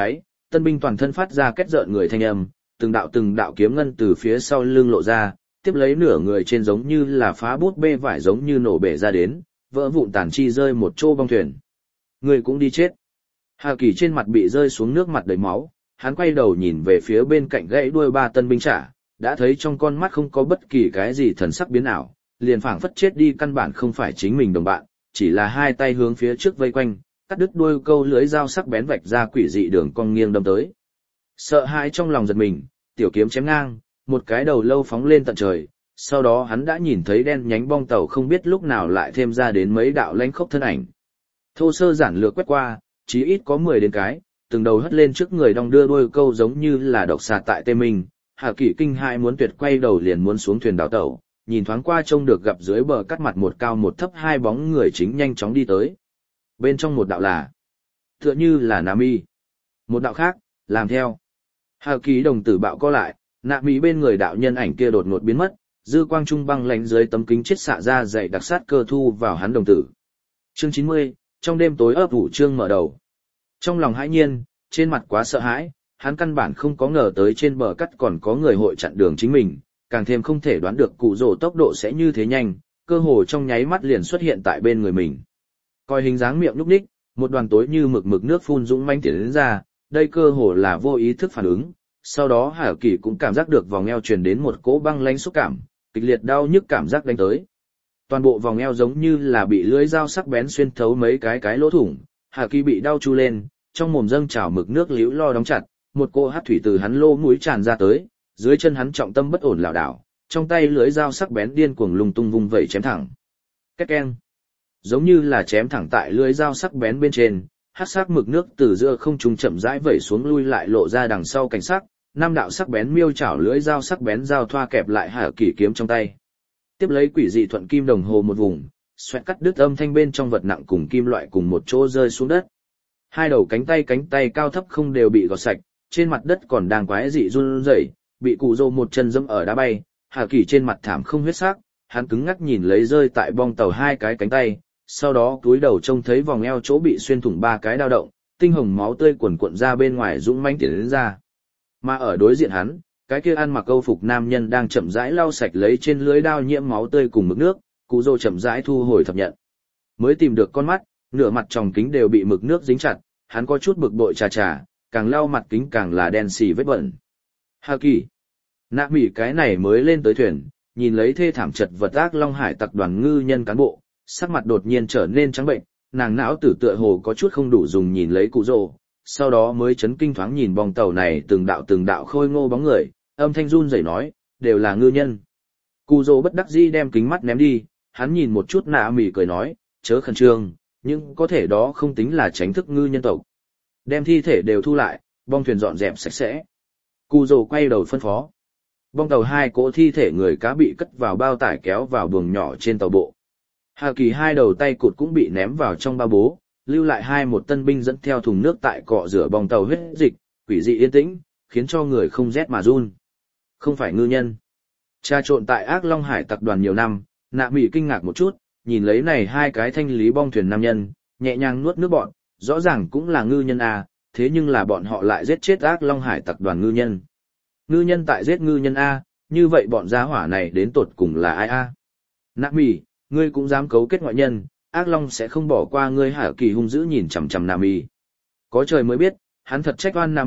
tân binh toàn thân phát ra két rợn người thanh âm, từng đạo kiếm ngân từ phía sau lưng lộ ra, tiếp lấy nửa người trên giống như là phá bút bê vải giống như nổ bể ra đến, vỡ vụn tàn chi rơi một chỗ bong thuyền. Người cũng đi chết. Hà Kỳ trên mặt bị rơi xuống nước mặt đầy máu, hắn quay đầu nhìn về phía bên cạnh gãy đuôi ba tân binh trả, đã thấy trong con mắt không có bất kỳ cái gì thần sắc biến ảo, liền phảng phất chết đi căn bản không phải chính mình đồng bạn, chỉ là hai tay hướng phía trước vây quanh, cắt đứt đuôi câu lưới dao sắc bén vạch ra quỷ dị đường cong nghiêng đâm tới. Sợ hãi trong lòng giật mình, tiểu kiếm chém ngang, một cái đầu lâu phóng lên tận trời, sau đó hắn đã nhìn thấy đen nhánh bong tàu không biết lúc nào lại thêm ra đến mấy đạo lánh khốc thân ảnh. Thô sơ giản lược quét qua, chí ít có 10 đến cái, từng đầu hất lên trước người đong đưa đuôi câu giống như là độc xà tại tê mình. Hà Kỷ kinh hãi muốn tuyệt quay đầu liền muốn xuống thuyền đào tẩu, nhìn thoáng qua trông được gặp dưới bờ cắt mặt một cao một thấp hai bóng người chính nhanh chóng đi tới. Bên trong một đạo là, tựa như là Nami. Một đạo khác, làm theo. Hà Kỷ đồng tử bạo co lại, Nami bên người đạo nhân ảnh kia đột ngột biến mất, dư quang trung băng lánh dưới tấm kính chết xạ ra dày đặc sát cơ thu vào hắn đồng tử. Chương 90, trong đêm tối ấp ủ chương mở đầu. Trong lòng hãi nhiên, trên mặt quá sợ hãi, hắn căn bản không có ngờ tới trên bờ cắt còn có người hội chặn đường chính mình, càng thêm không thể đoán được cụ rồ tốc độ sẽ như thế nhanh, cơ hồ trong nháy mắt liền xuất hiện tại bên người mình. Coi hình dáng miệng nhúc nhích, một đoàn tối như mực nước phun dũng manh tiến đến ra, đây cơ hồ là vô ý thức phản ứng. Sau đó Hà Kỳ cũng cảm giác được vòng eo truyền đến một cỗ băng lãnh xúc cảm, kịch liệt đau nhức cảm giác đánh tới. Toàn bộ vòng eo giống như là bị lưỡi dao sắc bén xuyên thấu mấy cái lỗ thủng, Hà Kỳ bị đau chu lên, trong mồm dâng trào mực nước liễu lo đóng chặt, một cỗ hắc thủy từ hắn lỗ mũi tràn ra tới, dưới chân hắn trọng tâm bất ổn lảo đảo, trong tay lưỡi dao sắc bén điên cuồng lung tung vung vẩy chém thẳng. Két keng, giống như là chém thẳng tại lưỡi dao sắc bén bên trên, hắc sắc mực nước từ giữa không trung chậm rãi vẩy xuống lui lại lộ ra đằng sau cảnh sắc, năm đạo sắc bén miêu chảo lưỡi dao sắc bén giao thoa kẹp lại Hà Kỳ kiếm trong tay. Tiếp lấy quỷ dị thuận kim đồng hồ một vùng, xoẹt cắt đứt âm thanh bên trong vật nặng cùng kim loại cùng một chỗ rơi xuống đất. Hai đầu cánh tay cao thấp không đều bị gọt sạch, trên mặt đất còn đang quái dị run rẩy, bị cụ rồ một chân dẫm ở đá bay. Hà Kỳ trên mặt thảm không huyết sắc, hắn cứng ngắc nhìn lấy rơi tại bong tàu hai cái cánh tay, sau đó cúi đầu trông thấy vòng eo chỗ bị xuyên thủng ba cái dao động, tinh hồng máu tươi cuồn cuộn ra bên ngoài dũng mãnh tiến đến ra. Mà ở đối diện hắn, cái kia ăn mặc câu phục nam nhân đang chậm rãi lau sạch lấy trên lưới đao nhiễm máu tươi cùng mực nước, cụ rồ chậm rãi thu hồi thập nhận. Mới tìm được con mắt, nửa mặt tròng kính đều bị mực nước dính chặt, hắn có chút bực bội chà, càng lau mặt kính càng là đen xì vết bẩn. Hà Kỳ, nạ mỉ cái này mới lên tới thuyền, nhìn lấy thê thảm chật vật ác Long Hải tặc đoàn ngư nhân cán bộ, sắc mặt đột nhiên trở nên trắng bệnh, nàng não tử tựa hồ có chút không đủ dùng nhìn lấy cụ rồ, sau đó mới chấn kinh thoáng nhìn bong tàu này từng đạo khôi ngô bóng người, âm thanh run rẩy nói, đều là ngư nhân. Cụ rồ bất đắc dĩ đem kính mắt ném đi, hắn nhìn một chút nạ mỉ cười nói, chớ khẩn trương, nhưng có thể đó không tính là tránh thức ngư nhân tộc. Đem thi thể đều thu lại, bong thuyền dọn dẹp sạch sẽ. Cụ rồ quay đầu phân phó. Bong tàu hai cỗ thi thể người cá bị cất vào bao tải kéo vào buồng nhỏ trên tàu bộ. Hà Kỳ hai đầu tay cụt cũng bị ném vào trong ba bố, lưu lại một tân binh dẫn theo thùng nước tại cọ rửa bong tàu huyết dịch, quỷ dị yên tĩnh, khiến cho người không rét mà run. Không phải ngư nhân. Trà trộn tại ác Long Hải tập đoàn nhiều năm, nạ mỉ kinh ngạc một chút, nhìn lấy này hai cái thanh lý bong thuyền nam nhân, nhẹ nhàng nuốt nước bọn, rõ ràng cũng là ngư nhân A, thế nhưng là bọn họ lại giết chết ác Long Hải tập đoàn ngư nhân. Ngư nhân tại giết ngư nhân A, như vậy bọn gia hỏa này đến tột cùng là ai A? Nạ mỉ, ngươi cũng dám cấu kết ngoại nhân, ác Long sẽ không bỏ qua ngươi. Hà Kỳ hung dữ nhìn chằm chằm Nạ mỉ. Có trời mới biết, hắn thật trách oan Nạ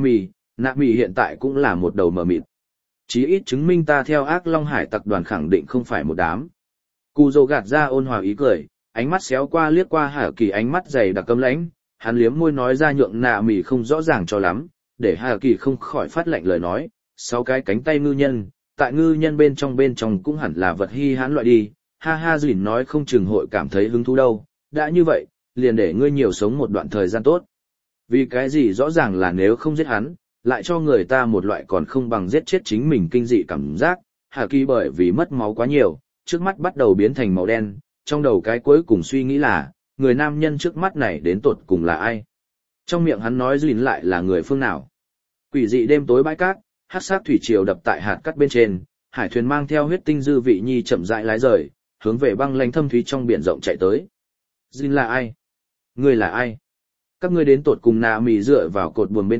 mỉ hiện tại cũng là một đầu mờ mịt. Chí ít chứng minh ta theo ác Long Hải tập đoàn khẳng định không phải một đám. Cù Dô gạt ra ôn hòa ý cười, ánh mắt xéo qua liếc qua Hà Kỳ ánh mắt dày đặc cấm lãnh, hắn liếm môi nói ra nhượng Nạ mỉ không rõ ràng cho lắm, để Hà Kỳ không khỏi phát lệnh lời nói, 6 cái cánh tay ngư nhân, tại ngư nhân bên trong cũng hẳn là vật hi hãn loại đi, ha ha dỉn nói không chừng hội cảm thấy hứng thú đâu, đã như vậy, liền để ngươi nhiều sống một đoạn thời gian tốt. Vì cái gì rõ ràng là nếu không giết hắn, lại cho người ta một loại còn không bằng giết chết chính mình kinh dị cảm giác. Hà Kỳ bởi vì mất máu quá nhiều, trước mắt bắt đầu biến thành màu đen, trong đầu cái cuối cùng suy nghĩ là, người nam nhân trước mắt này đến tột cùng là ai? Trong miệng hắn nói dùn lại là người phương nào? Quỷ dị đêm tối bãi cát, hắc sát thủy triều đập tại hạt cát bên trên, hải thuyền mang theo huyết tinh dư vị nhi chậm rãi lái rời, hướng về băng lãnh thâm thúy trong biển rộng chạy tới. Dùn là ai? Ngươi là ai? Các ngươi đến tột cùng Nạ mỉ dựa vào cột buồm bên cạnh,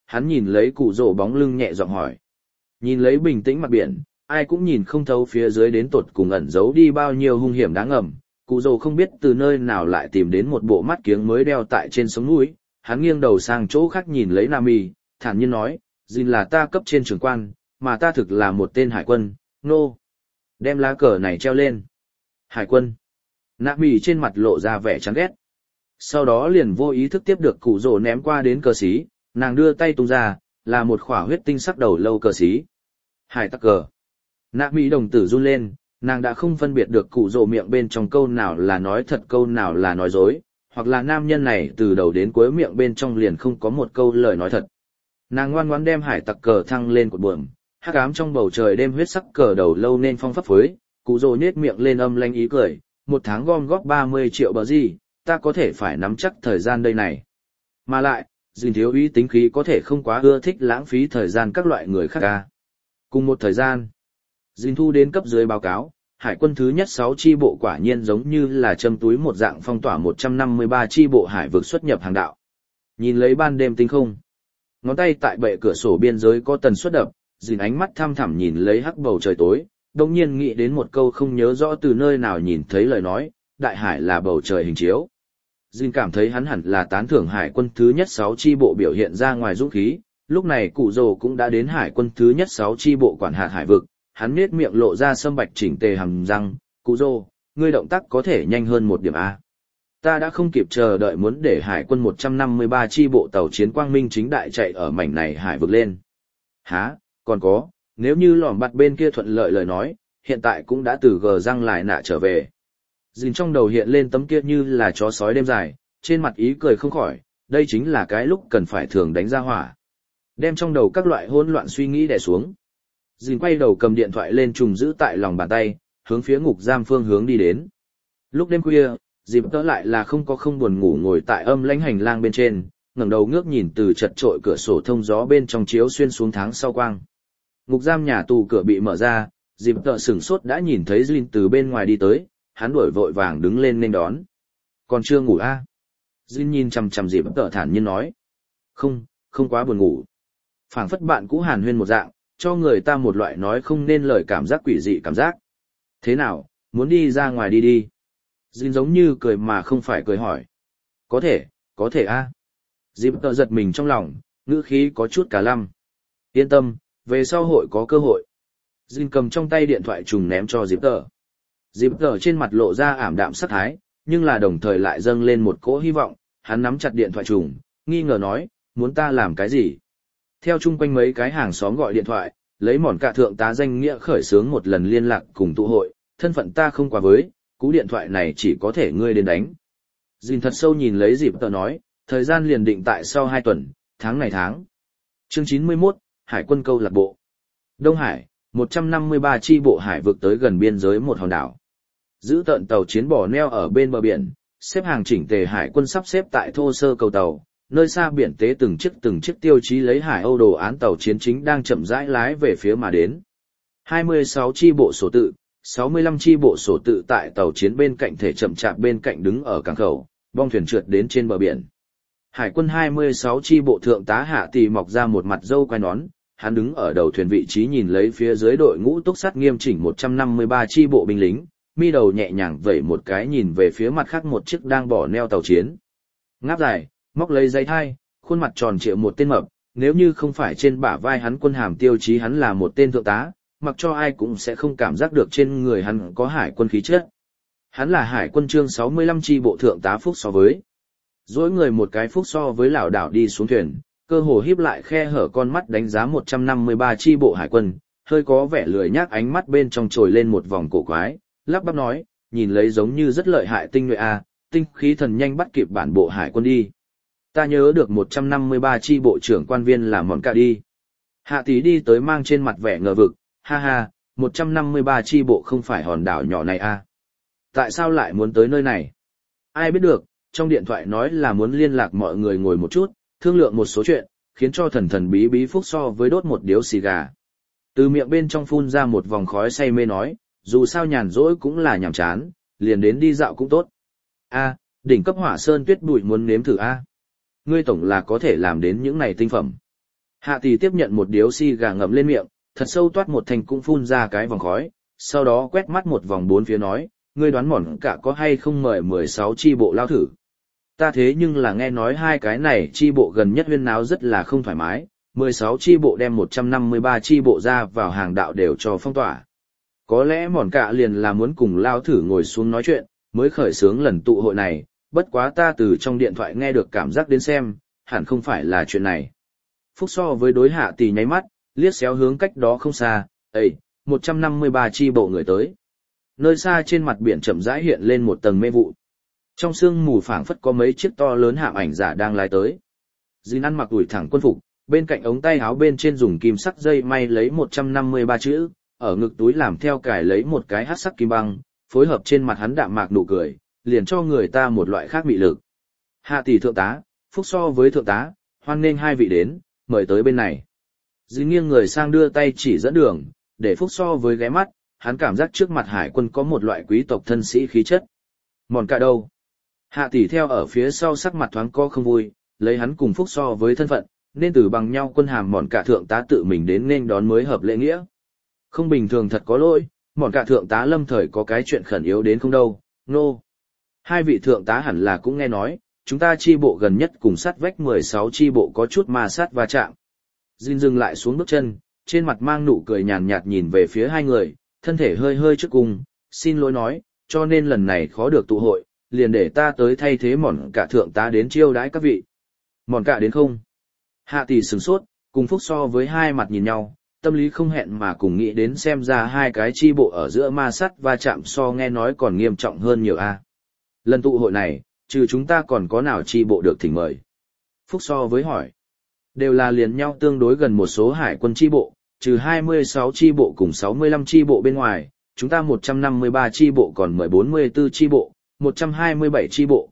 hắn nhìn lấy cụ rồ bóng lưng nhẹ giọng hỏi. Nhìn lấy bình tĩnh mặt biển, ai cũng nhìn không thấu phía dưới đến tột cùng ẩn giấu đi bao nhiêu hung hiểm đáng ngầm. Cụ rồ không biết từ nơi nào lại tìm đến một bộ mắt kiếng mới đeo tại trên sống núi, hắn nghiêng đầu sang chỗ khác nhìn lấy Nami, thản nhiên nói, Jin là ta cấp trên trưởng quan, mà ta thực là một tên hải quân, nô. Đem lá cờ này treo lên. Hải quân. Nami trên mặt lộ ra vẻ chán ghét. Sau đó liền vô ý thức tiếp được cụ rồ ném qua đến cờ xí, nàng đưa tay tung ra, là một khỏa huyết tinh sắc đầu lâu cờ xí. Hải tặc cờ. Nami đồng tử run lên, nàng đã không phân biệt được cụ rồ miệng bên trong câu nào là nói thật câu nào là nói dối, hoặc là nam nhân này từ đầu đến cuối miệng bên trong liền không có một câu lời nói thật. Nàng ngoan ngoãn đem hải tặc cờ thăng lên cột buồm, hắc ám trong bầu trời đêm huyết sắc cờ đầu lâu nên phong phấp phới, cụ rồ nhếch miệng lên âm lanh ý cười, một tháng gom góp 30 triệu bờ gì, ta có thể phải nắm chắc thời gian đây này. Mà lại, Dìn thiếu úy tính khí có thể không quá ưa thích lãng phí thời gian các loại người khác ca. Cùng một thời gian, Dìn thu đến cấp dưới báo cáo, hải quân thứ nhất 6 chi bộ quả nhiên giống như là châm túi một dạng phong tỏa 153 chi bộ hải vực xuất nhập hàng đạo. Nhìn lấy ban đêm tinh không, ngón tay tại bệ cửa sổ biên giới có tần suất đập, Dìn ánh mắt thăm thẳm nhìn lấy hắc bầu trời tối, đồng nhiên nghĩ đến một câu không nhớ rõ từ nơi nào nhìn thấy lời nói, đại hải là bầu trời hình chiếu. Dìn cảm thấy hắn hẳn là tán thưởng hải quân thứ nhất 6 chi bộ biểu hiện ra ngoài dũng khí, lúc này cụ rồ cũng đã đến hải quân thứ nhất 6 chi bộ quản hạt hải vực, hắn nết miệng lộ ra sâm bạch chỉnh tề hàm răng, cụ rồ, ngươi động tác có thể nhanh hơn một điểm A. Ta đã không kịp chờ đợi muốn để hải quân 153 chi bộ tàu chiến quang minh chính đại chạy ở mảnh này hải vực lên. Hả, còn có, nếu như lòm bạt bên kia thuận lợi lời nói, hiện tại cũng đã từ gờ răng lại nạ trở về. Dìn trong đầu hiện lên tấm kia như là chó sói đêm dài, trên mặt ý cười không khỏi, đây chính là cái lúc cần phải thường đánh ra hỏa. Đem trong đầu các loại hỗn loạn suy nghĩ đè xuống. Dìn quay đầu cầm điện thoại lên trùng giữ tại lòng bàn tay, hướng phía ngục giam phương hướng đi đến. Lúc đêm khuya, dịp tớ lại là không buồn ngủ ngồi tại âm lãnh hành lang bên trên, ngẩng đầu ngước nhìn từ chật trội cửa sổ thông gió bên trong chiếu xuyên xuống tháng sau quang. Ngục giam nhà tù cửa bị mở ra, dịp tớ sửng sốt đã nhìn thấy Jin từ bên ngoài đi tới, hắn đuổi vội vàng đứng lên nên đón. Còn chưa ngủ à? Jin nhìn chằm chằm dịp tớ thản nhiên nói. Không quá buồn ngủ. Phảng phất bạn cũ hàn huyên một dạng, cho người ta một loại nói không nên lời cảm giác quỷ dị cảm giác. Thế nào, muốn đi ra ngoài đi đi. Jin giống như cười mà không phải cười hỏi. Có thể a. Dịp tợ giật mình trong lòng, ngữ khí có chút cả lăm. Yên tâm, về sau hội có cơ hội. Jin cầm trong tay điện thoại trùng ném cho dịp tợ. Dịp tợ trên mặt lộ ra ảm đạm sắc thái, nhưng là đồng thời lại dâng lên một cỗ hy vọng, hắn nắm chặt điện thoại trùng, nghi ngờ nói, muốn ta làm cái gì? Theo chung quanh mấy cái hàng xóm gọi điện thoại, lấy mòn cả thượng tá danh nghĩa khởi xướng một lần liên lạc cùng tụ hội, thân phận ta không quá với, cú điện thoại này chỉ có thể ngươi đến đánh. Dìn thật sâu nhìn lấy dịp tờ nói, thời gian liền định tại sau 2 tuần, tháng này tháng. Chương 91, Hải quân câu lạc bộ. Đông Hải, 153 chi bộ hải vực tới gần biên giới một hòn đảo. Giữ tận tàu chiến bò neo ở bên bờ biển, xếp hàng chỉnh tề hải quân sắp xếp tại thô sơ cầu tàu, nơi xa biển tế từng chiếc tiêu chí lấy Hải Âu đồ án tàu chiến chính đang chậm rãi lái về phía mà đến. 26 chi bộ sổ tự, 65 chi bộ sổ tự tại tàu chiến bên cạnh thể chậm chạp bên cạnh đứng ở cảng khẩu, bong thuyền trượt đến trên bờ biển. Hải quân 26 chi bộ thượng tá Hạ Tì mọc ra một mặt râu quai nón, hắn đứng ở đầu thuyền vị trí nhìn lấy phía dưới đội ngũ túc sắt nghiêm chỉnh 153 chi bộ binh lính, mi đầu nhẹ nhàng vẩy một cái nhìn về phía mặt khác một chiếc đang bỏ neo tàu chiến. Ngáp dài, móc lấy dây thai, khuôn mặt tròn trịa một tên mập, nếu như không phải trên bả vai hắn quân hàm tiêu chí hắn là một tên thượng tá, mặc cho ai cũng sẽ không cảm giác được trên người hắn có hải quân khí chất. Hắn là hải quân chương 65 chi bộ thượng tá Phúc so với. Dối người một cái Phúc so với lảo đảo đi xuống thuyền, cơ hồ híp lại khe hở con mắt đánh giá 153 chi bộ hải quân, hơi có vẻ lười nhác ánh mắt bên trong trồi lên một vòng cổ quái, lắp bắp nói, nhìn lấy giống như rất lợi hại tinh nhuệ a, tinh khí thần nhanh bắt kịp bản bộ hải quân đi. Ta nhớ được 153 chi bộ trưởng quan viên là mọn cả đi. Hạ Tí đi tới mang trên mặt vẻ ngờ vực, ha ha, 153 chi bộ không phải hòn đảo nhỏ này à? Tại sao lại muốn tới nơi này? Ai biết được, trong điện thoại nói là muốn liên lạc mọi người ngồi một chút, thương lượng một số chuyện, khiến cho thần thần bí bí Phúc so với đốt một điếu xì gà. Từ miệng bên trong phun ra một vòng khói say mê nói, dù sao nhàn rỗi cũng là nhàm chán, liền đến đi dạo cũng tốt. A, đỉnh cấp hỏa sơn tuyết bụi muốn nếm thử a. Ngươi tổng là có thể làm đến những này tinh phẩm. Hạ tỷ tiếp nhận một điếu xi gà ngậm lên miệng, thật sâu toát một thành cũng phun ra cái vòng khói, sau đó quét mắt một vòng bốn phía nói, ngươi đoán mòn cả có hay không mời 16 chi bộ lao thử. Ta thế nhưng là nghe nói hai cái này chi bộ gần nhất huyên náo rất là không thoải mái, 16 chi bộ đem 153 chi bộ ra vào hàng đạo đều cho phong tỏa. Có lẽ mòn cả liền là muốn cùng lao thử ngồi xuống nói chuyện, mới khởi xướng lần tụ hội này, bất quá ta từ trong điện thoại nghe được cảm giác đến xem, hẳn không phải là chuyện này. Phúc so với đối hạ tỷ nháy mắt, liếc xéo hướng cách đó không xa, 153 chi bộ người tới. Nơi xa trên mặt biển chậm rãi hiện lên một tầng mê vụ. Trong sương mù phảng phất có mấy chiếc to lớn hạm ảnh giả đang lái tới. Jin ăn mặc đuổi thẳng quân phục, bên cạnh ống tay áo bên trên dùng kim sắc dây may lấy 153 chữ, ở ngực túi làm theo cài lấy một cái hắc sắc kim băng, phối hợp trên mặt hắn đạm mạc nụ cười, liền cho người ta một loại khác mị lực. Hạ tỷ thượng tá, Phúc so với thượng tá, hoan nghênh hai vị đến, mời tới bên này. Jin nghiêng người sang đưa tay chỉ dẫn đường, để Phúc so với ghé mắt, hắn cảm giác trước mặt hải quân có một loại quý tộc thân sĩ khí chất. Mòn cả đâu? Hạ tỷ theo ở phía sau sắc mặt thoáng co không vui, lấy hắn cùng Phúc so với thân phận, nên từ bằng nhau quân hàm mòn cả thượng tá tự mình đến nên đón mới hợp lễ nghĩa. Không bình thường thật có lỗi, mòn cả thượng tá lâm thời có cái chuyện khẩn yếu đến không đâu, nô. Hai vị thượng tá hẳn là cũng nghe nói, chúng ta chi bộ gần nhất cùng sát vách 16 chi bộ có chút ma sát va chạm. Jin dừng lại xuống bước chân, trên mặt mang nụ cười nhàn nhạt nhìn về phía hai người, thân thể hơi hơi trước cùng, xin lỗi nói, cho nên lần này khó được tụ hội, liền để ta tới thay thế mòn cả thượng tá đến chiêu đãi các vị. Mòn cả đến không? Hạ tỷ sửng sốt, cùng Phúc so với hai mặt nhìn nhau, tâm lý không hẹn mà cùng nghĩ đến xem ra hai cái chi bộ ở giữa ma sắt va chạm so nghe nói còn nghiêm trọng hơn nhiều a. Lần tụ hội này, trừ chúng ta còn có nào chi bộ được thỉnh mời? Phúc so với hỏi. Đều là liền nhau tương đối gần một số hải quân chi bộ, trừ 26 chi bộ cùng 65 chi bộ bên ngoài, chúng ta 153 chi bộ còn mời 44 chi bộ, 127 chi bộ,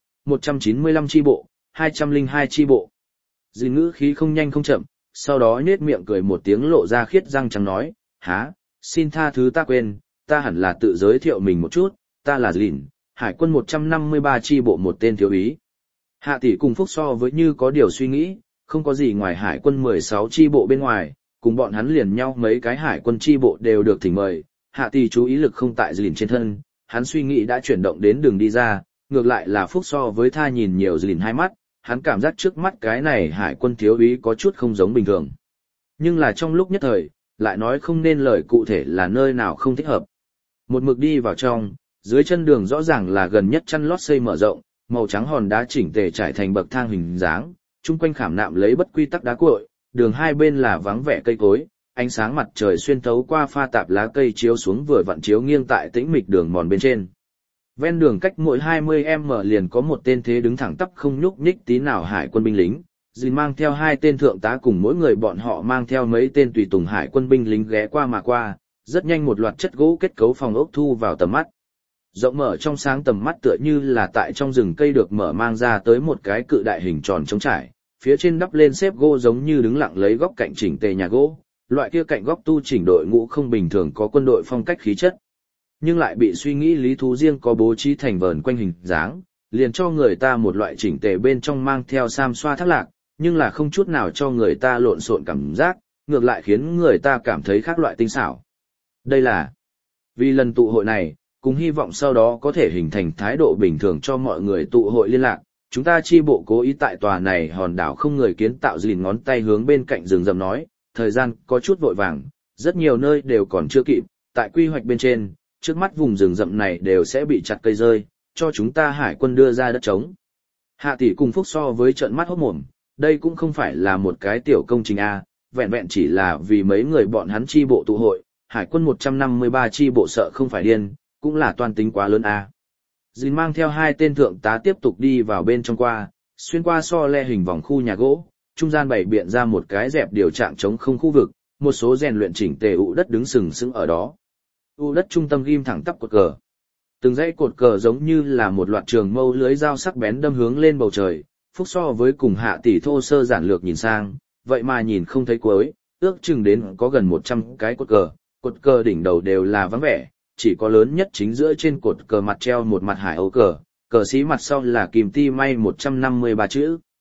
195 chi bộ, 202 chi bộ. Dì ngữ khí không nhanh không chậm, sau đó nhếch miệng cười một tiếng lộ ra khiết răng trắng nói, há, xin tha thứ ta quên, ta hẳn là tự giới thiệu mình một chút, ta là Lìn, hải quân 153 chi bộ một tên thiếu úy. Hạ tỷ cùng Phúc so với như có điều suy nghĩ, không có gì ngoài hải quân 16 chi bộ bên ngoài, cùng bọn hắn liền nhau mấy cái hải quân chi bộ đều được thỉnh mời. Hạ tỷ chú ý lực không tại Lìn trên thân, hắn suy nghĩ đã chuyển động đến đường đi ra, ngược lại là Phúc so với tha nhìn nhiều Lìn hai mắt, hắn cảm giác trước mắt cái này hải quân thiếu úy có chút không giống bình thường. Nhưng là trong lúc nhất thời, lại nói không nên lời cụ thể là nơi nào không thích hợp. Một mực đi vào trong, dưới chân đường rõ ràng là gần nhất chăn lót xây mở rộng, màu trắng hòn đá chỉnh tề trải thành bậc thang hình dáng, chung quanh khảm nạm lấy bất quy tắc đá cuội, đường hai bên là vắng vẻ cây cối, ánh sáng mặt trời xuyên thấu qua pha tạp lá cây chiếu xuống vừa vặn chiếu nghiêng tại tĩnh mịch đường mòn bên trên. Ven đường cách mỗi 20m liền có một tên thế đứng thẳng tắp không nhúc nhích tí nào hải quân binh lính, Dìn mang theo hai tên thượng tá cùng mỗi người bọn họ mang theo mấy tên tùy tùng hải quân binh lính ghé qua mà qua, rất nhanh một loạt chất gỗ kết cấu phòng ốc thu vào tầm mắt. Rộng mở trong sáng tầm mắt tựa như là tại trong rừng cây được mở mang ra tới một cái cự đại hình tròn trống trải, phía trên đắp lên xếp gỗ giống như đứng lặng lấy góc cạnh chỉnh tề nhà gỗ, loại kia cạnh góc tu chỉnh đội ngũ không bình thường có quân đội phong cách khí chất. Nhưng lại bị suy nghĩ lý thú riêng có bố trí thành vờn quanh hình dáng, liền cho người ta một loại chỉnh tề bên trong mang theo sam xoa thác lạc, nhưng là không chút nào cho người ta lộn xộn cảm giác, ngược lại khiến người ta cảm thấy khác loại tinh xảo. Đây là vì lần tụ hội này, cùng hy vọng sau đó có thể hình thành thái độ bình thường cho mọi người tụ hội liên lạc, chúng ta chi bộ cố ý tại tòa này hòn đảo không người kiến tạo Dìn ngón tay hướng bên cạnh rừng rậm nói, thời gian có chút vội vàng, rất nhiều nơi đều còn chưa kịp, tại quy hoạch bên trên, trước mắt vùng rừng rậm này đều sẽ bị chặt cây rơi, cho chúng ta hải quân đưa ra đất trống. Hạ tỷ cùng Phúc so với trợn mắt hốt mồm, đây cũng không phải là một cái tiểu công trình A, vẹn vẹn chỉ là vì mấy người bọn hắn chi bộ tụ hội, hải quân 153 chi bộ sợ không phải điên, cũng là toan tính quá lớn A. Dìn mang theo hai tên thượng tá tiếp tục đi vào bên trong qua, xuyên qua so le hình vòng khu nhà gỗ, trung gian bày biện ra một cái dẹp điều trạng trống không khu vực, một số rèn luyện chỉnh tề ụ đất đứng sừng sững ở đó. U đất trung tâm ghim thẳng tắp cột cờ. Từng dãy cột cờ giống như là một loạt trường mâu lưới dao sắc bén đâm hướng lên bầu trời, Phúc so với cùng Hạ tỷ thô sơ giản lược nhìn sang, vậy mà nhìn không thấy cuối, ước chừng đến có gần 100 cái cột cờ đỉnh đầu đều là vắng vẻ, chỉ có lớn nhất chính giữa trên cột cờ mặt treo một mặt hải âu cờ, cờ xí mặt sau là kìm ti may 153 chữ.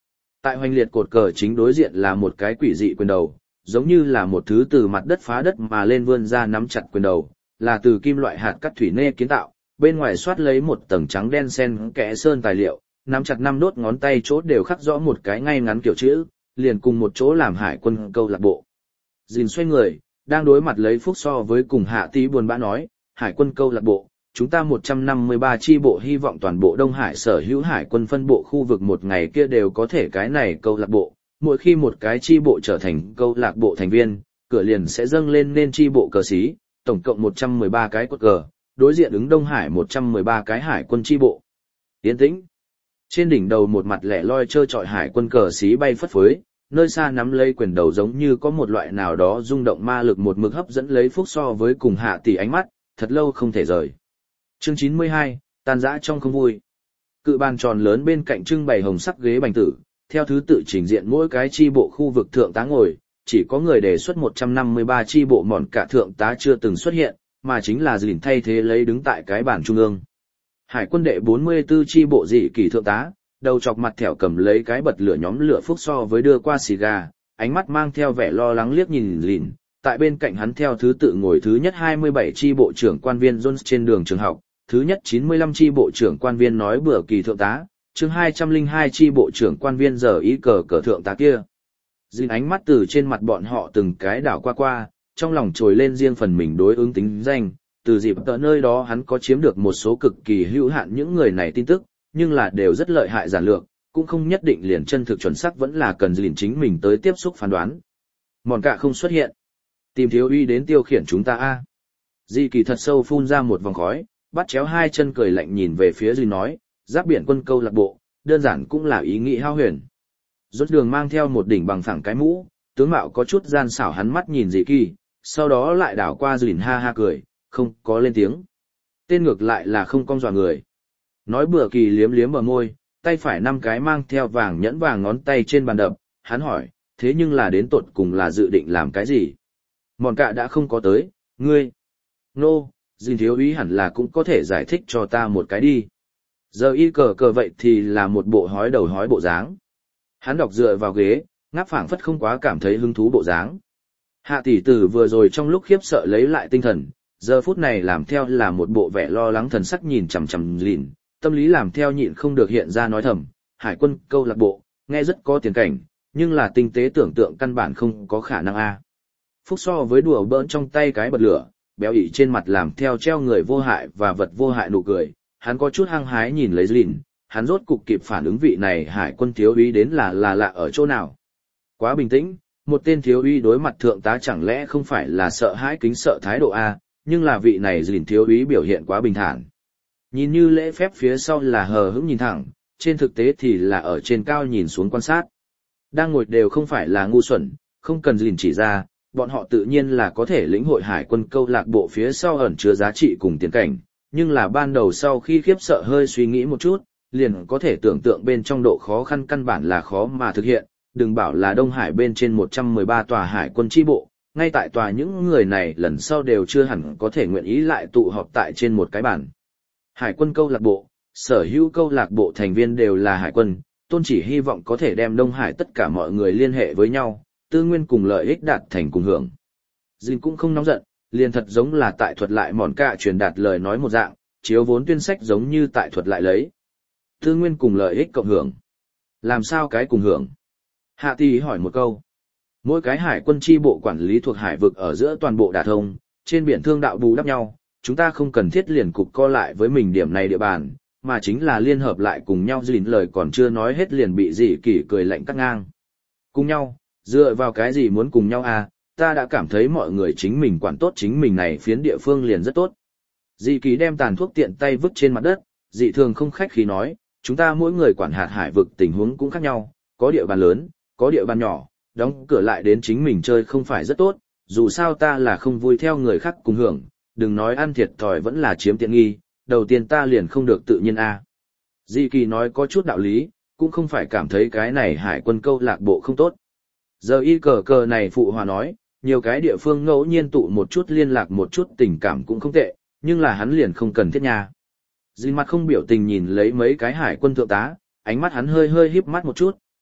Tại hoành liệt cột cờ chính đối diện là một cái quỷ dị quyền đầu, giống như là một thứ từ mặt đất phá đất mà lên vươn ra nắm chặt quyền đầu, là từ kim loại hạt cắt thủy nê kiến tạo, bên ngoài xoát lấy một tầng trắng đen xen kẽ sơn tài liệu, nắm chặt 5 đốt ngón tay chỗ đều khắc rõ một cái ngay ngắn kiểu chữ, liền cùng một chỗ làm hải quân câu lạc bộ. Dìn xoay người, đang đối mặt lấy Phúc so với cùng Hạ Tý buồn bã nói, hải quân câu lạc bộ, chúng ta 153 chi bộ hy vọng toàn bộ Đông Hải sở hữu hải quân phân bộ khu vực một ngày kia đều có thể cái này câu lạc bộ, mỗi khi một cái chi bộ trở thành câu lạc bộ thành viên, cửa liền sẽ dâng lên nên chi bộ cờ xí, tổng cộng 113 cái cột cờ, đối diện ứng Đông Hải 113 cái hải quân chi bộ. Yên tĩnh. Trên đỉnh đầu một mặt lẻ loi trơ trọi hải quân cờ xí bay phất phới, nơi xa nắm lấy quyền đầu giống như có một loại nào đó rung động ma lực một mực hấp dẫn lấy Phúc so với cùng Hạ Tỷ ánh mắt, thật lâu không thể rời. Chương 92, tan rã trong không vui. Cự bàn tròn lớn bên cạnh trưng bày hồng sắc ghế bành tử, theo thứ tự trình diện mỗi cái chi bộ khu vực thượng tá ngồi, chỉ có người đề xuất 153 chi bộ mòn cả thượng tá chưa từng xuất hiện, mà chính là Dìn thay thế lấy đứng tại cái bàn trung ương. Hải quân đệ 44 chi bộ dị kỳ thượng tá, đầu chọc mặt thẻo cầm lấy cái bật lửa nhóm lửa Phúc so với đưa qua xì gà, ánh mắt mang theo vẻ lo lắng liếc nhìn Dìn, tại bên cạnh hắn theo thứ tự ngồi thứ nhất 27 chi bộ trưởng quan viên Jones trên đường trường học, thứ nhất 95 chi bộ trưởng quan viên nói bữa kỳ thượng tá, chương 202 chi bộ trưởng quan viên giờ ý cờ thượng tá kia. Dìn ánh mắt từ trên mặt bọn họ từng cái đảo qua, trong lòng trồi lên riêng phần mình đối ứng tính danh, từ dịp tợ nơi đó hắn có chiếm được một số cực kỳ hữu hạn những người này tin tức, nhưng là đều rất lợi hại giản lược, cũng không nhất định liền chân thực chuẩn xác vẫn là cần Dìn chính mình tới tiếp xúc phán đoán. Mòn cả không xuất hiện. Tìm thiếu uy đến tiêu khiển chúng ta a. Di kỳ thật sâu phun ra một vòng khói, bắt chéo hai chân cười lạnh nhìn về phía Dìn nói, giáp biển quân câu lạc bộ, đơn giản cũng là ý nghĩ hao huyền. Rốt đường mang theo một đỉnh bằng phẳng cái mũ, tướng mạo có chút gian xảo hắn mắt nhìn Dị Kỳ, sau đó lại đảo qua Dìn ha ha cười, không có lên tiếng. Tên ngược lại là không cong dọa người. Nói bữa kỳ liếm liếm bờ môi, tay phải 5 cái mang theo vàng nhẫn vàng ngón tay trên bàn đập, hắn hỏi, thế nhưng là đến tột cùng là dự định làm cái gì? Mòn cạ đã không có tới, ngươi. Nô, Dìn thiếu úy hẳn là cũng có thể giải thích cho ta một cái đi. Giờ y cờ vậy thì là một bộ hói đầu hói bộ dáng. Hắn đọc dựa vào ghế, ngáp phảng phất không quá cảm thấy hứng thú bộ dáng. Hạ tỷ tử vừa rồi trong lúc khiếp sợ lấy lại tinh thần, giờ phút này làm theo là một bộ vẻ lo lắng thần sắc nhìn chằm chằm Dìn, tâm lý làm theo nhịn không được hiện ra nói thầm, hải quân câu lạc bộ, nghe rất có tiền cảnh, nhưng là tinh tế tưởng tượng căn bản không có khả năng a. Phúc so với đùa bỡn trong tay cái bật lửa, béo ị trên mặt làm theo treo người vô hại và vật vô hại nụ cười, hắn có chút hăng hái nhìn lấy Dìn, hắn rốt cục kịp phản ứng vị này hải quân thiếu úy đến là lạ ở chỗ nào. Quá bình tĩnh, một tên thiếu úy đối mặt thượng tá chẳng lẽ không phải là sợ hãi kính sợ thái độ a, nhưng là vị này Dìn thiếu úy biểu hiện quá bình thản. Nhìn như lễ phép phía sau là hờ hững nhìn thẳng, trên thực tế thì là ở trên cao nhìn xuống quan sát. Đang ngồi đều không phải là ngu xuẩn, không cần Dìn chỉ ra, bọn họ tự nhiên là có thể lĩnh hội hải quân câu lạc bộ phía sau ẩn chứa giá trị cùng tiền cảnh, nhưng là ban đầu sau khi khiếp sợ hơi suy nghĩ một chút, liền có thể tưởng tượng bên trong độ khó khăn căn bản là khó mà thực hiện, đừng bảo là Đông Hải bên trên 113 tòa hải quân chi bộ, ngay tại tòa những người này lần sau đều chưa hẳn có thể nguyện ý lại tụ họp tại trên một cái bản. Hải quân câu lạc bộ, sở hữu câu lạc bộ thành viên đều là hải quân, tôn chỉ hy vọng có thể đem Đông Hải tất cả mọi người liên hệ với nhau, tư nguyên cùng lợi ích đạt thành cùng hưởng. Dìn cũng không nóng giận, liền thật giống là tại thuật lại mòn cạ truyền đạt lời nói một dạng, chiếu vốn tuyên sách giống như tại thuật lại lấy. Tư nguyên cùng lợi ích cộng hưởng. Làm sao cái cùng hưởng? Hạ Tỷ hỏi một câu. Mỗi cái hải quân chi bộ quản lý thuộc hải vực ở giữa toàn bộ đả thông, trên biển thương đạo bù đắp nhau, chúng ta không cần thiết liền cục co lại với mình điểm này địa bàn, mà chính là liên hợp lại cùng nhau. Dìn lời còn chưa nói hết liền bị Dị Kỳ cười lạnh cắt ngang. Cùng nhau, dựa vào cái gì muốn cùng nhau à, ta đã cảm thấy mọi người chính mình quản tốt chính mình này phiến địa phương liền rất tốt. Dị Kỳ đem tàn thuốc tiện tay vứt trên mặt đất, dị thường không khách khí nói, chúng ta mỗi người quản hạt hải vực tình huống cũng khác nhau, có địa bàn lớn, có địa bàn nhỏ, đóng cửa lại đến chính mình chơi không phải rất tốt, dù sao ta là không vui theo người khác cùng hưởng, đừng nói ăn thiệt thòi vẫn là chiếm tiện nghi, đầu tiên ta liền không được tự nhiên a. Dị Kỳ nói có chút đạo lý, cũng không phải cảm thấy cái này hải quân câu lạc bộ không tốt. Giờ y cờ này phụ hòa nói, nhiều cái địa phương ngẫu nhiên tụ một chút liên lạc một chút tình cảm cũng không tệ, nhưng là hắn liền không cần thiết nha. Dìn mặt không biểu tình nhìn lấy mấy cái hải quân thượng tá, ánh mắt hắn hơi híp mắt một chút,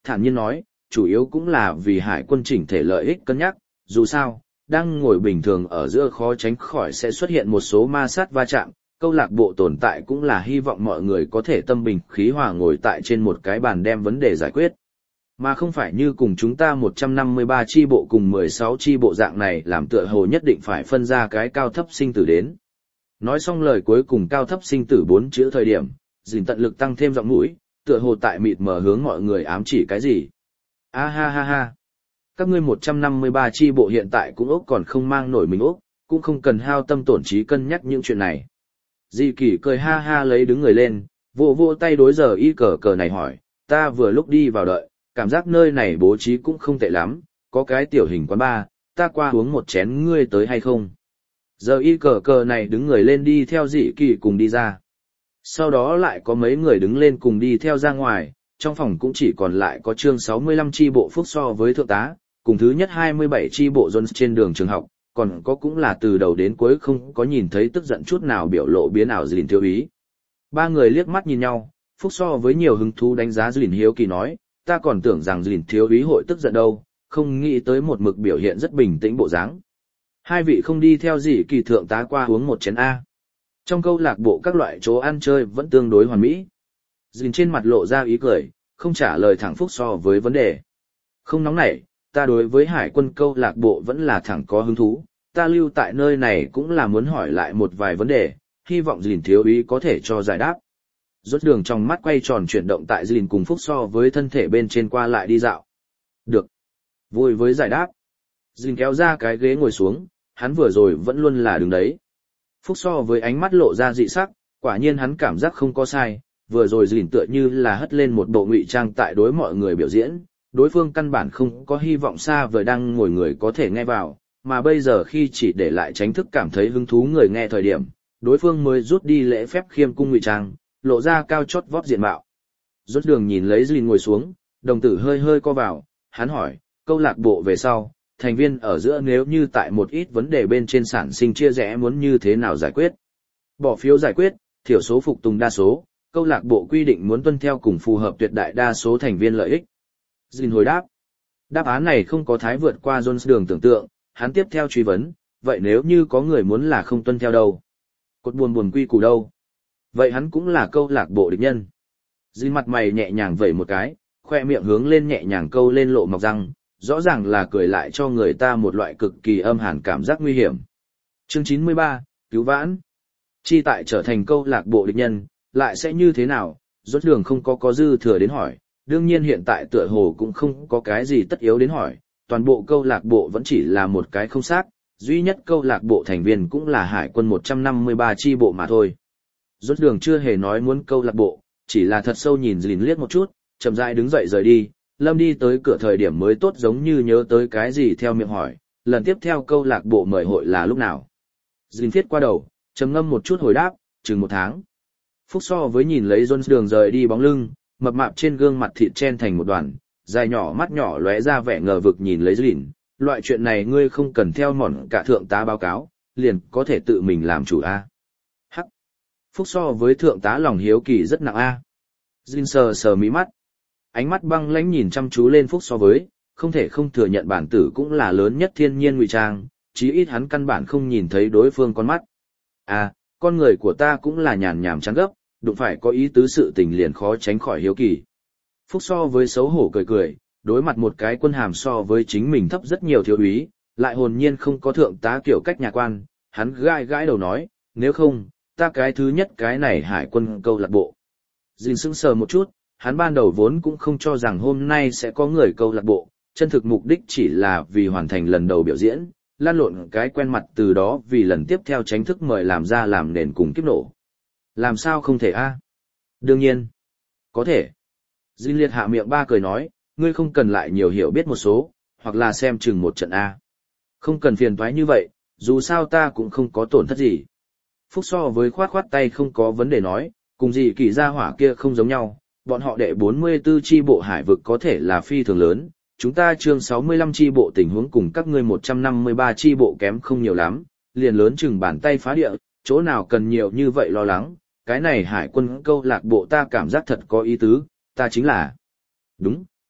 thản nhiên nói, chủ yếu cũng là vì hải quân chỉnh thể lợi ích cân nhắc, dù sao, đang ngồi bình thường ở giữa khó tránh khỏi sẽ xuất hiện một số ma sát va chạm, câu lạc bộ tồn tại cũng là hy vọng mọi người có thể tâm bình khí hòa ngồi tại trên một cái bàn đem vấn đề giải quyết. Mà không phải như cùng chúng ta 153 chi bộ cùng 16 chi bộ dạng này làm tựa hồ nhất định phải phân ra cái cao thấp sinh tử đến. Nói xong lời cuối cùng cao thấp sinh tử 4 chữ thời điểm, dình tận lực tăng thêm giọng mũi, tựa hồ tại mịt mờ hướng mọi người ám chỉ cái gì. A ha ha ha. Các ngươi 153 chi bộ hiện tại cũng ốc còn không mang nổi mình ốc, cũng không cần hao tâm tổn trí cân nhắc những chuyện này. Di Kỳ cười ha ha lấy đứng người lên, vỗ vỗ tay đối giờ y cờ cờ này hỏi, ta vừa lúc đi vào đợi, cảm giác nơi này bố trí cũng không tệ lắm, có cái tiểu hình quán bar, ta qua uống một chén ngươi tới hay không? Giờ y cờ cờ này đứng người lên đi theo Dị Kỳ cùng đi ra. Sau đó lại có mấy người đứng lên cùng đi theo ra ngoài, trong phòng cũng chỉ còn lại có chương 65 chi bộ Phúc so với thượng tá, cùng thứ nhất 27 chi bộ Jones trên đường trường học, còn có cũng là từ đầu đến cuối không có nhìn thấy tức giận chút nào biểu lộ biến ảo Dìn thiếu ý. Ba người liếc mắt nhìn nhau, Phúc so với nhiều hứng thú đánh giá Dìn hiếu kỳ nói, ta còn tưởng rằng Dìn thiếu ý hội tức giận đâu, không nghĩ tới một mực biểu hiện rất bình tĩnh bộ dáng. Hai vị không đi theo Dị Kỳ thượng tá qua uống một chén A. Trong câu lạc bộ các loại chỗ ăn chơi vẫn tương đối hoàn mỹ. Dìn trên mặt lộ ra ý cười, không trả lời thẳng Phúc so với vấn đề. Không nóng nảy, ta đối với hải quân câu lạc bộ vẫn là thẳng có hứng thú, ta lưu tại nơi này cũng là muốn hỏi lại một vài vấn đề, hy vọng Dìn thiếu ý có thể cho giải đáp. Rốt đường trong mắt quay tròn chuyển động tại Dìn cùng Phúc so với thân thể bên trên qua lại đi dạo. Được. Vui với giải đáp. Dìn kéo ra cái ghế ngồi xuống, hắn vừa rồi vẫn luôn là đứng đấy. Phúc so với ánh mắt lộ ra dị sắc, quả nhiên hắn cảm giác không có sai, vừa rồi Dìn tựa như là hất lên một bộ ngụy trang tại đối mọi người biểu diễn, đối phương căn bản không có hy vọng xa vời đang ngồi người có thể nghe vào, mà bây giờ khi chỉ để lại tránh thức cảm thấy hứng thú người nghe thời điểm, đối phương mới rút đi lễ phép khiêm cung ngụy trang, lộ ra cao chót vót diện mạo. Rốt đường nhìn lấy Dìn ngồi xuống, đồng tử hơi hơi co vào, hắn hỏi, câu lạc bộ về sau, thành viên ở giữa nếu như tại một ít vấn đề bên trên sản sinh chia rẽ muốn như thế nào giải quyết? Bỏ phiếu giải quyết, thiểu số phục tùng đa số, câu lạc bộ quy định muốn tuân theo cùng phù hợp tuyệt đại đa số thành viên lợi ích. Dìn hồi đáp. Đáp án này không có thái vượt qua Jones đường tưởng tượng, hắn tiếp theo truy vấn, vậy nếu như có người muốn là không tuân theo đâu? Cột buồn quy củ đâu? Vậy hắn cũng là câu lạc bộ địch nhân. Dìn mặt mày nhẹ nhàng vẩy một cái, khoe miệng hướng lên nhẹ nhàng câu lên lộ mọc răng, rõ ràng là cười lại cho người ta một loại cực kỳ âm hàn cảm giác nguy hiểm. Chương 93, cứu vãn. Chi tại trở thành câu lạc bộ địch nhân, lại sẽ như thế nào? Rốt đường không có dư thừa đến hỏi, đương nhiên hiện tại tựa hồ cũng không có cái gì tất yếu đến hỏi, toàn bộ câu lạc bộ vẫn chỉ là một cái không xác, duy nhất câu lạc bộ thành viên cũng là hải quân 153 chi bộ mà thôi. Rốt đường chưa hề nói muốn câu lạc bộ, chỉ là thật sâu nhìn Dìn liếc một chút, chậm rãi đứng dậy rời đi. Lâm đi tới cửa thời điểm mới tốt giống như nhớ tới cái gì theo miệng hỏi, lần tiếp theo câu lạc bộ mời hội là lúc nào? Dìn viết qua đầu, trầm ngâm một chút hồi đáp, chừng 1 tháng. Phúc so với nhìn lấy Jones đường rời đi bóng lưng, mập mạp trên gương mặt thịt chen thành một đoàn, dài nhỏ mắt nhỏ lóe ra vẻ ngờ vực nhìn lấy Dìn, loại chuyện này ngươi không cần theo mòn cả thượng tá báo cáo, liền có thể tự mình làm chủ a. Hắc. Phúc so với thượng tá lòng hiếu kỳ rất nặng a. Dìn sờ sờ mí mắt. Ánh mắt băng lãnh nhìn chăm chú lên Phúc so với, không thể không thừa nhận bản tử cũng là lớn nhất thiên nhiên ngụy trang, chí ít hắn căn bản không nhìn thấy đối phương con mắt. À, con người của ta cũng là nhàn nhảm chán gấp, đụng phải có ý tứ sự tình liền khó tránh khỏi hiếu kỳ. Phúc so với xấu hổ cười cười, đối mặt một cái quân hàm so với chính mình thấp rất nhiều thiếu úy, lại hồn nhiên không có thượng tá kiểu cách nhà quan, hắn gãi gãi đầu nói, nếu không, ta cái thứ nhất cái này hải quân câu lạc bộ. Dìn sững sờ một chút, hắn ban đầu vốn cũng không cho rằng hôm nay sẽ có người câu lạc bộ, chân thực mục đích chỉ là vì hoàn thành lần đầu biểu diễn, lan lộn cái quen mặt từ đó vì lần tiếp theo tránh thức mời làm ra làm nền cùng kiếp nổ. Làm sao không thể a? Đương nhiên, có thể. Dinh liệt hạ miệng ba cười nói, ngươi không cần lại nhiều hiểu biết một số, hoặc là xem chừng một trận a. Không cần phiền toái như vậy, dù sao ta cũng không có tổn thất gì. Phúc so với khoát khoát tay không có vấn đề nói, cùng gì kỳ gia hỏa kia không giống nhau, bọn họ đệ 44 chi bộ hải vực có thể là phi thường lớn, chúng ta chương 65 chi bộ tình huống cùng các ngươi 153 chi bộ kém không nhiều lắm, liền lớn chừng bàn tay phá địa, chỗ nào cần nhiều như vậy lo lắng, cái này hải quân câu lạc bộ ta cảm giác thật có ý tứ, ta chính là. Đúng,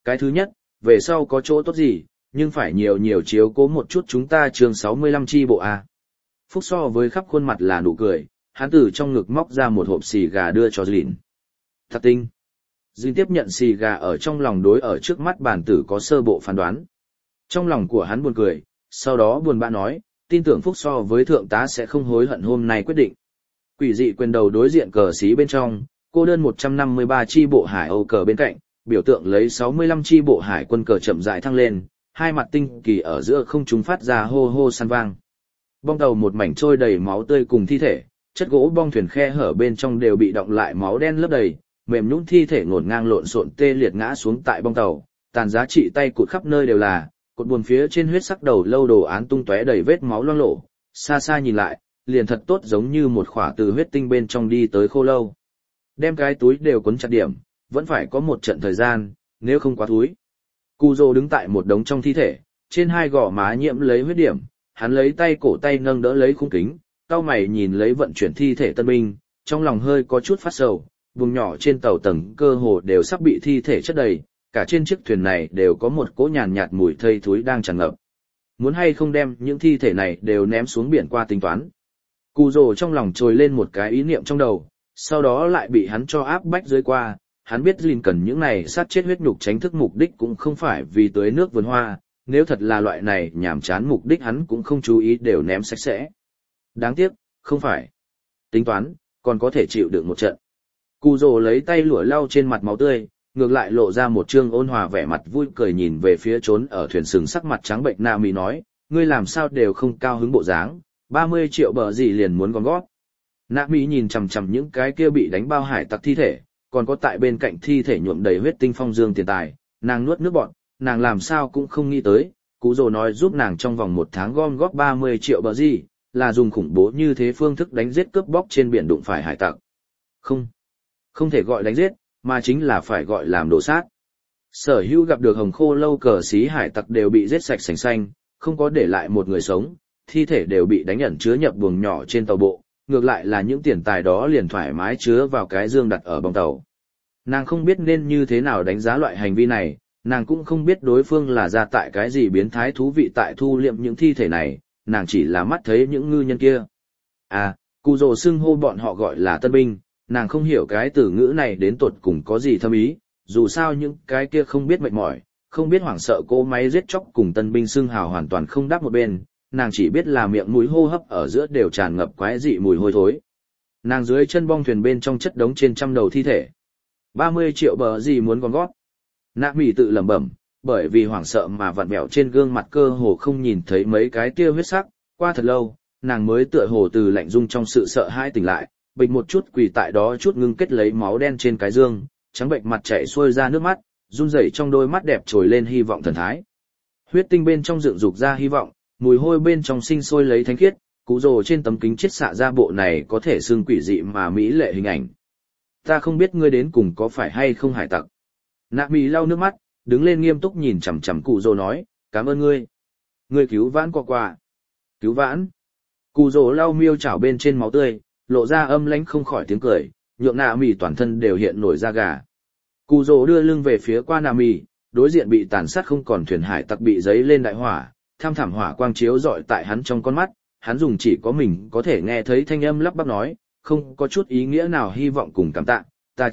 Cái thứ nhất, về sau có chỗ tốt gì, nhưng phải nhiều nhiều chiếu cố một chút chúng ta chương 65 chi bộ A. Phúc so với khắp khuôn mặt là nụ cười, hắn từ trong ngực móc ra một hộp xì gà đưa cho Dìn. Thật tinh. Dìn tiếp nhận xì gà ở trong lòng đối ở trước mắt bản tử có sơ bộ phán đoán. Trong lòng của hắn buồn cười, sau đó buồn bã nói, tin tưởng Phúc so với thượng tá sẽ không hối hận hôm nay quyết định. Quỷ dị quyền đầu đối diện cờ xí bên trong, cô đơn 153 chi bộ Hải Âu cờ bên cạnh, biểu tượng lấy 65 chi bộ hải quân cờ chậm rãi thăng lên, hai mặt tinh kỳ ở giữa không trung phát ra hô hô săn vang. Bong tàu một mảnh trôi đầy máu tươi cùng thi thể, chất gỗ bong thuyền khe hở bên trong đều bị đọng lại máu đen lấp đầy, mềm nhũn thi thể ngổn ngang lộn xộn tê liệt ngã xuống tại bong tàu, tàn giá trị tay cụt khắp nơi đều là, cột buồm phía trên huyết sắc đầu lâu đồ án tung tóe đầy vết máu loang lổ, xa xa nhìn lại, liền thật tốt giống như một khỏa từ huyết tinh bên trong đi tới khô lâu. Đem cái túi đều cuốn chặt điểm, vẫn phải có một trận thời gian, nếu không quá thúi. Cù Dô đứng tại một đống trong thi thể, trên hai gò má nhiễm lấy huyết điểm, hắn lấy tay cổ tay nâng đỡ lấy khung kính, cau mày nhìn lấy vận chuyển thi thể tân binh, trong lòng hơi có chút phát sầu, vùng nhỏ trên tàu tầng cơ hồ đều sắp bị thi thể chất đầy, cả trên chiếc thuyền này đều có một cỗ nhàn nhạt mùi thây thúi đang tràn ngập. Muốn hay không đem những thi thể này đều ném xuống biển qua tính toán. Cù Dô trong lòng trồi lên một cái ý niệm trong đầu, sau đó lại bị hắn cho áp bách dưới qua. Hắn biết Lin cần những này sát chết huyết nhục tránh thức mục đích cũng không phải vì tưới nước vườn hoa, nếu thật là loại này nhảm chán mục đích hắn cũng không chú ý đều ném sạch sẽ. Đáng tiếc, không phải. Tính toán, còn có thể chịu được một trận. Cù Dô lấy tay lụa lau trên mặt máu tươi, ngược lại lộ ra một trương ôn hòa vẻ mặt vui cười nhìn về phía trốn ở thuyền sừng sắc mặt trắng bệnh Nạ Mỹ nói, ngươi làm sao đều không cao hứng bộ dáng, 30 triệu bờ gì liền muốn gom gót. Nạ Mỹ nhìn chằm chằm những cái kia bị đánh bao hải tặc thi thể, còn có tại bên cạnh thi thể nhuộm đầy huyết tinh phong dương tiền tài, nàng nuốt nước bọt, nàng làm sao cũng không nghĩ tới, Cú Dô nói giúp nàng trong vòng 1 tháng gom góp 30 triệu bờ gì, là dùng khủng bố như thế phương thức đánh giết cướp bóc trên biển đụng phải hải tặc. Không thể gọi đánh giết, mà chính là phải gọi làm đổ sát. Sở hữu gặp được hồng khô lâu cờ xí hải tặc đều bị giết sạch sành xanh, không có để lại một người sống, thi thể đều bị đánh ẩn chứa nhập buồng nhỏ trên tàu bộ, ngược lại là những tiền tài đó liền thoải mái chứa vào cái dương đặt ở bong tàu. Nàng không biết nên như thế nào đánh giá loại hành vi này, nàng cũng không biết đối phương là ra tại cái gì biến thái thú vị tại thu liệm những thi thể này, nàng chỉ là mắt thấy những ngư nhân kia. Cù Dô xưng hô bọn họ gọi là tân binh, nàng không hiểu cái từ ngữ này đến tột cùng có gì thâm ý, dù sao những cái kia không biết mệt mỏi, không biết hoảng sợ cỗ máy giết chóc cùng tân binh xưng hào hoàn toàn không đáp một bên, nàng chỉ biết là miệng mũi hô hấp ở giữa đều tràn ngập quái dị mùi hôi thối. Nàng dưới chân bong thuyền bên trong chất đống trên trăm đầu thi thể. 30 triệu bờ gì muốn gom gót. Nạ Mỹ tự lẩm bẩm, bởi vì hoảng sợ mà vặn vẹo trên gương mặt cơ hồ không nhìn thấy mấy cái tia huyết sắc, qua thật lâu, nàng mới tựa hồ từ lạnh rung trong sự sợ hãi tỉnh lại, bịch một chút quỳ tại đó chút ngưng kết lấy máu đen trên cái dương, trắng bệnh mặt chảy xuôi ra nước mắt, run rẩy trong đôi mắt đẹp trồi lên hy vọng thần thái. Huyết tinh bên trong dựng dục ra hy vọng, mùi hôi bên trong sinh sôi lấy thánh khiết, Cú Dô trên tấm kính chiết xạ ra bộ này có thể xưng quỷ dị mà mỹ lệ hình ảnh. Ta không biết ngươi đến cùng có phải hay không hải tặc. Nạ Mỹ lau nước mắt, đứng lên nghiêm túc nhìn chằm chằm Cú Dô nói, cảm ơn ngươi. Ngươi cứu vãn qua. Cứu vãn. Cú Dô lau miêu chảo bên trên máu tươi, lộ ra âm lãnh không khỏi tiếng cười, nhượng Nạ Mỹ toàn thân đều hiện nổi da gà. Cú Dô đưa lưng về phía qua Nạ Mỹ, đối diện bị tàn sát không còn thuyền hải tặc bị giấy lên đại hỏa, tham thảm hỏa quang chiếu rọi tại hắn trong con mắt, hắn dùng chỉ có mình có thể nghe thấy thanh âm lắp bắp nói, không có chút ý nghĩa nào hy vọng cùng cảm tạ, ta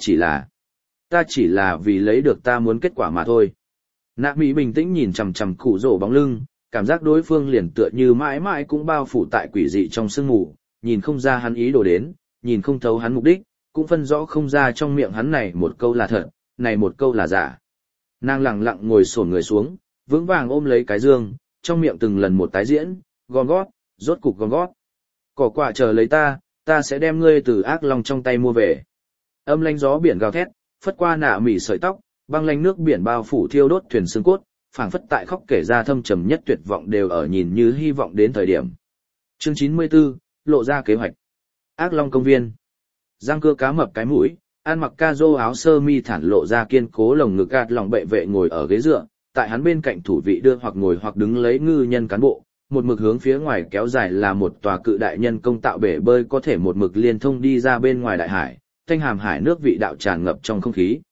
chỉ là vì lấy được ta muốn kết quả mà thôi. Nạ Mỹ bình tĩnh nhìn chằm chằm Cú Dô bóng lưng, cảm giác đối phương liền tựa như mãi mãi cũng bao phủ tại quỷ dị trong sương mù, nhìn không ra hắn ý đồ đến, nhìn không thấu hắn mục đích, cũng phân rõ không ra trong miệng hắn này một câu là thật, này một câu là giả. Nàng lặng lặng ngồi xổm người xuống, vững vàng ôm lấy cái dương, trong miệng từng lần một tái diễn, gom gót, rốt cục gom gót. Cỏ quả chờ lấy ta sẽ đem ngươi từ ác long trong tay mua về. Âm lanh gió biển gào thét, phất qua Nạ Mỹ sợi tóc, băng lanh nước biển bao phủ thiêu đốt thuyền xương cốt, phảng phất tại khóc kể ra thâm trầm nhất tuyệt vọng đều ở nhìn như hy vọng đến thời điểm. Chương 94, lộ ra kế hoạch. Ác long công viên. Răng cưa cá mập cái mũi, ăn mặc ca rô áo sơ mi thản lộ ra kiên cố lồng ngực gạt lòng bệ vệ ngồi ở ghế dựa, tại hắn bên cạnh thủ vị đưa hoặc ngồi hoặc đứng lấy ngư nhân cán bộ, một mực hướng phía ngoài kéo dài là một tòa cự đại nhân công tạo bể bơi có thể một mực liên thông đi ra bên ngoài đại hải, thanh hàm hải nước vị đạo tràn ngập trong không khí.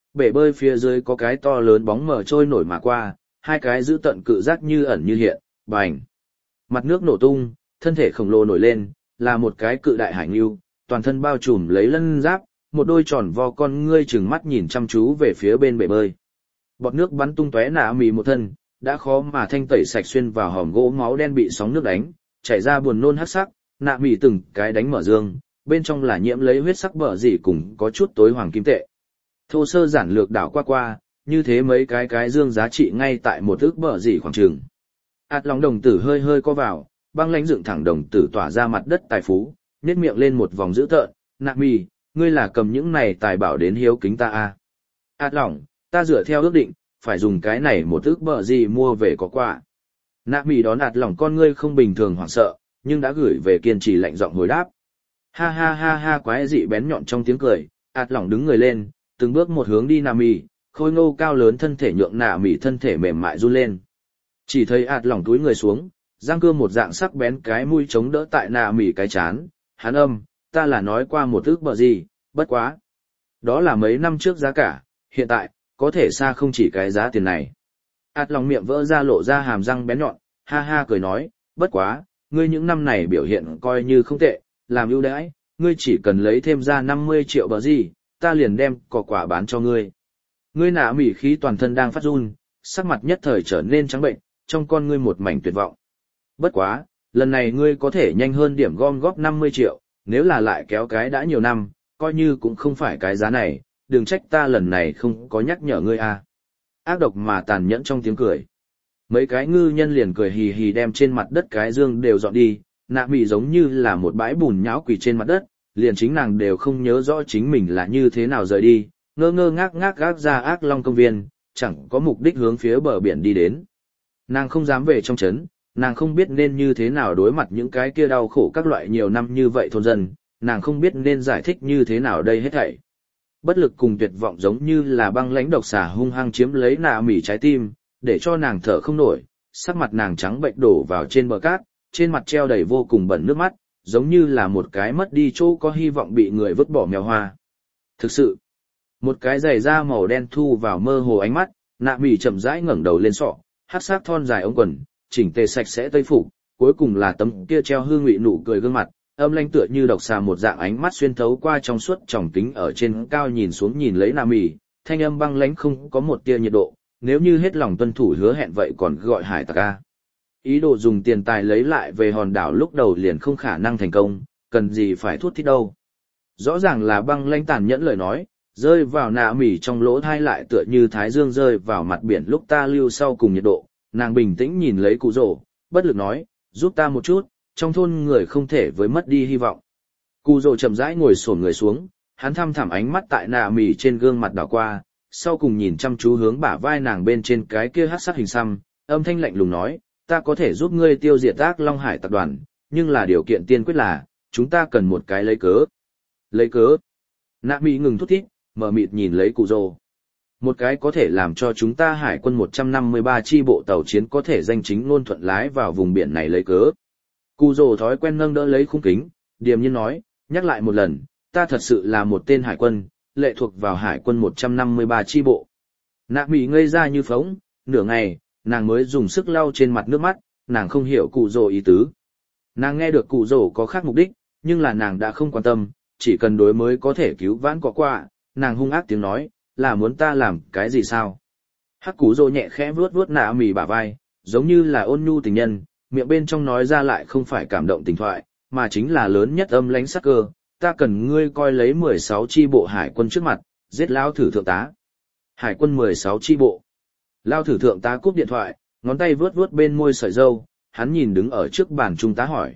bể bơi phía dưới có cái to lớn bóng mờ trôi nổi mà qua, hai cái giữ tận cự giác như ẩn như hiện, bành. Mặt nước nổ tung, thân thể khổng lồ nổi lên, là một cái cự đại hải ngưu, toàn thân bao trùm lấy lân giáp, một đôi tròn vo con ngươi trừng mắt nhìn chăm chú về phía bên bể bơi. Bọt nước bắn tung tóe nạ mì một thân, đã khó mà thanh tẩy sạch xuyên vào hòm gỗ máu đen bị sóng nước đánh, chảy ra buồn nôn hắc sắc, nạ mì từng cái đánh mở dương, bên trong là nhiễm lấy huyết sắc bờ gì cùng có chút tối hoàng kim tệ. Thô sơ giản lược đảo qua, như thế mấy cái dương giá trị ngay tại một ước bờ gì khoảng trường. Át lòng đồng tử hơi hơi co vào, băng lãnh dựng thẳng đồng tử tỏa ra mặt đất tài phú, nhếch miệng lên một vòng dữ tợn, nạ mì, ngươi là cầm những này tài bảo đến hiếu kính ta à. Át lòng, ta dựa theo ước định, phải dùng cái này một ước bờ gì mua về có quà. Nạ mì đón ạt lòng con ngươi không bình thường hoảng sợ, nhưng đã gửi về kiên trì lạnh giọng hồi đáp. Ha ha ha ha quái dị bén nhọn trong tiếng cười, ạt lòng đứng người lên, từng bước một hướng đi nạ mì, khôi ngô cao lớn thân thể nhượng nạ mì thân thể mềm mại run lên. Chỉ thấy ạt lòng túi người xuống, giang cưa một dạng sắc bén cái mũi chống đỡ tại nạ mì cái chán, hắn âm, ta là nói qua một ước bờ gì, bất quá. Đó là mấy năm trước giá cả, hiện tại, có thể xa không chỉ cái giá tiền này. Át lòng miệng vỡ ra lộ ra hàm răng bén nhọn, ha ha cười nói, bất quá, ngươi những năm này biểu hiện coi như không tệ, làm ưu đãi, ngươi chỉ cần lấy thêm ra 50 triệu bờ gì, ta liền đem cỏ quả bán cho ngươi. Ngươi nạ mỉ khí toàn thân đang phát run, sắc mặt nhất thời trở nên trắng bệnh, trong con ngươi một mảnh tuyệt vọng. Bất quá, lần này ngươi có thể nhanh hơn điểm gom góp 50 triệu, nếu là lại kéo cái đã nhiều năm, coi như cũng không phải cái giá này, đừng trách ta lần này không có nhắc nhở ngươi à. Ác độc mà tàn nhẫn trong tiếng cười. Mấy cái ngư nhân liền cười hì hì đem trên mặt đất cái dương đều dọn đi, nạ mị giống như là một bãi bùn nhão quỳ trên mặt đất, liền chính nàng đều không nhớ rõ chính mình là như thế nào rời đi, ngơ ngơ ngác ngác gác ra ác long công viên, chẳng có mục đích hướng phía bờ biển đi đến. Nàng không dám về trong trấn, nàng không biết nên như thế nào đối mặt những cái kia đau khổ các loại nhiều năm như vậy thôn dân, nàng không biết nên giải thích như thế nào đây hết thảy. Bất lực cùng tuyệt vọng giống như là băng lãnh độc xà hung hăng chiếm lấy nạ mỉ trái tim, để cho nàng thở không nổi, sắc mặt nàng trắng bệnh đổ vào trên bờ cát, trên mặt treo đầy vô cùng bẩn nước mắt, giống như là một cái mất đi chỗ có hy vọng bị người vứt bỏ mèo hoa. Thực sự, một cái giày da màu đen thu vào mơ hồ ánh mắt, nạ mỉ chậm rãi ngẩng đầu lên sọ, hắc sắc thon dài ống quần, chỉnh tề sạch sẽ tây phục, cuối cùng là tấm kia treo hương ngụy nụ cười gương mặt, âm lanh tựa như độc xà một dạng ánh mắt xuyên thấu qua trong suốt tròng kính ở trên cao nhìn xuống nhìn lấy nạ mỉ, thanh âm băng lãnh không có một tia nhiệt độ, nếu như hết lòng tuân thủ hứa hẹn vậy còn gọi hải tặc a. Ý đồ dùng tiền tài lấy lại về hòn đảo lúc đầu liền không khả năng thành công, cần gì phải thút thít đâu. Rõ ràng là băng lãnh tàn nhẫn lời nói, rơi vào nạ mỉ trong lỗ thai lại tựa như thái dương rơi vào mặt biển lúc ta lưu sau cùng nhiệt độ, nàng bình tĩnh nhìn lấy cụ rổ, bất lực nói, giúp ta một chút, trong thôn người không thể với mất đi hy vọng. Cụ rổ chậm rãi ngồi xổm người xuống, hắn thăm thẳm ánh mắt tại nạ mỉ trên gương mặt đảo qua, sau cùng nhìn chăm chú hướng bả vai nàng bên trên cái kia hắc sắc hình xăm, âm thanh lạnh lùng nói, ta có thể giúp ngươi tiêu diệt ác Long Hải tập đoàn, nhưng là điều kiện tiên quyết là, chúng ta cần một cái lấy cớ. Lấy cớ? Nạ mỉ ngừng thút thít, mờ mịt nhìn lấy cụ rồ. Một cái có thể làm cho chúng ta hải quân 153 chi bộ tàu chiến có thể danh chính ngôn thuận lái vào vùng biển này lấy cớ. Cụ rồ thói quen nâng đỡ lấy khung kính, điềm nhiên nói, nhắc lại một lần, ta thật sự là một tên hải quân, lệ thuộc vào hải quân 153 chi bộ. Nạ mỉ ngây ra như phóng, nửa ngày, nàng mới dùng sức lau trên mặt nước mắt, nàng không hiểu cụ rồ ý tứ. Nàng nghe được cụ rồ có khác mục đích, nhưng là nàng đã không quan tâm, chỉ cần đối mới có thể cứu vãn có qua, nàng hung ác tiếng nói, là muốn ta làm cái gì sao? Hắc cụ rồ nhẹ khẽ vuốt vuốt nạ mỉ bả vai, giống như là ôn nhu tình nhân, miệng bên trong nói ra lại không phải cảm động tình thoại, mà chính là lớn nhất âm lãnh sắc cơ. Ta cần ngươi coi lấy 16 chi bộ hải quân trước mặt, giết lao thử thượng tá. Hải quân 16 chi bộ. Lao thử thượng tá cúp điện thoại, ngón tay vướt vướt bên môi sợi râu, hắn nhìn đứng ở trước bàn trung tá hỏi,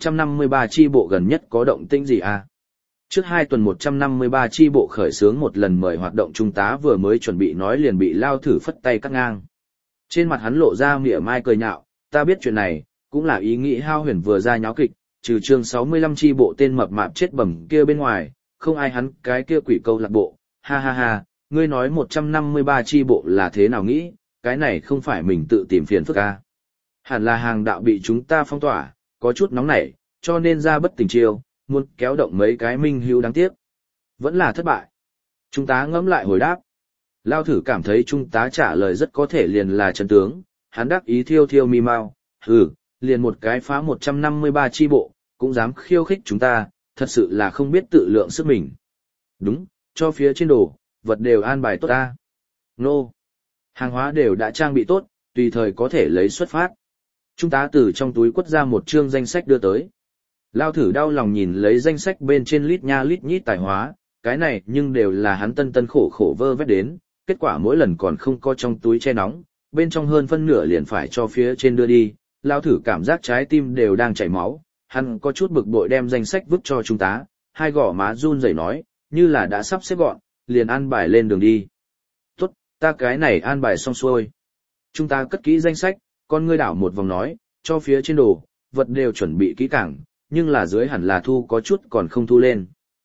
153 chi bộ gần nhất có động tĩnh gì à? Trước 2 tuần 153 chi bộ khởi xướng một lần mời hoạt động trung tá vừa mới chuẩn bị nói liền bị lao thử phất tay cắt ngang. Trên mặt hắn lộ ra mỉa mai cười nhạo, ta biết chuyện này, cũng là ý nghĩ hao huyền vừa ra nháo kịch, trừ chương 65 chi bộ tên mập mạp chết bẩm kia bên ngoài, không ai hắn cái kia quỷ câu lạc bộ, ha ha ha, ngươi nói 153 chi bộ là thế nào nghĩ, cái này không phải mình tự tìm phiền phức à. Hẳn là hàng đạo bị chúng ta phong tỏa, có chút nóng nảy, cho nên ra bất tình chiêu, muốn kéo động mấy cái minh hữu đáng tiếc. Vẫn là thất bại. Chúng ta ngẫm lại hồi đáp. Lao thử cảm thấy trung tá trả lời rất có thể liền là chân tướng, hắn đắc ý thiêu thiêu mi mau, liền một cái phá 153 chi bộ, cũng dám khiêu khích chúng ta, thật sự là không biết tự lượng sức mình. Đúng, cho phía trên đồ, vật đều an bài tốt ta. Nô. Hàng hóa đều đã trang bị tốt, tùy thời có thể lấy xuất phát. Trung tá từ trong túi quất ra một chương danh sách đưa tới. Lao thử đau lòng nhìn lấy danh sách bên trên lít nha lít nhít tài hóa, cái này nhưng đều là hắn tân tân khổ khổ vơ vét đến, kết quả mỗi lần còn không có trong túi che nóng, bên trong hơn phân nửa liền phải cho phía trên đưa đi. Lao thử cảm giác trái tim đều đang chảy máu, hắn có chút bực bội đem danh sách vứt cho trung tá, hai gò má run rẩy nói, như là đã sắp xếp gọn, liền an bài lên đường đi. Tốt, ta cái này an bài xong xuôi. Trung tá cất kỹ danh sách, con ngươi đảo một vòng nói, cho phía trên đồ, vật đều chuẩn bị kỹ càng, nhưng là dưới hẳn là thu có chút còn không thu lên.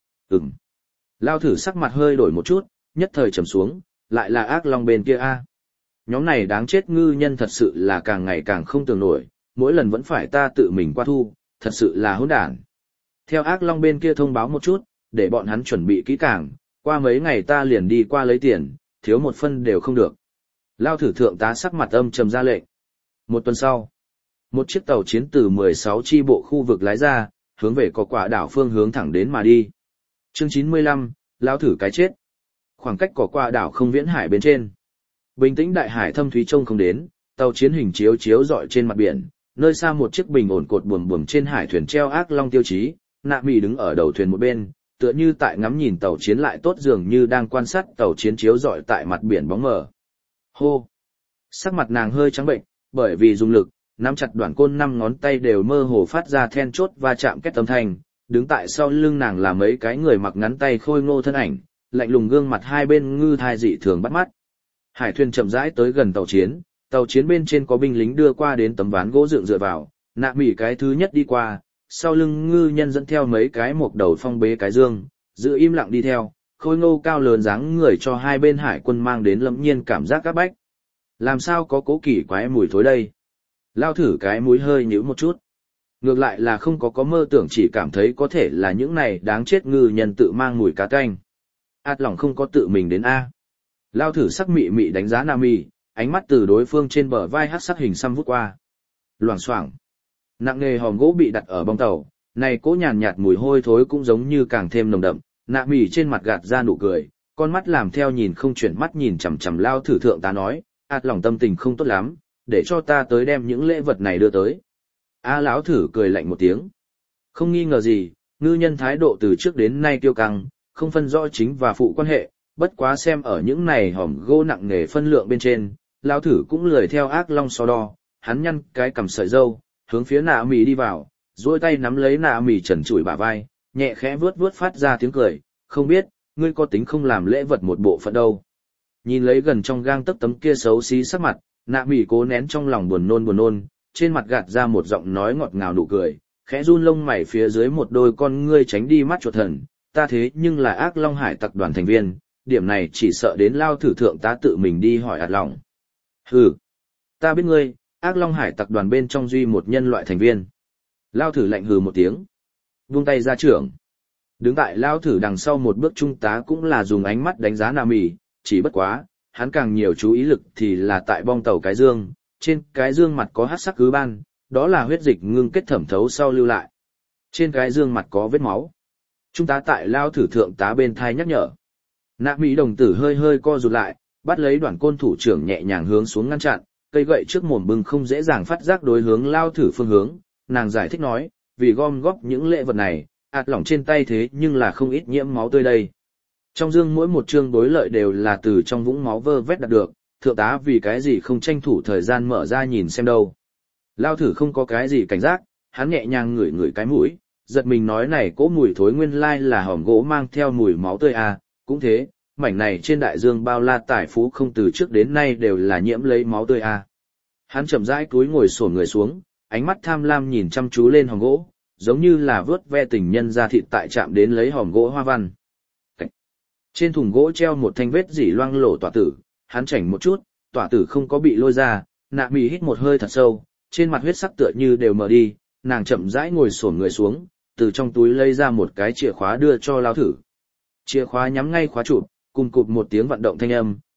Lao thử sắc mặt hơi đổi một chút, nhất thời trầm xuống, lại là ác long bên kia a. Nhóm này đáng chết ngư nhân thật sự là càng ngày càng không tưởng nổi, mỗi lần vẫn phải ta tự mình qua thu, thật sự là hỗn đản. Theo ác long bên kia thông báo một chút, để bọn hắn chuẩn bị kỹ càng, qua mấy ngày ta liền đi qua lấy tiền, thiếu một phân đều không được. Lao thử thượng tá sắc mặt âm trầm ra lệnh. Một tuần sau, một chiếc tàu chiến từ 16 chi bộ khu vực lái ra, hướng về có quả đảo phương hướng thẳng đến mà đi. Chương 95, Lao thử cái chết. Khoảng cách có quả đảo không viễn hải bên trên. Bình tĩnh đại hải thâm thúy trông không đến, tàu chiến hình chiếu chiếu rọi trên mặt biển, nơi xa một chiếc bình ổn cột buồm buồm trên hải thuyền treo ác long tiêu chí, Nạ Mị đứng ở đầu thuyền một bên, tựa như tại ngắm nhìn tàu chiến lại tốt dường như đang quan sát tàu chiến chiếu rọi tại mặt biển bóng mờ. Hô! Sắc mặt nàng hơi trắng bệnh, bởi vì dùng lực, nắm chặt đoạn côn 5 ngón tay đều mơ hồ phát ra then chốt va chạm kết âm thanh, đứng tại sau lưng nàng là mấy cái người mặc ngắn tay khôi ngô thân ảnh, lạnh lùng gương mặt hai bên ngư thai dị thường bắt mắt. Hải thuyền chậm rãi tới gần tàu chiến bên trên có binh lính đưa qua đến tấm ván gỗ dựng dựa vào, Nạ Mị cái thứ nhất đi qua, sau lưng ngư nhân dẫn theo mấy cái một đầu phong bế cái dương, giữ im lặng đi theo, khôi ngô cao lớn dáng người cho hai bên hải quân mang đến lâm nhiên cảm giác các bách. Làm sao có cố kỳ quái mùi thối đây? Lao thử cái mũi hơi nhíu một chút. Ngược lại là không có mơ tưởng, chỉ cảm thấy có thể là những này đáng chết ngư nhân tự mang mùi cá canh. Át lòng không có tự mình đến A. Lao thử sắc mị mị đánh giá Nạ Mị, ánh mắt từ đối phương trên bờ vai hắc sắc hình xăm vút qua. Loảng xoảng. Nặng nề hòm gỗ bị đặt ở bong tàu, này cỗ nhàn nhạt mùi hôi thối cũng giống như càng thêm nồng đậm. Nạ Mị trên mặt gạt ra nụ cười, con mắt làm theo nhìn không chuyển mắt nhìn chằm chằm Lao thử thượng tá nói, át lòng tâm tình không tốt lắm, để cho ta tới đem những lễ vật này đưa tới. Lão thử cười lạnh một tiếng. Không nghi ngờ gì, ngư nhân thái độ từ trước đến nay kiêu căng, không phân rõ chính và phụ quan hệ, bất quá xem ở những này hòm gỗ nặng nề phân lượng bên trên, Lao thử cũng lười theo ác long so đo, hắn nhăn cái cầm sợi dâu, hướng phía Nạ Mị đi vào, duỗi tay nắm lấy Nạ Mị trần trụi bả vai, nhẹ khẽ vuốt vuốt phát ra tiếng cười, không biết, ngươi có tính không làm lễ vật một bộ phận đâu. Nhìn lấy gần trong gang tấc tấm kia xấu xí sắc mặt, Nạ Mị cố nén trong lòng buồn nôn, trên mặt gạt ra một giọng nói ngọt ngào nụ cười, khẽ run lông mày phía dưới một đôi con ngươi tránh đi mắt chuột thần, ta thế nhưng là ác long hải tặc đoàn thành viên, điểm này chỉ sợ đến Lao thử thượng tá tự mình đi hỏi ạt lòng. Hừ, ta biết ngươi, ác long hải tặc đoàn bên trong duy một nhân loại thành viên. Lao thử lạnh hừ một tiếng, vung tay ra trưởng. Đứng tại Lao thử đằng sau một bước trung tá cũng là dùng ánh mắt đánh giá Nạ Mị, chỉ bất quá, hắn càng nhiều chú ý lực thì là tại bong tàu cái dương, trên cái dương mặt có hắc sắc cứ ban, đó là huyết dịch ngưng kết thẩm thấu sau lưu lại. Trên cái dương mặt có vết máu. Trung tá tại Lao thử thượng tá bên thai nhắc nhở. Nạ Mị đồng tử hơi hơi co rụt lại, bắt lấy đoạn côn thủ trưởng nhẹ nhàng hướng xuống ngăn chặn, cây gậy trước mồm bưng không dễ dàng phát giác đối hướng Lao thử phương hướng, nàng giải thích nói, vì gom góp những lễ vật này, ạt lỏng trên tay thế nhưng là không ít nhiễm máu tươi đây. Trong dương mỗi một chương đối lợi đều là từ trong vũng máu vơ vét đạt được, thượng tá vì cái gì không tranh thủ thời gian mở ra nhìn xem đâu. Lao thử không có cái gì cảnh giác, hắn nhẹ nhàng ngửi ngửi cái mũi, giật mình nói này cỗ mùi thối nguyên lai là hòm gỗ mang theo mùi máu tươi à, cũng thế, mảnh này trên đại dương bao la tài phú không từ trước đến nay đều là nhiễm lấy máu tươi à. Hắn chậm rãi cúi ngồi xổm người xuống, ánh mắt tham lam nhìn chăm chú lên hòm gỗ, giống như là vớt ve tình nhân da thịt tại chạm đến lấy hòm gỗ hoa văn. Trên thùng gỗ treo một thanh vết dỉ loang lổ tỏa tử, hắn chảnh một chút, tỏa tử không có bị lôi ra, Nạ Mị hít một hơi thật sâu, trên mặt huyết sắc tựa như đều mở đi, nàng chậm rãi ngồi xổm người xuống, từ trong túi lấy ra một cái chìa khóa đưa cho Lao thử. Chìa khóa nhắm ngay khóa chụp, cùng cụp một tiếng vận động thanh âm,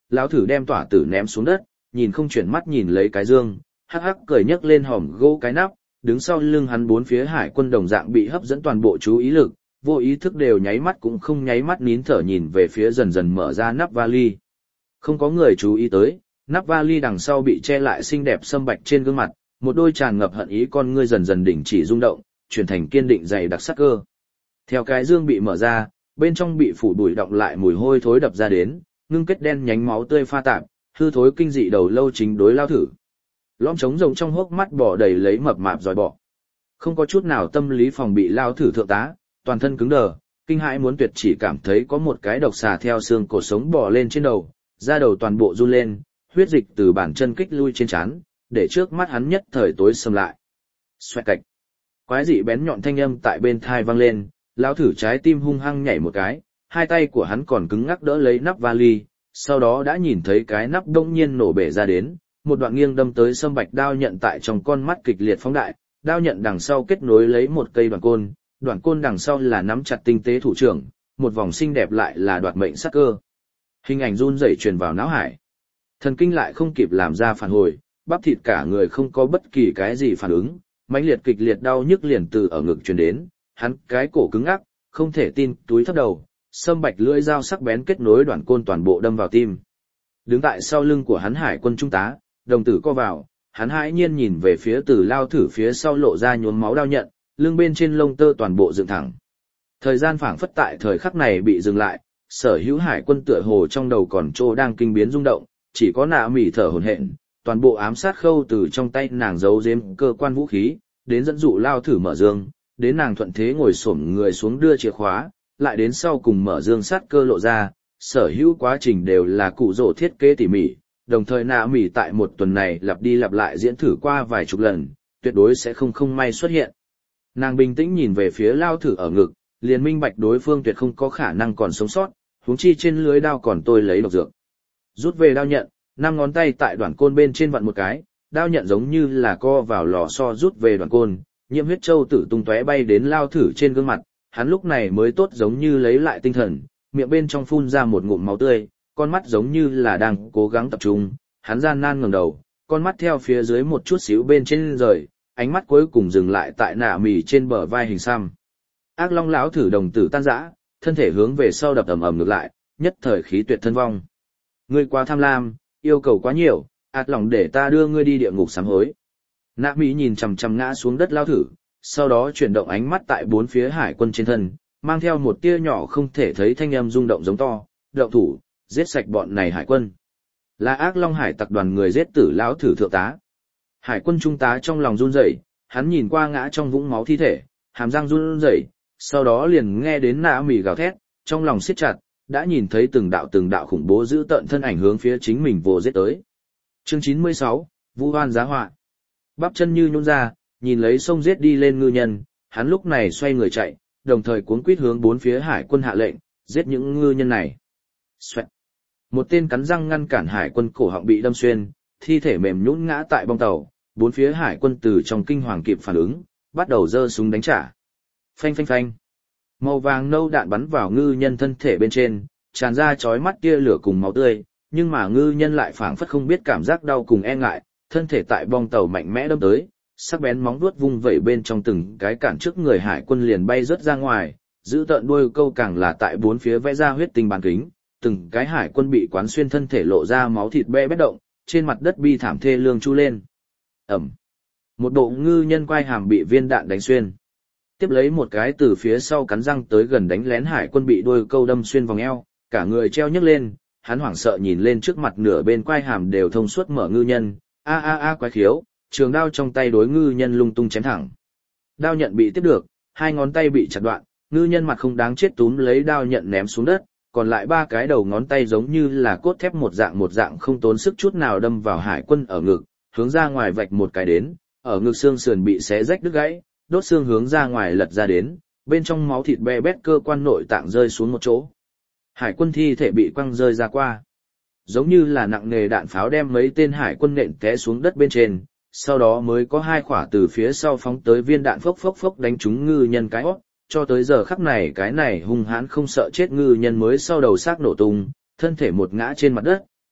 lão thử đem tỏa tử ném xuống đất, nhìn không chuyển mắt nhìn lấy cái dương, hắc hắc cười nhấc lên hòm gỗ cái nắp, đứng sau lưng hắn bốn phía hải quân đồng dạng bị hấp dẫn toàn bộ chú ý lực, vô ý thức đều nháy mắt cũng không nháy mắt nín thở nhìn về phía dần dần mở ra nắp vali. Không có người chú ý tới, nắp vali đằng sau bị che lại xinh đẹp sâm bạch trên gương mặt, một đôi tràn ngập hận ý con ngươi dần dần đình chỉ rung động, chuyển thành kiên định dày đặc sắc cơ. Theo cái dương bị mở ra, bên trong bị phủ bụi đọng lại mùi hôi thối đập ra đến, ngưng kết đen nhánh máu tươi pha tạp, hư thối kinh dị đầu lâu chính đối lao thử. Lõm trống rồng trong hốc mắt bỏ đầy lấy mập mạp giỏi bọ. Không có chút nào tâm lý phòng bị lao thử thượng tá, toàn thân cứng đờ, kinh hãi muốn tuyệt, chỉ cảm thấy có một cái độc xà theo xương cổ sống bò lên trên đầu, da đầu toàn bộ run lên, huyết dịch từ bàn chân kích lui trên trán, để trước mắt hắn nhất thời tối sầm lại. Xoẹt cạch. Quái dị bén nhọn thanh âm tại bên thai vang lên, lao thử trái tim hung hăng nhảy một cái, hai tay của hắn còn cứng ngắc đỡ lấy nắp vali, sau đó đã nhìn thấy cái nắp đông nhiên nổ bể ra đến, một đoạn nghiêng đâm tới sâm bạch đao nhận tại trong con mắt kịch liệt phóng đại, đao nhận đằng sau kết nối lấy một cây đoạn côn đằng sau là nắm chặt tinh tế thủ trưởng, một vòng xinh đẹp lại là đoạt mệnh sắc cơ. Hình ảnh run rẩy truyền vào não hải. Thần kinh lại không kịp làm ra phản hồi, bắp thịt cả người không có bất kỳ cái gì phản ứng, mãnh liệt kịch liệt đau nhức liền từ ở ngực truyền đến, hắn cái cổ cứng ngắc, không thể tin, túi thấp đầu, sâm bạch lưỡi dao sắc bén kết nối đoạn côn toàn bộ đâm vào tim. Đứng tại sau lưng của hắn hải quân trung tá, đồng tử co vào, hắn hãi nhiên nhìn về phía từ lao thử phía sau lộ ra nhuốm máu đao nhận, lưng bên trên lông tơ toàn bộ dựng thẳng. Thời gian phảng phất tại thời khắc này bị dừng lại, sở hữu hải quân tựa hồ trong đầu còn trô đang kinh biến rung động, chỉ có nạ mỉ thở hổn hển, toàn bộ ám sát khâu từ trong tay nàng giấu giếm cơ quan vũ khí, đến dẫn dụ lao thử mở dương, đến nàng thuận thế ngồi xổm người xuống đưa chìa khóa, lại đến sau cùng mở dương sát cơ lộ ra, sở hữu quá trình đều là cụ rỗ thiết kế tỉ mỉ, đồng thời nạ mỉ tại một tuần này lặp đi lặp lại diễn thử qua vài chục lần, tuyệt đối sẽ không may xuất hiện. Nàng bình tĩnh nhìn về phía lao thử ở ngực, liền minh bạch đối phương tuyệt không có khả năng còn sống sót, huống chi trên lưới đao còn tôi lấy độc dược. Rút về đao nhận, 5 ngón tay tại đoạn côn bên trên vặn một cái, đao nhận giống như là co vào lò xo rút về đoạn côn, nhiễm huyết châu tử tung tóe bay đến lao thử trên gương mặt, hắn lúc này mới tốt giống như lấy lại tinh thần, miệng bên trong phun ra một ngụm máu tươi, con mắt giống như là đang cố gắng tập trung, hắn gian nan ngẩng đầu, con mắt theo phía dưới một chút xíu bên trên rời, ánh mắt cuối cùng dừng lại tại nạ mỉ trên bờ vai hình xăm. Ác long lão thử đồng tử tan rã, thân thể hướng về sau đập ầm ầm ngược lại, nhất thời khí tuyệt thân vong. Ngươi quá tham lam, yêu cầu quá nhiều, ạt lòng để ta đưa ngươi đi địa ngục sám hối. Nạ mỉ nhìn chằm chằm ngã xuống đất lao thử, sau đó chuyển động ánh mắt tại bốn phía hải quân trên thân, mang theo một tia nhỏ không thể thấy thanh âm rung động giống to, động thủ, giết sạch bọn này hải quân. Là ác long hải tặc đoàn người giết tử lão thử thượng tá. Hải quân trung tá trong lòng run rẩy, hắn nhìn qua ngã trong vũng máu thi thể, hàm răng run rẩy, sau đó liền nghe đến nạ mỉ gào thét, trong lòng siết chặt, đã nhìn thấy từng đạo khủng bố dữ tợn thân ảnh hướng phía chính mình vồ giết tới. Chương 96, Vu Hoan giá họa. Bắp chân như nhũn ra, nhìn lấy sông giết đi lên ngư nhân, hắn lúc này xoay người chạy, đồng thời cuống quýt hướng bốn phía hải quân hạ lệnh, giết những ngư nhân này. Xoẹt. Một tên cắn răng ngăn cản hải quân cổ họng bị đâm xuyên, thi thể mềm nhũn ngã tại bong tàu, bốn phía hải quân từ trong kinh hoàng kịp phản ứng, bắt đầu giơ súng đánh trả. Phanh phanh phanh. Màu vàng nâu đạn bắn vào ngư nhân thân thể bên trên, tràn ra chói mắt tia lửa cùng máu tươi, nhưng mà ngư nhân lại phảng phất không biết cảm giác đau cùng e ngại, thân thể tại bong tàu mạnh mẽ đâm tới, sắc bén móng vuốt vung vẩy bên trong từng cái cản trước người hải quân liền bay rớt ra ngoài, giữ tợn đuôi câu càng là tại bốn phía vẽ ra huyết tinh bàn kính, từng cái hải quân bị quán xuyên thân thể lộ ra máu thịt be bét động, trên mặt đất bi thảm thê lương chu lên. Ẩm. Một bộ ngư nhân quai hàm bị viên đạn đánh xuyên. Tiếp lấy một cái từ phía sau cắn răng tới gần đánh lén hải quân bị đuôi câu đâm xuyên vòng eo, cả người treo nhấc lên, hắn hoảng sợ nhìn lên trước mặt nửa bên quai hàm đều thông suốt mở ngư nhân, a quái khiếu, trường đao trong tay đối ngư nhân lung tung chém thẳng. Đao nhận bị tiếp được, hai ngón tay bị chặt đoạn, ngư nhân mặt không đáng chết túm lấy đao nhận ném xuống đất, còn lại ba cái đầu ngón tay giống như là cốt thép một dạng không tốn sức chút nào đâm vào hải quân ở ngực, hướng ra ngoài vạch một cái đến, ở ngực xương sườn bị xé rách đứt gãy, đốt xương hướng ra ngoài lật ra đến, bên trong máu thịt be bét cơ quan nội tạng rơi xuống một chỗ. Hải quân thi thể bị quăng rơi ra qua. Giống như là nặng nề đạn pháo đem mấy tên hải quân nện té xuống đất bên trên, sau đó mới có hai quả từ phía sau phóng tới viên đạn phốc đánh trúng ngư nhân cái hót, cho tới giờ khắc này cái này hung hãn không sợ chết ngư nhân mới sau đầu xác nổ tung, thân thể một ngã trên mặt đất,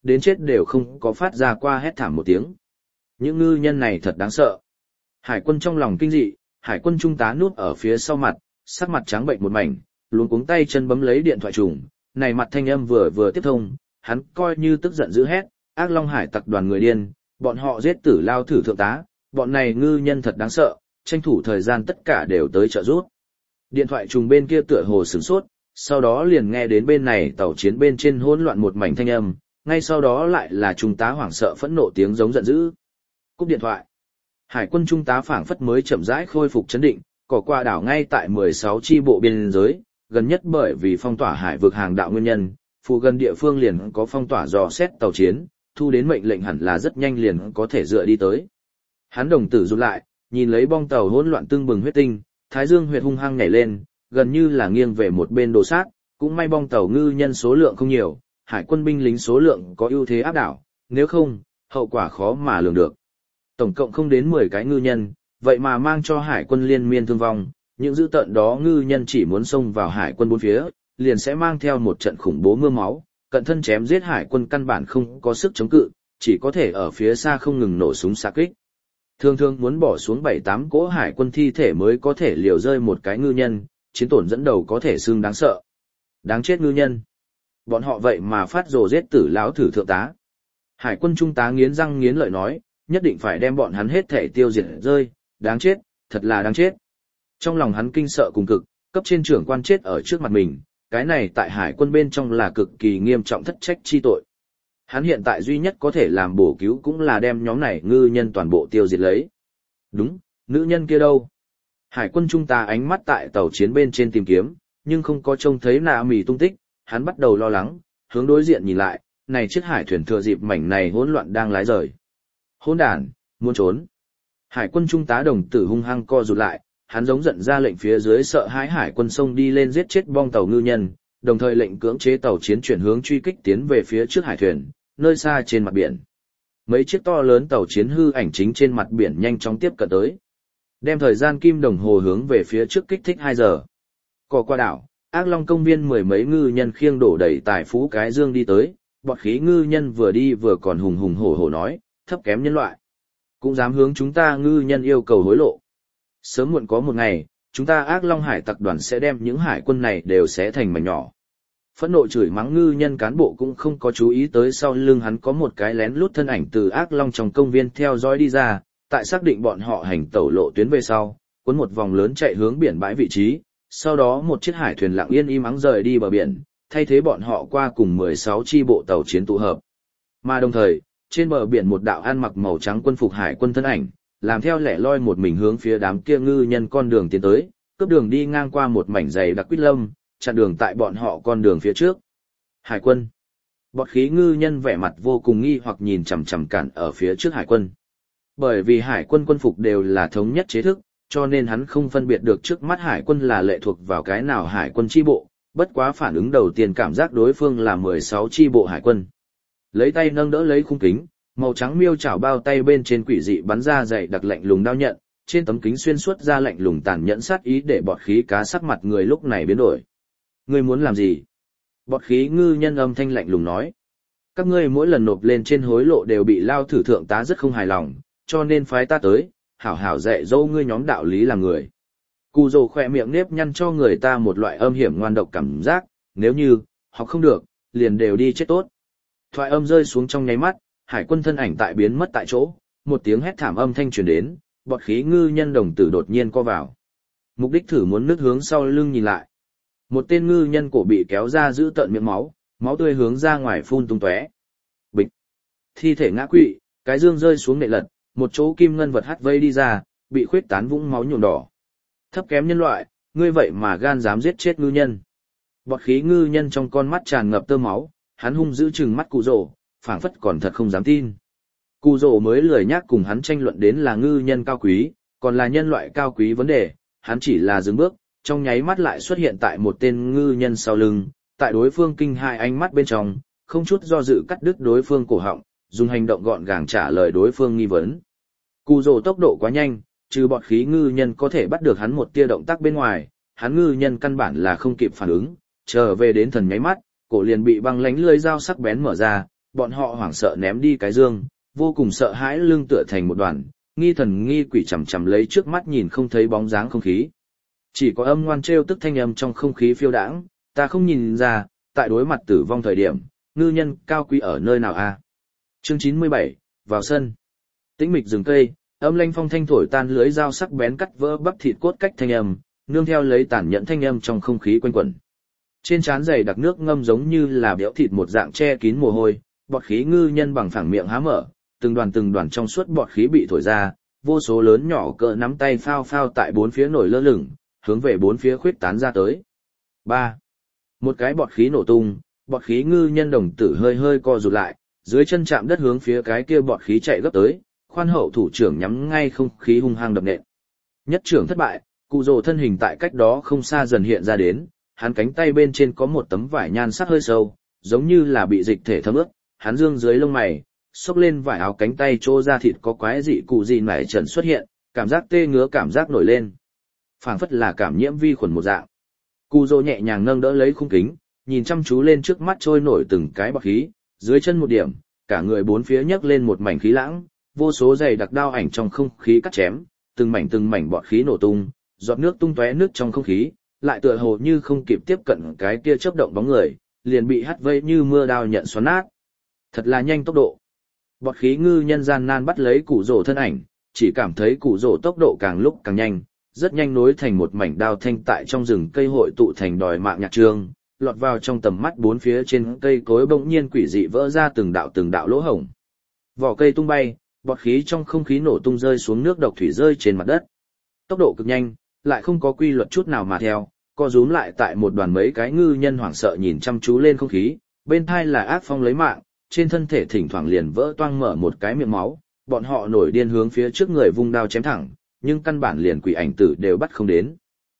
đến chết đều không có phát ra qua hét thảm một tiếng. Những ngư nhân này thật đáng sợ. Hải quân trong lòng kinh dị, hải quân trung tá núp ở phía sau mặt, sắc mặt trắng bệnh một mảnh, luống cuống tay chân bấm lấy điện thoại trùng, này mặt thanh âm vừa tiếp thông, hắn coi như tức giận dữ hét, Ác Long hải tặc đoàn người điên, bọn họ giết tử lao thử thượng tá, bọn này ngư nhân thật đáng sợ, tranh thủ thời gian tất cả đều tới trợ giúp. Điện thoại trùng bên kia tựa hồ sửng sốt, sau đó liền nghe đến bên này tàu chiến bên trên hỗn loạn một mảnh thanh âm, ngay sau đó lại là trung tá hoảng sợ phẫn nộ tiếng giống giận dữ. Cúp điện thoại. Hải quân trung tá phảng phất mới chậm rãi khôi phục chấn định, cỏ qua đảo ngay tại 16 chi bộ biên giới, gần nhất bởi vì phong tỏa hải vực hàng đạo nguyên nhân, phụ gần địa phương liền có phong tỏa dò xét tàu chiến, thu đến mệnh lệnh hẳn là rất nhanh liền có thể dựa đi tới. Hắn đồng tử rụt lại, nhìn lấy bong tàu hỗn loạn tưng bừng huyết tinh, thái dương huyệt hung hăng nhảy lên, gần như là nghiêng về một bên đồ sát, cũng may bong tàu ngư nhân số lượng không nhiều, hải quân binh lính số lượng có ưu thế áp đảo, nếu không, hậu quả khó mà lường được. Tổng cộng không đến 10 cái ngư nhân, vậy mà mang cho hải quân liên miên thương vong, những dữ tợn đó ngư nhân chỉ muốn xông vào hải quân bốn phía, liền sẽ mang theo một trận khủng bố mưa máu, cận thân chém giết hải quân căn bản không có sức chống cự, chỉ có thể ở phía xa không ngừng nổ súng xạ kích. Thường thường muốn bỏ xuống 7-8 cỗ hải quân thi thể mới có thể liều rơi một cái ngư nhân, chiến tổn dẫn đầu có thể xương đáng sợ. Đáng chết ngư nhân. Bọn họ vậy mà phát rồ giết tử lão thử thượng tá. Hải quân trung tá nghiến răng nghiến lợi nói, nhất định phải đem bọn hắn hết thể tiêu diệt rơi, đáng chết, thật là đáng chết. Trong lòng hắn kinh sợ cùng cực, cấp trên trưởng quan chết ở trước mặt mình, cái này tại hải quân bên trong là cực kỳ nghiêm trọng thất trách chi tội. Hắn hiện tại duy nhất có thể làm bổ cứu cũng là đem nhóm này ngư nhân toàn bộ tiêu diệt lấy. Đúng, nữ nhân kia đâu? Hải quân trung tá ánh mắt tại tàu chiến bên trên tìm kiếm, nhưng không có trông thấy nạ mì tung tích, hắn bắt đầu lo lắng, hướng đối diện nhìn lại, này chiếc hải thuyền thừa dịp mảnh này hỗn loạn đang lái rời. Hỗn đản, muốn trốn. Hải quân trung tá đồng tử hung hăng co rụt lại, hắn giống giận ra lệnh phía dưới sợ hãi hải quân sông đi lên giết chết bong tàu ngư nhân, đồng thời lệnh cưỡng chế tàu chiến chuyển hướng truy kích tiến về phía trước hải thuyền, nơi xa trên mặt biển. Mấy chiếc to lớn tàu chiến hư ảnh chính trên mặt biển nhanh chóng tiếp cận tới. Đem thời gian kim đồng hồ hướng về phía trước kích thích 2 giờ. Cỏ qua đảo, Ác Long công viên mười mấy ngư nhân khiêng đổ đầy tài phú cái dương đi tới, bọt khí ngư nhân vừa đi vừa còn hùng hùng hổ hổ nói, thấp kém nhân loại. Cũng dám hướng chúng ta ngư nhân yêu cầu hối lộ. Sớm muộn có một ngày, chúng ta Ác Long hải tặc đoàn sẽ đem những hải quân này đều xé thành mảnh nhỏ. Phẫn nộ chửi mắng ngư nhân cán bộ cũng không có chú ý tới sau lưng hắn có một cái lén lút thân ảnh từ Ác Long trong công viên theo dõi đi ra, tại xác định bọn họ hành tẩu lộ tuyến về sau, cuốn một vòng lớn chạy hướng biển bãi vị trí, sau đó một chiếc hải thuyền lặng yên im ắng rời đi bờ biển, thay thế bọn họ qua cùng 16 chi bộ tàu chiến tụ hợp. Mà đồng thời, trên bờ biển một đạo ăn mặc màu trắng quân phục hải quân thân ảnh, làm theo lẻ loi một mình hướng phía đám kia ngư nhân con đường tiến tới, cướp đường đi ngang qua một mảnh dày đặc quýt lâm, chặn đường tại bọn họ con đường phía trước. Hải quân. Bọt khí ngư nhân vẻ mặt vô cùng nghi hoặc nhìn chằm chằm cản ở phía trước hải quân. Bởi vì hải quân quân phục đều là thống nhất chế thức, cho nên hắn không phân biệt được trước mắt hải quân là lệ thuộc vào cái nào hải quân chi bộ, bất quá phản ứng đầu tiên cảm giác đối phương là 16 chi bộ hải quân. Lấy tay nâng đỡ lấy khung kính, màu trắng miêu chảo bao tay bên trên quỷ dị bắn ra dày đặc lạnh lùng đao nhận, trên tấm kính xuyên suốt ra lạnh lùng tàn nhẫn sát ý để bọt khí cá sắc mặt người lúc này biến đổi. Ngươi muốn làm gì? Bọt khí ngư nhân âm thanh lạnh lùng nói. Các ngươi mỗi lần nộp lên trên hối lộ đều bị lao thử thượng tá rất không hài lòng, cho nên phái ta tới, hảo hảo dạy dỗ ngươi nhóm đạo lý làm người. Cù rồ khỏe miệng nếp nhăn cho người ta một loại âm hiểm ngoan độc cảm giác, nếu như, học không được, liền đều đi chết tốt. Thoại âm rơi xuống trong nháy mắt, hải quân thân ảnh tại biến mất tại chỗ, một tiếng hét thảm âm thanh truyền đến, bọt khí ngư nhân đồng tử đột nhiên co vào. Mục đích thử muốn nứt hướng sau lưng nhìn lại. Một tên ngư nhân cổ bị kéo ra giữ tận miệng máu, máu tươi hướng ra ngoài phun tung tóe. Bịch. Thi thể ngã quỵ, cái dương rơi xuống nệm lật, một chỗ kim ngân vật hắt vây đi ra, bị khuyết tán vũng máu nhuộm đỏ. Thấp kém nhân loại, ngươi vậy mà gan dám giết chết ngư nhân. Bọt khí ngư nhân trong con mắt tràn ngập tơ máu, hắn hung dữ trừng mắt Cù rồ, phảng phất còn thật không dám tin. Cù rồ mới lười nhác cùng hắn tranh luận đến là ngư nhân cao quý, còn là nhân loại cao quý vấn đề, hắn chỉ là dừng bước, trong nháy mắt lại xuất hiện tại một tên ngư nhân sau lưng, tại đối phương kinh hai ánh mắt bên trong, không chút do dự cắt đứt đối phương cổ họng, dùng hành động gọn gàng trả lời đối phương nghi vấn. Cù rồ tốc độ quá nhanh, trừ bọt khí ngư nhân có thể bắt được hắn một tia động tác bên ngoài, hắn ngư nhân căn bản là không kịp phản ứng, trở về đến thần nháy mắt, cổ liền bị băng lánh lưỡi dao sắc bén mở ra, bọn họ hoảng sợ ném đi cái dương, vô cùng sợ hãi lưng tựa thành một đoàn, nghi thần nghi quỷ chằm chằm lấy trước mắt nhìn không thấy bóng dáng không khí. Chỉ có âm ngoan trêu tức thanh âm trong không khí phiêu đãng, ta không nhìn ra, tại đối mặt tử vong thời điểm, ngư nhân cao quý ở nơi nào a? Chương 97, vào sân. Tĩnh mịch rừng cây, âm lanh phong thanh thổi tan lưới dao sắc bén cắt vỡ bắp thịt cốt cách thanh âm, nương theo lấy tàn nhẫn thanh âm trong không khí quanh quẩn. Trên trán dày đặc nước ngâm giống như là béo thịt một dạng che kín mồ hôi, bọt khí ngư nhân bằng phẳng miệng há mở, từng đoàn trong suốt bọt khí bị thổi ra, vô số lớn nhỏ cỡ nắm tay phao phao tại bốn phía nổi lơ lửng, hướng về bốn phía khuyết tán ra tới. 3. Một cái bọt khí nổ tung, bọt khí ngư nhân đồng tử hơi hơi co rụt lại, dưới chân chạm đất hướng phía cái kia bọt khí chạy gấp tới, khoan hậu thủ trưởng nhắm ngay không khí hung hăng đập nện. Nhất trưởng thất bại, cụ rồ thân hình tại cách đó không xa dần hiện ra đến, hắn cánh tay bên trên có một tấm vải nhan sắc hơi sâu, giống như là bị dịch thể thấm ướt, hắn dương dưới lông mày, xốc lên vải áo cánh tay trô ra thịt có quái dị cụ gì nảy trần xuất hiện, cảm giác tê ngứa cảm giác nổi lên. Phảng phất là cảm nhiễm vi khuẩn một dạng. Cụ rồ nhẹ nhàng nâng đỡ lấy khung kính, nhìn chăm chú lên trước mắt trôi nổi từng cái bọt khí, dưới chân một điểm, cả người bốn phía nhấc lên một mảnh khí lãng, vô số dày đặc đao ảnh trong không khí cắt chém, từng mảnh bọt khí nổ tung, giọt nước tung tóe nước trong không khí, lại tựa hồ như không kịp tiếp cận cái kia chớp động bóng người, liền bị hắt vây như mưa đao nhận xoắn nát. Thật là nhanh tốc độ. Bọt khí ngư nhân gian nan bắt lấy cụ rồ thân ảnh, chỉ cảm thấy cụ rồ tốc độ càng lúc càng nhanh, rất nhanh nối thành một mảnh đao thanh tại trong rừng cây hội tụ thành đòi mạng nhạc trường, lọt vào trong tầm mắt bốn phía trên cây cối bỗng nhiên quỷ dị vỡ ra từng đạo lỗ hổng. Vỏ cây tung bay, bọt khí trong không khí nổ tung rơi xuống nước độc thủy rơi trên mặt đất. Tốc độ cực nhanh, lại không có quy luật chút nào mà theo, co rúm lại tại một đoàn mấy cái ngư nhân hoảng sợ nhìn chăm chú lên không khí, bên thai là ác phong lấy mạng, trên thân thể thỉnh thoảng liền vỡ toang mở một cái miệng máu, bọn họ nổi điên hướng phía trước người vung đao chém thẳng, nhưng căn bản liền quỷ ảnh tử đều bắt không đến.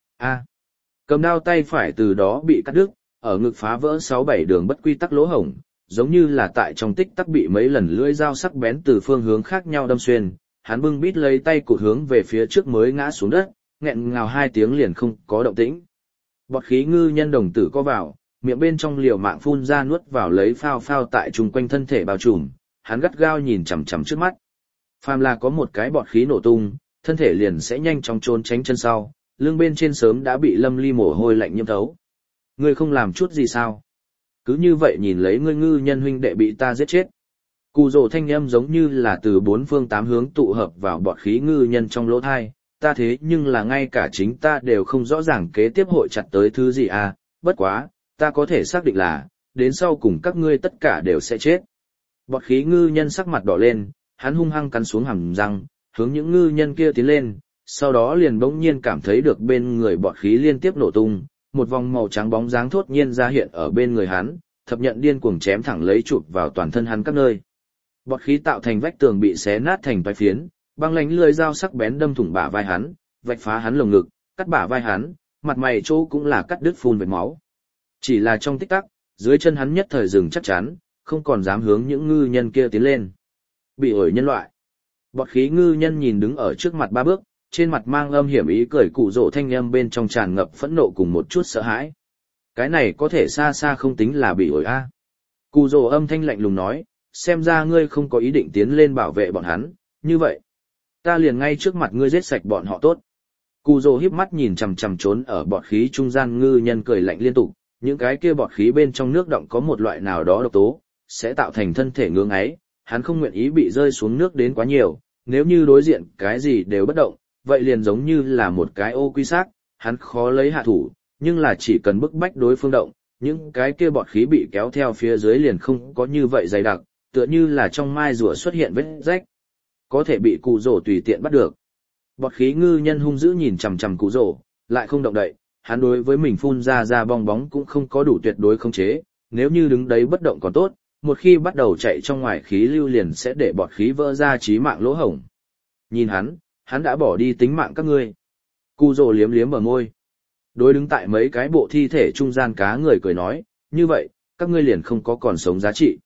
Cầm đao tay phải từ đó bị cắt đứt, ở ngực phá vỡ 6-7 đường bất quy tắc lỗ hổng, giống như là tại trong tích tắc bị mấy lần lưỡi dao sắc bén từ phương hướng khác nhau đâm xuyên, hắn bưng bít lấy tay cụt hướng về phía trước mới ngã xuống đất, nghẹn ngào 2 tiếng liền không có động tĩnh. Bọt khí ngư nhân đồng tử co vào, miệng bên trong liều mạng phun ra nuốt vào lấy phao phao tại chung quanh thân thể bao trùm, hắn gắt gao nhìn chằm chằm trước mắt. Phàm là có một cái bọt khí nổ tung, thân thể liền sẽ nhanh chóng trốn tránh chân sau, lưng bên trên sớm đã bị lâm ly mồ hôi lạnh nhiễm thấu. Ngươi không làm chút gì sao? Cứ như vậy nhìn lấy ngươi ngư nhân huynh đệ bị ta giết chết. Cụ rồ thanh âm giống như là từ 4 phương 8 hướng tụ hợp vào bọt khí ngư nhân trong lỗ thai, ta thế nhưng là ngay cả chính ta đều không rõ ràng kế tiếp hội chặt tới thứ gì à, bất quá, ta có thể xác định là, đến sau cùng các ngươi tất cả đều sẽ chết. Bọt khí ngư nhân sắc mặt đỏ lên, hắn hung hăng cắn xuống hàm răng, hướng những ngư nhân kia tiến lên, sau đó liền bỗng nhiên cảm thấy được bên người bọt khí liên tiếp nổ tung, một vòng màu trắng bóng dáng thốt nhiên ra hiện ở bên người hắn, thập nhận điên cuồng chém thẳng lấy chụp vào toàn thân hắn các nơi. Bọt khí tạo thành vách tường bị xé nát thành toái phiến, băng lánh lưỡi dao sắc bén đâm thủng bả vai hắn, vạch phá hắn lồng ngực, cắt bả vai hắn, mặt mày chỗ cũng là cắt đứt phun vệt máu. Chỉ là trong tích tắc, dưới chân hắn nhất thời dừng chắc chắn, không còn dám hướng những ngư nhân kia tiến lên. Bị ổi nhân loại. Bọt khí ngư nhân nhìn đứng ở trước mặt 3 bước, trên mặt mang âm hiểm ý cười cụ rỗ thanh âm bên trong tràn ngập phẫn nộ cùng một chút sợ hãi. Cái này có thể xa xa không tính là bị ổi a. Cụ rỗ âm thanh lạnh lùng nói, xem ra ngươi không có ý định tiến lên bảo vệ bọn hắn, như vậy. Ta liền ngay trước mặt ngươi giết sạch bọn họ tốt. Cụ rỗ híp mắt nhìn chằm chằm trốn ở bọt khí trung gian ngư nhân cười lạnh liên tục, những cái kia bọt khí bên trong nước động có một loại nào đó độc tố, sẽ tạo thành thân thể ngưỡng ấy, hắn không nguyện ý bị rơi xuống nước đến quá nhiều, nếu như đối diện cái gì đều bất động, vậy liền giống như là một cái ô quy xác, hắn khó lấy hạ thủ, nhưng là chỉ cần bức bách đối phương động, những cái kia bọt khí bị kéo theo phía dưới liền không có như vậy dày đặc, tựa như là trong mai rùa xuất hiện vết rách, có thể bị cụ rổ tùy tiện bắt được. Bọt khí ngư nhân hung dữ nhìn chằm chằm cụ rổ, lại không động đậy, hắn đối với mình phun ra bong bóng cũng không có đủ tuyệt đối khống chế, nếu như đứng đấy bất động còn tốt, một khi bắt đầu chạy trong ngoài khí lưu liền sẽ để bọt khí vỡ ra chí mạng lỗ hổng. Nhìn hắn đã bỏ đi tính mạng các ngươi. Cụ rồ liếm liếm bờ môi. Đối đứng tại mấy cái bộ thi thể trung gian cá người cười nói, như vậy, các ngươi liền không có còn sống giá trị.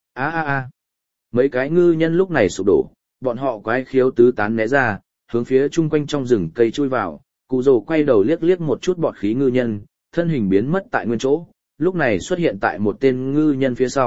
Mấy cái ngư nhân lúc này sụp đổ, bọn họ quái khiếu tứ tán né ra, hướng phía chung quanh trong rừng cây chui vào. Cụ rồ quay đầu liếc liếc một chút bọt khí ngư nhân, thân hình biến mất tại nguyên chỗ, lúc này xuất hiện tại một tên ngư nhân phía sau,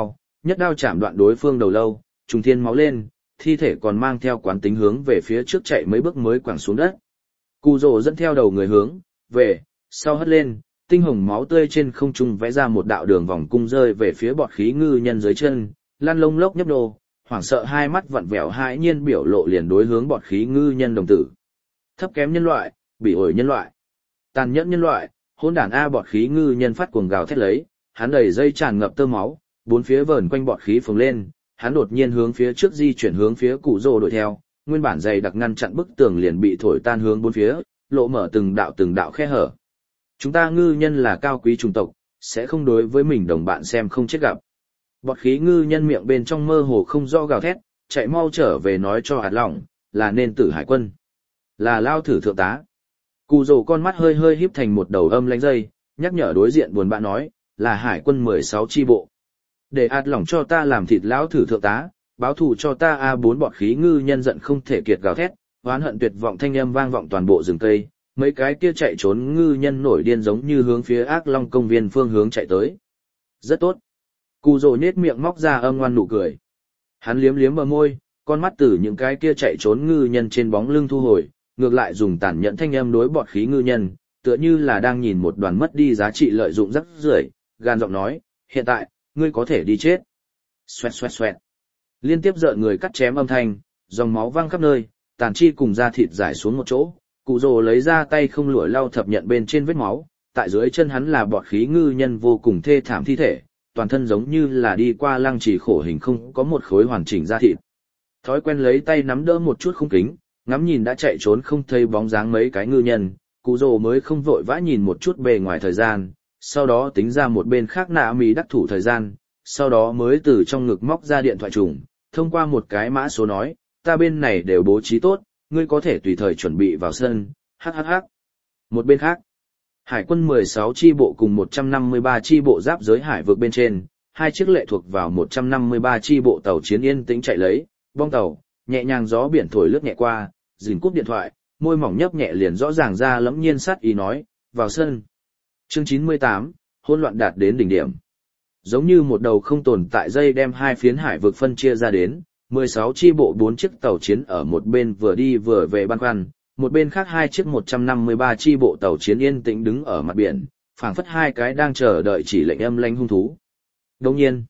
nhất đao chạm đoạn đối phương đầu lâu, trùng thiên máu lên, thi thể còn mang theo quán tính hướng về phía trước chạy mấy bước mới quẳng xuống đất. Cù rồ dẫn theo đầu người hướng về sau hất lên, tinh hồng máu tươi trên không trung vẽ ra một đạo đường vòng cung rơi về phía bọt khí ngư nhân dưới chân, lăn lông lốc nhấp nô, hoảng sợ hai mắt vặn vẹo hãi nhiên biểu lộ liền đối hướng bọt khí ngư nhân đồng tử. Thấp kém nhân loại, bị ổi nhân loại, tàn nhẫn nhân loại, hỗn đản a bọt khí ngư nhân phát cuồng gào thét lấy, hắn đầy dây tràn ngập tơ máu, bốn phía vờn quanh bọt khí phồng lên, hắn đột nhiên hướng phía trước di chuyển hướng phía cụ rồ đuổi theo, nguyên bản dày đặc ngăn chặn bức tường liền bị thổi tan hướng bốn phía, lộ mở từng đạo khe hở. Chúng ta ngư nhân là cao quý chủng tộc, sẽ không đối với mình đồng bạn xem không chết gặp. Bọt khí ngư nhân miệng bên trong mơ hồ không rõ gào thét, chạy mau trở về nói cho hạt lỏng, là nên tử hải quân. Là lao thử thượng tá. Cù rồ con mắt hơi hơi híp thành một đầu âm lánh dây, nhắc nhở đối diện buồn bã nói, là hải quân 16 chi bộ. Để hạt lỏng cho ta làm thịt lão thử thượng tá, báo thù cho ta A4 bọt khí ngư nhân giận không thể kiệt gào thét, oán hận tuyệt vọng thanh âm vang vọng toàn bộ rừng cây, mấy cái kia chạy trốn ngư nhân nổi điên giống như hướng phía Ác Long công viên phương hướng chạy tới. Rất tốt. Cù rồ nhếch miệng móc ra âm ngoan nụ cười. Hắn liếm liếm bờ môi, con mắt từ những cái kia chạy trốn ngư nhân trên bóng lưng thu hồi, ngược lại dùng tàn nhẫn thanh âm đối bọt khí ngư nhân, tựa như là đang nhìn một đoàn mất đi giá trị lợi dụng rắc rưởi, gan giọng nói, hiện tại, ngươi có thể đi chết. Xoẹt xoẹt xoẹt. Liên tiếp rợn người cắt chém âm thanh, dòng máu văng khắp nơi, tàn chi cùng da thịt rải xuống một chỗ, cụ rồ lấy ra tay không lụa lau thập nhận bên trên vết máu, tại dưới chân hắn là bọt khí ngư nhân vô cùng thê thảm thi thể, toàn thân giống như là đi qua lăng trì khổ hình không có một khối hoàn chỉnh da thịt. Thói quen lấy tay nắm đỡ một chút khung kính, ngắm nhìn đã chạy trốn không thấy bóng dáng mấy cái ngư nhân, cụ rồ mới không vội vã nhìn một chút bề ngoài thời gian, sau đó tính ra một bên khác nạ mì đắc thủ thời gian, sau đó mới từ trong ngực móc ra điện thoại trùng, thông qua một cái mã số nói, ta bên này đều bố trí tốt, ngươi có thể tùy thời chuẩn bị vào sân, hhh. Một bên khác, Hải quân 16 chi bộ cùng 153 chi bộ giáp giới hải vực bên trên, hai chiếc lệ thuộc vào 153 chi bộ tàu chiến yên tĩnh chạy lấy, bong tàu, nhẹ nhàng gió biển thổi lướt nhẹ qua, dìn cúp điện thoại, môi mỏng nhấp nhẹ liền rõ ràng ra lẫm nhiên sát ý nói, vào sân. Chương 98, hỗn loạn đạt đến đỉnh điểm. Giống như một đầu không tồn tại dây đem hai phiến hải vực phân chia ra đến, 16 chi bộ 4 chiếc tàu chiến ở một bên vừa đi vừa về băn khoăn, một bên khác hai chiếc 153 chi bộ tàu chiến yên tĩnh đứng ở mặt biển, phảng phất hai cái đang chờ đợi chỉ lệnh âm lãnh hung thú. Đồng nhiên,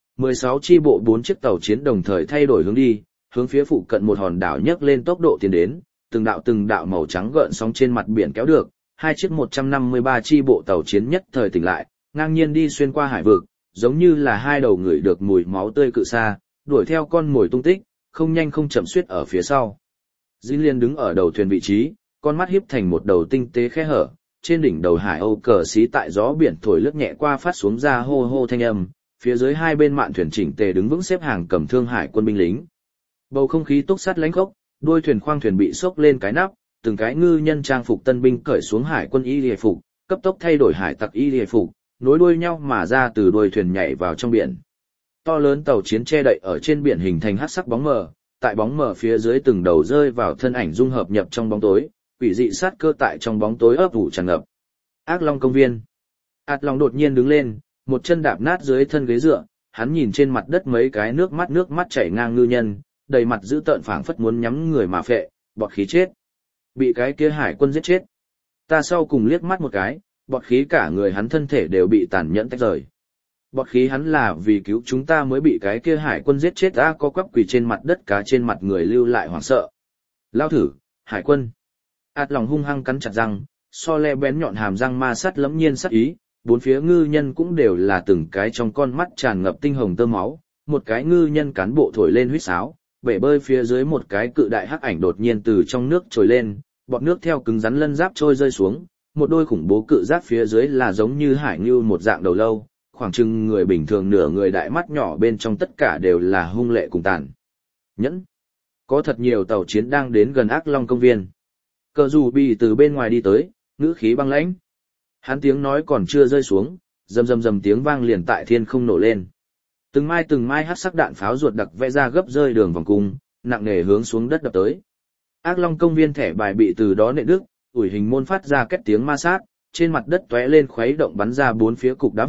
16 chi bộ 4 chiếc tàu chiến đồng thời thay đổi hướng đi, hướng phía phụ cận một hòn đảo nhấc lên tốc độ tiến đến, từng đạo màu trắng gợn sóng trên mặt biển kéo được, hai chiếc 153 chi bộ tàu chiến nhất thời tỉnh lại, ngang nhiên đi xuyên qua hải vực, giống như là hai đầu người được mùi máu tươi cự xa, đuổi theo con mồi tung tích, không nhanh không chậm suýt ở phía sau. Dĩ Liên đứng ở đầu thuyền vị trí, con mắt hiếp thành một đầu tinh tế khe hở, trên đỉnh đầu hải âu cờ xí tại gió biển thổi lướt nhẹ qua phát xuống ra hô hô thanh âm, phía dưới hai bên mạn thuyền chỉnh tề đứng vững xếp hàng cầm thương hải quân binh lính. Bầu không khí túc sắt lãnh khốc, đuôi thuyền khoang thuyền bị xốc lên cái nắp, từng cái ngư nhân trang phục tân binh cởi xuống hải quân y liề phục, cấp tốc thay đổi hải tặc y liề phục, nối đuôi nhau mà ra từ đuôi thuyền nhảy vào trong biển. To lớn tàu chiến che đậy ở trên biển hình thành hắc sắc bóng mờ, tại bóng mờ phía dưới từng đầu rơi vào thân ảnh dung hợp nhập trong bóng tối, quỷ dị sát cơ tại trong bóng tối ấp ủ tràn ngập. Ác Long công viên. Át Long đột nhiên đứng lên, một chân đạp nát dưới thân ghế dựa, hắn nhìn trên mặt đất mấy cái nước mắt chảy ngang ngư nhân, đầy mặt dữ tợn phảng phất muốn nhắm người mà phệ, bọt khí chết. Bị cái kia hải quân giết chết. Ta sau cùng liếc mắt một cái, bọt khí cả người hắn thân thể đều bị tàn nhẫn tách rời. Bọt khí hắn là vì cứu chúng ta mới bị cái kia hải quân giết chết, ta có quắp quỳ trên mặt đất cá trên mặt người lưu lại hoảng sợ. Lao thử, hải quân. Át Lòng hung hăng cắn chặt răng, so le bén nhọn hàm răng ma sát lẫm nhiên sát ý, bốn phía ngư nhân cũng đều là từng cái trong con mắt tràn ngập tinh hồng tơ máu, một cái ngư nhân cán bộ thổi lên huýt sáo, bể bơi phía dưới một cái cự đại hắc ảnh đột nhiên từ trong nước trồi lên, bọt nước theo cứng rắn lân giáp trôi rơi xuống, một đôi khủng bố cự giáp phía dưới là giống như hải ngưu một dạng đầu lâu, khoảng chừng người bình thường nửa người đại mắt nhỏ bên trong tất cả đều là hung lệ cùng tàn nhẫn. Có thật nhiều tàu chiến đang đến gần Ác Long công viên. Cờ dù bị từ bên ngoài đi tới, ngữ khí băng lãnh. Hắn tiếng nói còn chưa rơi xuống, rầm rầm rầm tiếng vang liền tại thiên không nổ lên. Từng mai hắc sắc đạn pháo ruột đặc vẽ ra gấp rơi đường vòng cung, nặng nề hướng xuống đất đập tới. Ác Long công viên thẻ bài bị từ đó nện đứt, ủi hình môn phát ra két tiếng ma sát, trên mặt đất tóe lên khuấy động bắn ra bốn phía cục đá vụn,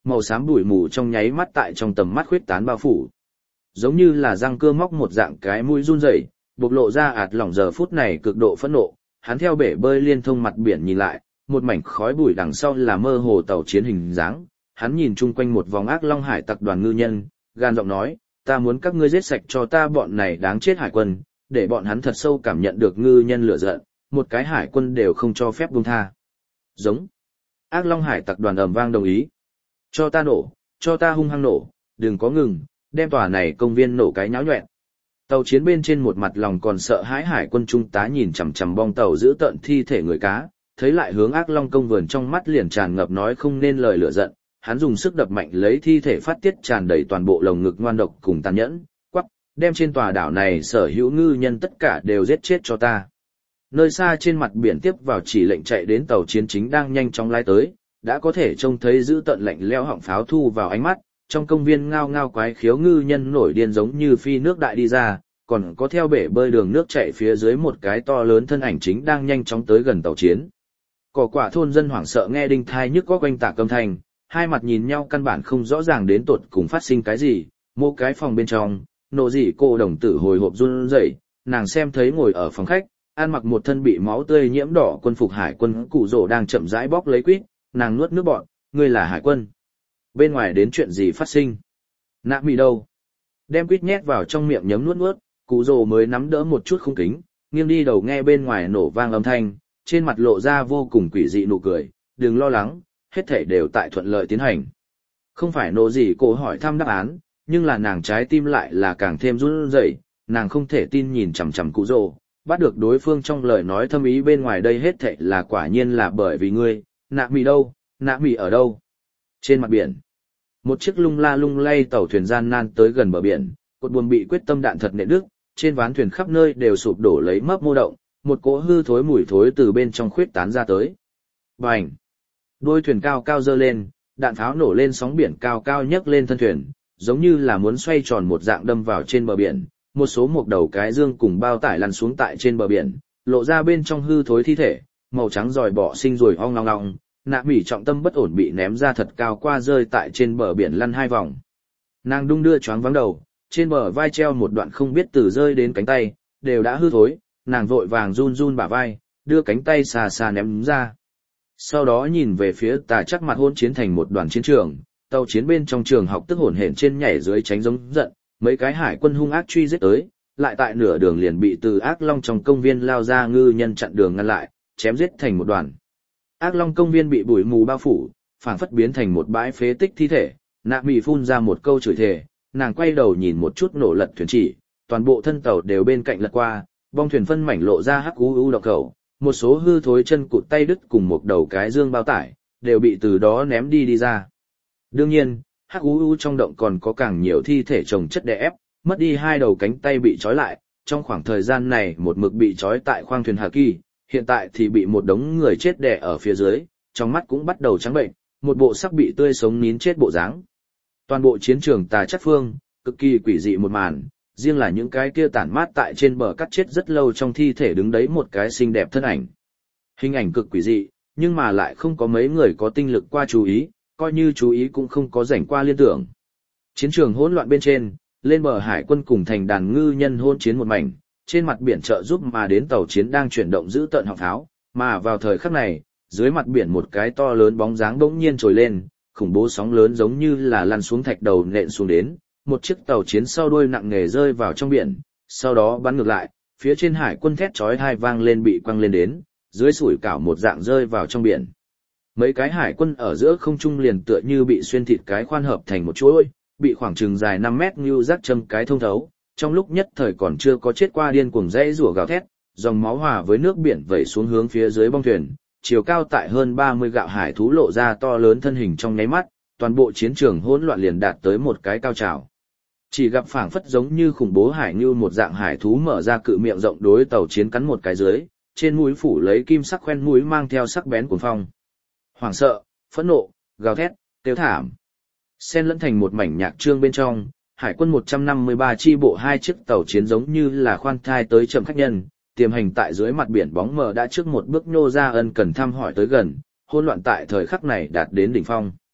màu xám bụi mù trong nháy mắt tại trong tầm mắt khuyết tán bao phủ. Giống như là răng cưa móc một dạng cái mũi run rẩy, bộc lộ ra ạt lỏng giờ phút này cực độ phẫn nộ, hắn theo bể bơi liên thông mặt biển nhìn lại, một mảnh khói bụi đằng sau là mơ hồ tàu chiến hình dáng, hắn nhìn chung quanh một vòng Ác Long Hải tặc đoàn ngư nhân, gan giọng nói, ta muốn các ngươi giết sạch cho ta bọn này đáng chết hải quân, để bọn hắn thật sâu cảm nhận được ngư nhân lửa giận, một cái hải quân đều không cho phép buông tha. Giống. Ác Long Hải tặc đoàn ầm vang đồng ý. Cho ta nổ, cho ta hung hăng nổ, đừng có ngừng, đem tòa này công viên nổ cái nháo nhoẹn. Tàu chiến bên trên một mặt lòng còn sợ hãi hải quân trung tá nhìn chằm chằm bong tàu giữ tận thi thể người cá, thấy lại hướng Ác Long công vườn trong mắt liền tràn ngập nói không nên lời lửa giận, hắn dùng sức đập mạnh lấy thi thể phát tiết tràn đầy toàn bộ lồng ngực ngoan độc cùng tàn nhẫn, quắc, đem trên tòa đảo này sở hữu ngư nhân tất cả đều giết chết cho ta. Nơi xa trên mặt biển tiếp vào chỉ lệnh chạy đến tàu chiến chính đang nhanh chóng lái tới, đã có thể trông thấy giữ tận lạnh lẽo họng pháo thu vào ánh mắt, trong công viên ngao ngao quái khiếu ngư nhân nổi điên giống như phi nước đại đi ra, còn có theo bể bơi đường nước chạy phía dưới một cái to lớn thân ảnh chính đang nhanh chóng tới gần tàu chiến. Cỏ quả thôn dân hoảng sợ nghe đinh thai nhức có quanh tạc âm thanh, hai mặt nhìn nhau căn bản không rõ ràng đến tột cùng phát sinh cái gì, một cái phòng bên trong, nộ dị cô đồng tử hồi hộp run rẩy, nàng xem thấy ngồi ở phòng khách, ăn mặc một thân bị máu tươi nhiễm đỏ quân phục hải quân cụ rổ đang chậm rãi bóc lấy quýt, nàng nuốt nước bọt, ngươi là hải quân. Bên ngoài đến chuyện gì phát sinh? Nạ mì đâu? Đem quýt nhét vào trong miệng nhấm nuốt nuốt, cụ rổ mới nắm đỡ một chút khung kính, nghiêng đi đầu nghe bên ngoài nổ vang âm thanh, trên mặt lộ ra vô cùng quỷ dị nụ cười, đừng lo lắng, hết thảy đều tại thuận lợi tiến hành. Không phải nộ gì cô hỏi thăm đáp án, nhưng là nàng trái tim lại là càng thêm run rẩy, nàng không thể tin nhìn chằm chằm cụ rồ, bắt được đối phương trong lời nói thâm ý bên ngoài đây hết thảy là quả nhiên là bởi vì ngươi, nạ mì đâu, nạ mì ở đâu? Trên mặt biển, một chiếc lung la lung lay tàu thuyền gian nan tới gần bờ biển, cột buồm bị quyết tâm đạn thật nện đứt, trên ván thuyền khắp nơi đều sụp đổ lấy mấp mô động, một cỗ hư thối mùi thối từ bên trong khuyết tán ra tới. Bành! Đuôi thuyền cao cao dơ lên, đạn pháo nổ lên sóng biển cao cao nhấc lên thân thuyền, giống như là muốn xoay tròn một dạng đâm vào trên bờ biển, một số mộc đầu cái dương cùng bao tải lăn xuống tại trên bờ biển, lộ ra bên trong hư thối thi thể, màu trắng giòi bọ sinh rồi ong long long, nạ mỉ trọng tâm bất ổn bị ném ra thật cao qua rơi tại trên bờ biển lăn hai vòng. Nàng đung đưa choáng vắng đầu, trên bờ vai treo một đoạn không biết từ rơi đến cánh tay, đều đã hư thối, nàng vội vàng run run bả vai, đưa cánh tay xà xà ném ra. Sau đó nhìn về phía tà chắc mặt hôn chiến thành một đoàn chiến trường, tàu chiến bên trong trường học tức hổn hển trên nhảy dưới tránh giống giận, mấy cái hải quân hung ác truy giết tới, lại tại nửa đường liền bị từ Ác Long trong công viên lao ra ngư nhân chặn đường ngăn lại, chém giết thành một đoàn. Ác Long công viên bị bụi mù bao phủ, phảng phất biến thành một bãi phế tích thi thể, nạ mì phun ra một câu chửi thề, nàng quay đầu nhìn một chút nổ lật thuyền chỉ, toàn bộ thân tàu đều bên cạnh lật qua, bong thuyền phân mảnh lộ ra hắc u độc khẩu, một số hư thối chân cụt tay đứt cùng một đầu cái dương bao tải, đều bị từ đó ném đi ra. Đương nhiên, hắc u trong động còn có càng nhiều thi thể chồng chất đè ép, mất đi hai đầu cánh tay bị trói lại, trong khoảng thời gian này một mực bị trói tại khoang thuyền Hà Kỳ, hiện tại thì bị một đống người chết đè ở phía dưới, trong mắt cũng bắt đầu trắng bệnh, một bộ sắc bị tươi sống nín chết bộ dáng. Toàn bộ chiến trường tà chắc phương, cực kỳ quỷ dị một màn, riêng là những cái kia tản mát tại trên bờ cắt chết rất lâu trong thi thể đứng đấy một cái xinh đẹp thân ảnh. Hình ảnh cực quỷ dị, nhưng mà lại không có mấy người có tinh lực qua chú ý, coi như chú ý cũng không có rảnh qua liên tưởng. Chiến trường hỗn loạn bên trên, lên bờ hải quân cùng thành đàn ngư nhân hôn chiến một mảnh, trên mặt biển trợ giúp mà đến tàu chiến đang chuyển động giữ tận họng pháo, mà vào thời khắc này, dưới mặt biển một cái to lớn bóng dáng bỗng nhiên trồi lên, khủng bố sóng lớn giống như là lăn xuống thạch đầu nện xuống đến, một chiếc tàu chiến sau đuôi nặng nề rơi vào trong biển, sau đó bắn ngược lại, phía trên hải quân thét chói tai vang lên bị quăng lên đến, dưới sủi cảo một dạng rơi vào trong biển. Mấy cái hải quân ở giữa không trung liền tựa như bị xuyên thịt cái khoan hợp thành một chuỗi, bị khoảng chừng dài 5 mét như rác châm cái thông thấu, trong lúc nhất thời còn chưa có chết qua điên cuồng dãy rủa gào thét, dòng máu hòa với nước biển vẩy xuống hướng phía dưới bong thuyền, chiều cao tại hơn 30 gạo hải thú lộ ra to lớn thân hình trong nháy mắt, toàn bộ chiến trường hỗn loạn liền đạt tới một cái cao trào. Chỉ gặp phảng phất giống như khủng bố hải như một dạng hải thú mở ra cự miệng rộng đối tàu chiến cắn một cái dưới, trên mũi phủ lấy kim sắc khoen mũi mang theo sắc bén cuồng phong. Hoảng sợ, phẫn nộ, gào thét, kêu thảm. Xen lẫn thành một mảnh nhạc trương bên trong, hải quân 153 chi bộ hai chiếc tàu chiến giống như là khoan thai tới chậm khách nhân, tiềm hành tại dưới mặt biển bóng mờ đã trước một bước nhô ra ân cần thăm hỏi tới gần, hỗn loạn tại thời khắc này đạt đến đỉnh phong.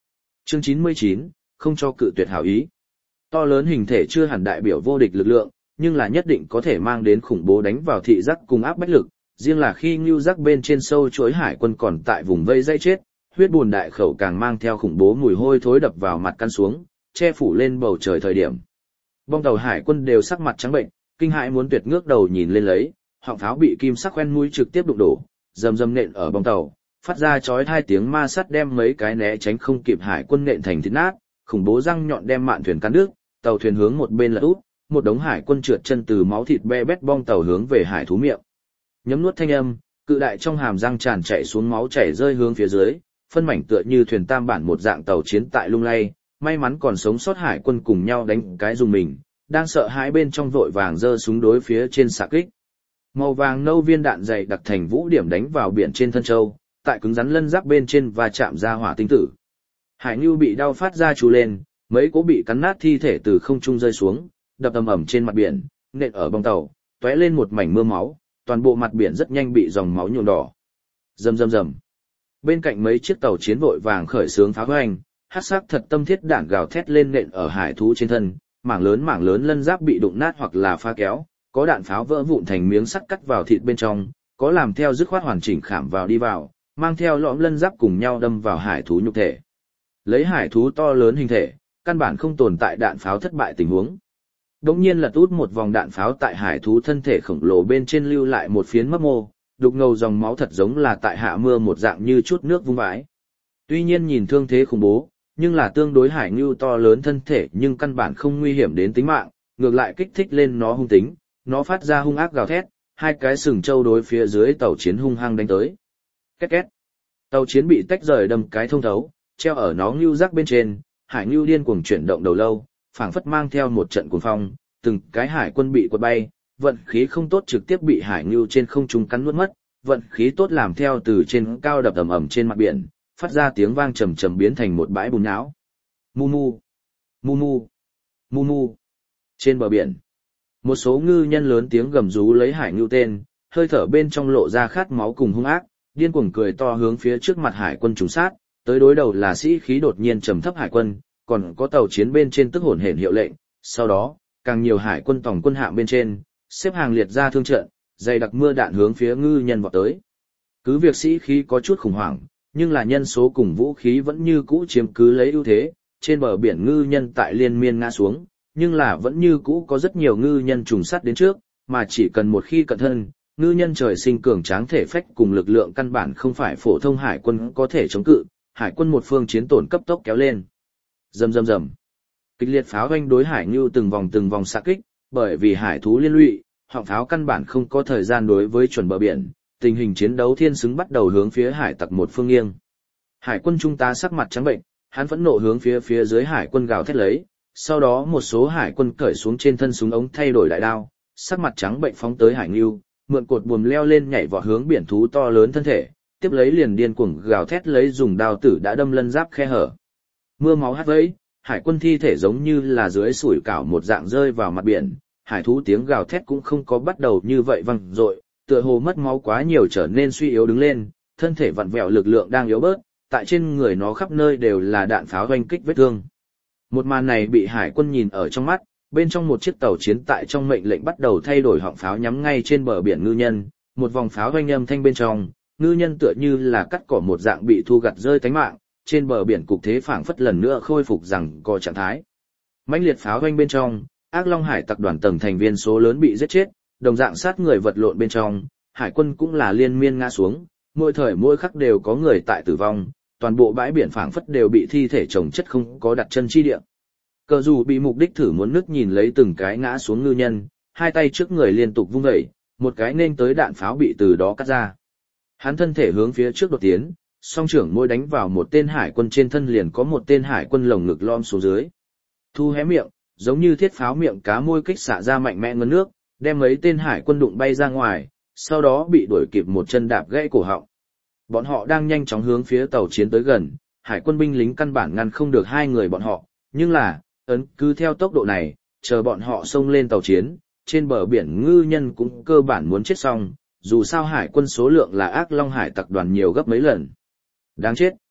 Chương 99, không cho cự tuyệt hảo ý. To lớn hình thể chưa hẳn đại biểu vô địch lực lượng, nhưng là nhất định có thể mang đến khủng bố đánh vào thị giác cùng áp bách lực, riêng là khi ngưu giác bên trên sâu chuỗi hải quân còn tại vùng vây dây chết, huyết bùn đại khẩu càng mang theo khủng bố mùi hôi thối đập vào mặt căn xuống, che phủ lên bầu trời thời điểm. Bong tàu hải quân đều sắc mặt trắng bệnh, kinh hãi muốn tuyệt ngước đầu nhìn lên lấy, họng pháo bị kim sắc khoen mũi trực tiếp đụng đổ, rầm rầm nện ở bong tàu, phát ra chói tai tiếng ma sắt đem mấy cái né tránh không kịp hải quân nện thành thịt nát, khủng bố răng nhọn đem mạn thuyền cắn đứt, tàu thuyền hướng một bên lật úp, một đống hải quân trượt chân từ máu thịt be bét bong tàu hướng về hải thú miệng. Nhấm nuốt thanh âm, cự đại trong hàm răng tràn chảy xuống máu chảy rơi hướng phía dưới, phân mảnh tựa như thuyền tam bản một dạng tàu chiến tại lung lay, may mắn còn sống sót hải quân cùng nhau đánh cái dùng mình, đang sợ hãi bên trong vội vàng giơ súng đối phía trên xạ kích. Màu vàng nâu viên đạn dày đặc thành vũ điểm đánh vào biển trên thân châu, tại cứng rắn lân giáp bên trên và chạm ra hỏa tinh tử. Hải Nưu bị đau phát ra chú lên, mấy cố bị cắn nát thi thể từ không trung rơi xuống, đập ầm ầm trên mặt biển, nện ở bong tàu, tóe lên một mảnh mưa máu, toàn bộ mặt biển rất nhanh bị dòng máu nhuộm đỏ. Rầm rầm rầm. Bên cạnh mấy chiếc tàu chiến vội vàng khởi xướng phá hoành, hắc sắc thật tâm thiết đạn gào thét lên nện ở hải thú trên thân, mảng lớn lân giáp bị đụng nát hoặc là phá kéo, có đạn pháo vỡ vụn thành miếng sắt cắt vào thịt bên trong, có làm theo dứt khoát hoàn chỉnh khảm vào đi vào, mang theo lõm lân giáp cùng nhau đâm vào hải thú nhục thể. Lấy hải thú to lớn hình thể, căn bản không tồn tại đạn pháo thất bại tình huống. Đống nhiên lật út một vòng đạn pháo tại hải thú thân thể khổng lồ bên trên lưu lại một phiến mấp mô, đục ngầu dòng máu thật giống là tại hạ mưa một dạng như chút nước vung vãi. Tuy nhiên nhìn thương thế khủng bố, nhưng là tương đối hải ngưu to lớn thân thể nhưng căn bản không nguy hiểm đến tính mạng, ngược lại kích thích lên nó hung tính, nó phát ra hung ác gào thét, hai cái sừng trâu đối phía dưới tàu chiến hung hăng đánh tới. Két két. Tàu chiến bị tách rời đâm cái thông thấu, treo ở nó ngưu giác bên trên, hải ngưu điên cuồng chuyển động đầu lâu, phảng phất mang theo một trận cuồng phong, từng cái hải quân bị quật bay, vận khí không tốt trực tiếp bị hải ngưu trên không trung cắn nuốt mất, vận khí tốt làm theo từ trên cao đập ầm ầm trên mặt biển, phát ra tiếng vang trầm trầm biến thành một bãi bùn nhão. Mu mu, mu mu, mu mu. Trên bờ biển, một số ngư nhân lớn tiếng gầm rú lấy hải ngưu tên, hơi thở bên trong lộ ra khát máu cùng hung ác, điên cuồng cười to hướng phía trước mặt hải quân trùng sát, tới đối đầu là sĩ khí đột nhiên trầm thấp hải quân, còn có tàu chiến bên trên tức hồn hển hiệu lệnh, sau đó, càng nhiều hải quân tổng quân hạm bên trên, xếp hàng liệt ra thương trận, dày đặc mưa đạn hướng phía ngư nhân vọt tới. Cứ việc sĩ khí có chút khủng hoảng, nhưng là nhân số cùng vũ khí vẫn như cũ chiếm cứ lấy ưu thế, trên bờ biển ngư nhân tại liên miên ngã xuống, nhưng là vẫn như cũ có rất nhiều ngư nhân trùng sát đến trước, mà chỉ cần một khi cận thân, ngư nhân trời sinh cường tráng thể phách cùng lực lượng căn bản không phải phổ thông hải quân có thể chống cự, hải quân một phương chiến tổn cấp tốc kéo lên. Rầm rầm rầm. Kịch liệt pháo hoanh đối hải ngưu từng vòng xạ kích, bởi vì hải thú liên lụy, họng pháo căn bản không có thời gian đối với chuẩn bờ biển, tình hình chiến đấu thiên xứng bắt đầu hướng phía hải tặc một phương nghiêng. Hải quân trung tá sắc mặt trắng bệnh, hắn phẫn nộ hướng phía dưới hải quân gào thét lấy, sau đó một số hải quân cởi xuống trên thân súng ống thay đổi đại đao, sắc mặt trắng bệnh phóng tới hải ngưu, mượn cột buồm leo lên nhảy vọt hướng biển thú to lớn thân thể, tiếp lấy liền điên cuồng gào thét lấy dùng đao tử đã đâm lân giáp khe hở. Mưa máu hắt vẫy, hải quân thi thể giống như là dưới sủi cảo một dạng rơi vào mặt biển, hải thú tiếng gào thét cũng không có bắt đầu như vậy vang dội, tựa hồ mất máu quá nhiều trở nên suy yếu đứng lên, thân thể vặn vẹo lực lượng đang yếu bớt, tại trên người nó khắp nơi đều là đạn pháo hoành kích vết thương. Một màn này bị hải quân nhìn ở trong mắt, bên trong một chiếc tàu chiến tại trong mệnh lệnh bắt đầu thay đổi họng pháo nhắm ngay trên bờ biển ngư nhân, một vòng pháo hoành âm thanh bên trong, ngư nhân tựa như là cắt cỏ một dạng bị thu gặt rơi tánh mạng, trên bờ biển cục thế phảng phất lần nữa khôi phục rằng có trạng thái. Mãnh liệt pháo hoành bên trong, Ác Long Hải tặc đoàn tầng thành viên số lớn bị giết chết, đồng dạng sát người vật lộn bên trong, hải quân cũng là liên miên ngã xuống, mỗi thời mỗi khắc đều có người tại tử vong, toàn bộ bãi biển phảng phất đều bị thi thể chồng chất không có đặt chân chi địa. Cờ dù bị mục đích thử muốn nức nhìn lấy từng cái ngã xuống ngư nhân, hai tay trước người liên tục vung dậy, một cái nên tới đạn pháo bị từ đó cắt ra. Hắn thân thể hướng phía trước đột tiến, song trưởng môi đánh vào một tên hải quân trên thân liền có một tên hải quân lồng ngực lom xuống dưới. Thu hé miệng, giống như thiết pháo miệng cá môi kích xạ ra mạnh mẽ ngấn nước, đem mấy tên hải quân đụng bay ra ngoài, sau đó bị đuổi kịp một chân đạp gãy cổ họng. Bọn họ đang nhanh chóng hướng phía tàu chiến tới gần, hải quân binh lính căn bản ngăn không được hai người bọn họ, nhưng là, cứ theo tốc độ này, chờ bọn họ xông lên tàu chiến, trên bờ biển ngư nhân cũng cơ bản muốn chết xong, dù sao hải quân số lượng là Ác Long Hải tặc đoàn nhiều gấp mấy lần. Đáng chết.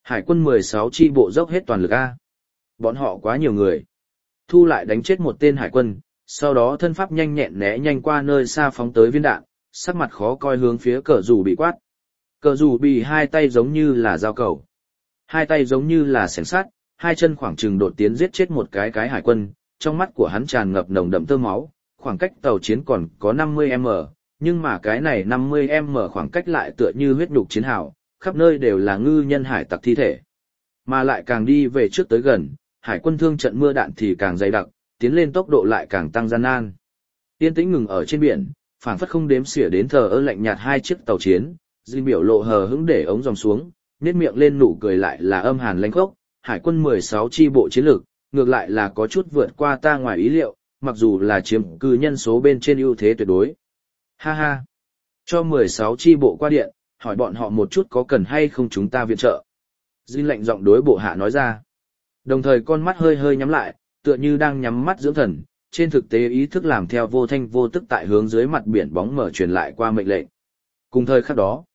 Hải quân 16 chi bộ dốc hết toàn lực A. Bọn họ quá nhiều người. Thu lại đánh chết một tên hải quân, sau đó thân pháp nhanh nhẹn né nhanh qua nơi xa phóng tới viên đạn, sắc mặt khó coi hướng phía cờ rủ bị quát. Cờ rủ bị hai tay giống như là dao cầu. Hai tay giống như là xẻng sắt, hai chân khoảng chừng đột tiến giết chết một cái hải quân, trong mắt của hắn tràn ngập nồng đậm tơ máu, khoảng cách tàu chiến còn có 50m, nhưng mà cái này 50m khoảng cách lại tựa như huyết nhục chiến hào, khắp nơi đều là ngư nhân hải tặc thi thể. Mà lại càng đi về trước tới gần, hải quân thương trận mưa đạn thì càng dày đặc, tiến lên tốc độ lại càng tăng gian nan. Yên tĩnh ngừng ở trên biển, phảng phất không đếm xỉa đến thờ ơ lạnh nhạt hai chiếc tàu chiến, Dinh biểu lộ hờ hững để ống dòng xuống, nét miệng lên nụ cười lại là âm hàn lãnh khốc, hải quân 16 chi bộ chiến lược, ngược lại là có chút vượt qua ta ngoài ý liệu, mặc dù là chiếm cư nhân số bên trên ưu thế tuyệt đối. Ha ha! Cho 16 chi bộ qua điện, hỏi bọn họ một chút có cần hay không chúng ta viện trợ. Dinh lệnh giọng đối bộ hạ nói ra. Đồng thời con mắt hơi hơi nhắm lại, tựa như đang nhắm mắt dưỡng thần, trên thực tế ý thức làm theo vô thanh vô tức tại hướng dưới mặt biển bóng mở truyền lại qua mệnh lệnh. Cùng thời khắc đó,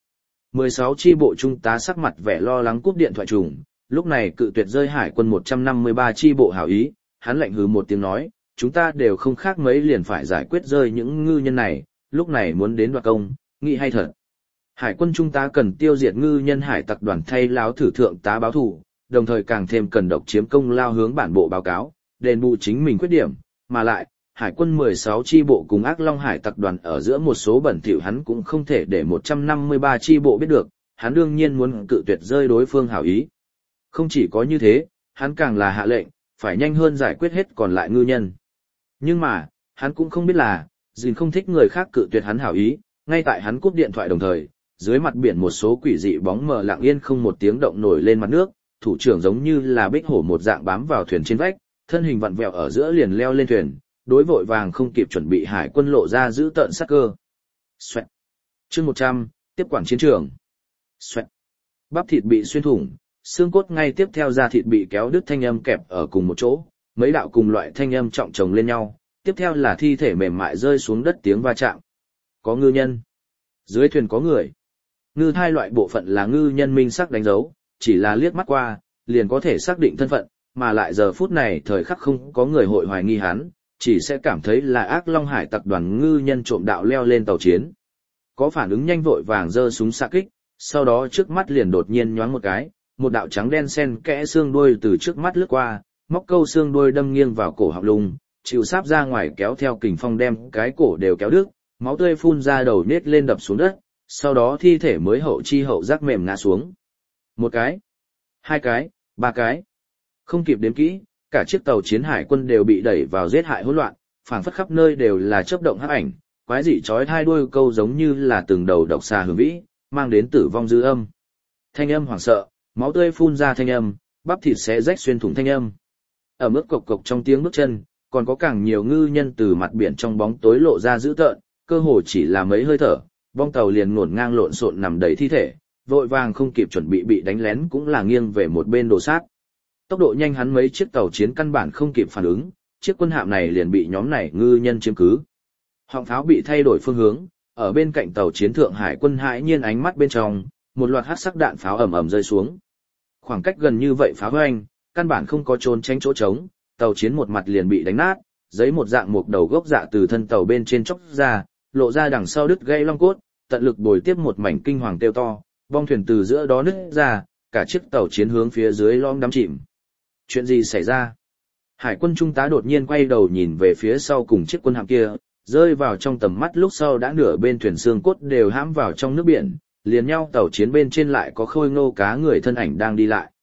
16 chi bộ trung tá sắc mặt vẻ lo lắng cúp điện thoại trùng, lúc này cự tuyệt rơi hải quân 153 chi bộ hảo ý, hắn lạnh hừ một tiếng nói, chúng ta đều không khác mấy liền phải giải quyết rơi những ngư nhân này, lúc này muốn đến đoạt công, nghĩ hay thật. Hải quân trung tá cần tiêu diệt ngư nhân hải tặc đoàn thay láo thử thượng tá báo thù, đồng thời càng thêm cần độc chiếm công lao hướng bản bộ báo cáo, đền bù chính mình khuyết điểm, mà lại, hải quân 16 chi bộ cùng ác long hải tặc đoàn ở giữa một số bẩn thỉu hắn cũng không thể để 153 chi bộ biết được, hắn đương nhiên muốn cự tuyệt rơi đối phương hảo ý. Không chỉ có như thế, hắn càng là hạ lệnh, phải nhanh hơn giải quyết hết còn lại ngư nhân. Nhưng mà, hắn cũng không biết là, Dìn không thích người khác cự tuyệt hắn hảo ý, ngay tại hắn cúp điện thoại đồng thời, dưới mặt biển một số quỷ dị bóng mờ lặng yên không một tiếng động nổi lên mặt nước, thủ trưởng giống như là bích hổ một dạng bám vào thuyền trên vách, thân hình vặn vẹo ở giữa liền leo lên thuyền, đối vội vàng không kịp chuẩn bị hải quân lộ ra giữ tợn sắc cơ. Xoẹt. Chương 100, tiếp quản chiến trường. Xoẹt. Bắp thịt bị xuyên thủng, xương cốt ngay tiếp theo da thịt bị kéo đứt thanh âm kẹp ở cùng một chỗ, mấy đạo cùng loại thanh âm trọng chồng lên nhau, tiếp theo là thi thể mềm mại rơi xuống đất tiếng va chạm. Có ngư nhân. Dưới thuyền có người. Ngư thai loại bộ phận là ngư nhân minh sắc đánh dấu, chỉ là liếc mắt qua, liền có thể xác định thân phận, mà lại giờ phút này thời khắc không có người hội hoài nghi hắn, chỉ sẽ cảm thấy là ác long hải tặc đoàn ngư nhân trộm đạo leo lên tàu chiến. Có phản ứng nhanh vội vàng giơ súng xạ kích, sau đó trước mắt liền đột nhiên nhoáng một cái, một đạo trắng đen xen kẽ xương đuôi từ trước mắt lướt qua, móc câu xương đuôi đâm nghiêng vào cổ họng lung, chịu sáp ra ngoài kéo theo kình phong đem cái cổ đều kéo đứt, máu tươi phun ra đầu nết lên đập xuống đất, sau đó thi thể mới hậu chi hậu giác mềm ngã xuống. Một cái, hai cái, ba cái. Không kịp đếm kỹ, cả chiếc tàu chiến hải quân đều bị đẩy vào giết hại hỗn loạn, phảng phất khắp nơi đều là chớp động hắc ảnh, quái dị chói hai đuôi câu giống như là từng đầu độc xà hưởng vĩ, mang đến tử vong dư âm. Thanh âm hoảng sợ, máu tươi phun ra thanh âm, bắp thịt xé rách xuyên thủng thanh âm. Ở mức cộc cộc trong tiếng bước chân, còn có càng nhiều ngư nhân từ mặt biển trong bóng tối lộ ra dữ tợn, cơ hồ chỉ là mấy hơi thở, bong tàu liền ngổn ngang lộn xộn nằm đầy thi thể, vội vàng không kịp chuẩn bị đánh lén cũng là nghiêng về một bên đổ sát. Tốc độ nhanh hắn mấy chiếc tàu chiến căn bản không kịp phản ứng, chiếc quân hạm này liền bị nhóm này ngư nhân chiếm cứ. Họng pháo bị thay đổi phương hướng, ở bên cạnh tàu chiến thượng hải quân hãi nhiên ánh mắt bên trong, một loạt hắc sắc đạn pháo ầm ầm rơi xuống. Khoảng cách gần như vậy pháo hoành, căn bản không có trốn tránh chỗ trống, tàu chiến một mặt liền bị đánh nát, giấy một dạng một đầu gốc dạ từ thân tàu bên trên chóc ra, lộ ra đằng sau đứt gãy long cốt, tận lực bồi tiếp một mảnh kinh hoàng kêu to, bong thuyền từ giữa đó nứt ra, cả chiếc tàu chiến hướng phía dưới lõm đắm chìm. Chuyện gì xảy ra? Hải quân trung tá đột nhiên quay đầu nhìn về phía sau cùng chiếc quân hạm kia, rơi vào trong tầm mắt lúc sau đã nửa bên thuyền xương cốt đều hãm vào trong nước biển, liền nhau tàu chiến bên trên lại có khôi ngô cá người thân ảnh đang đi lại.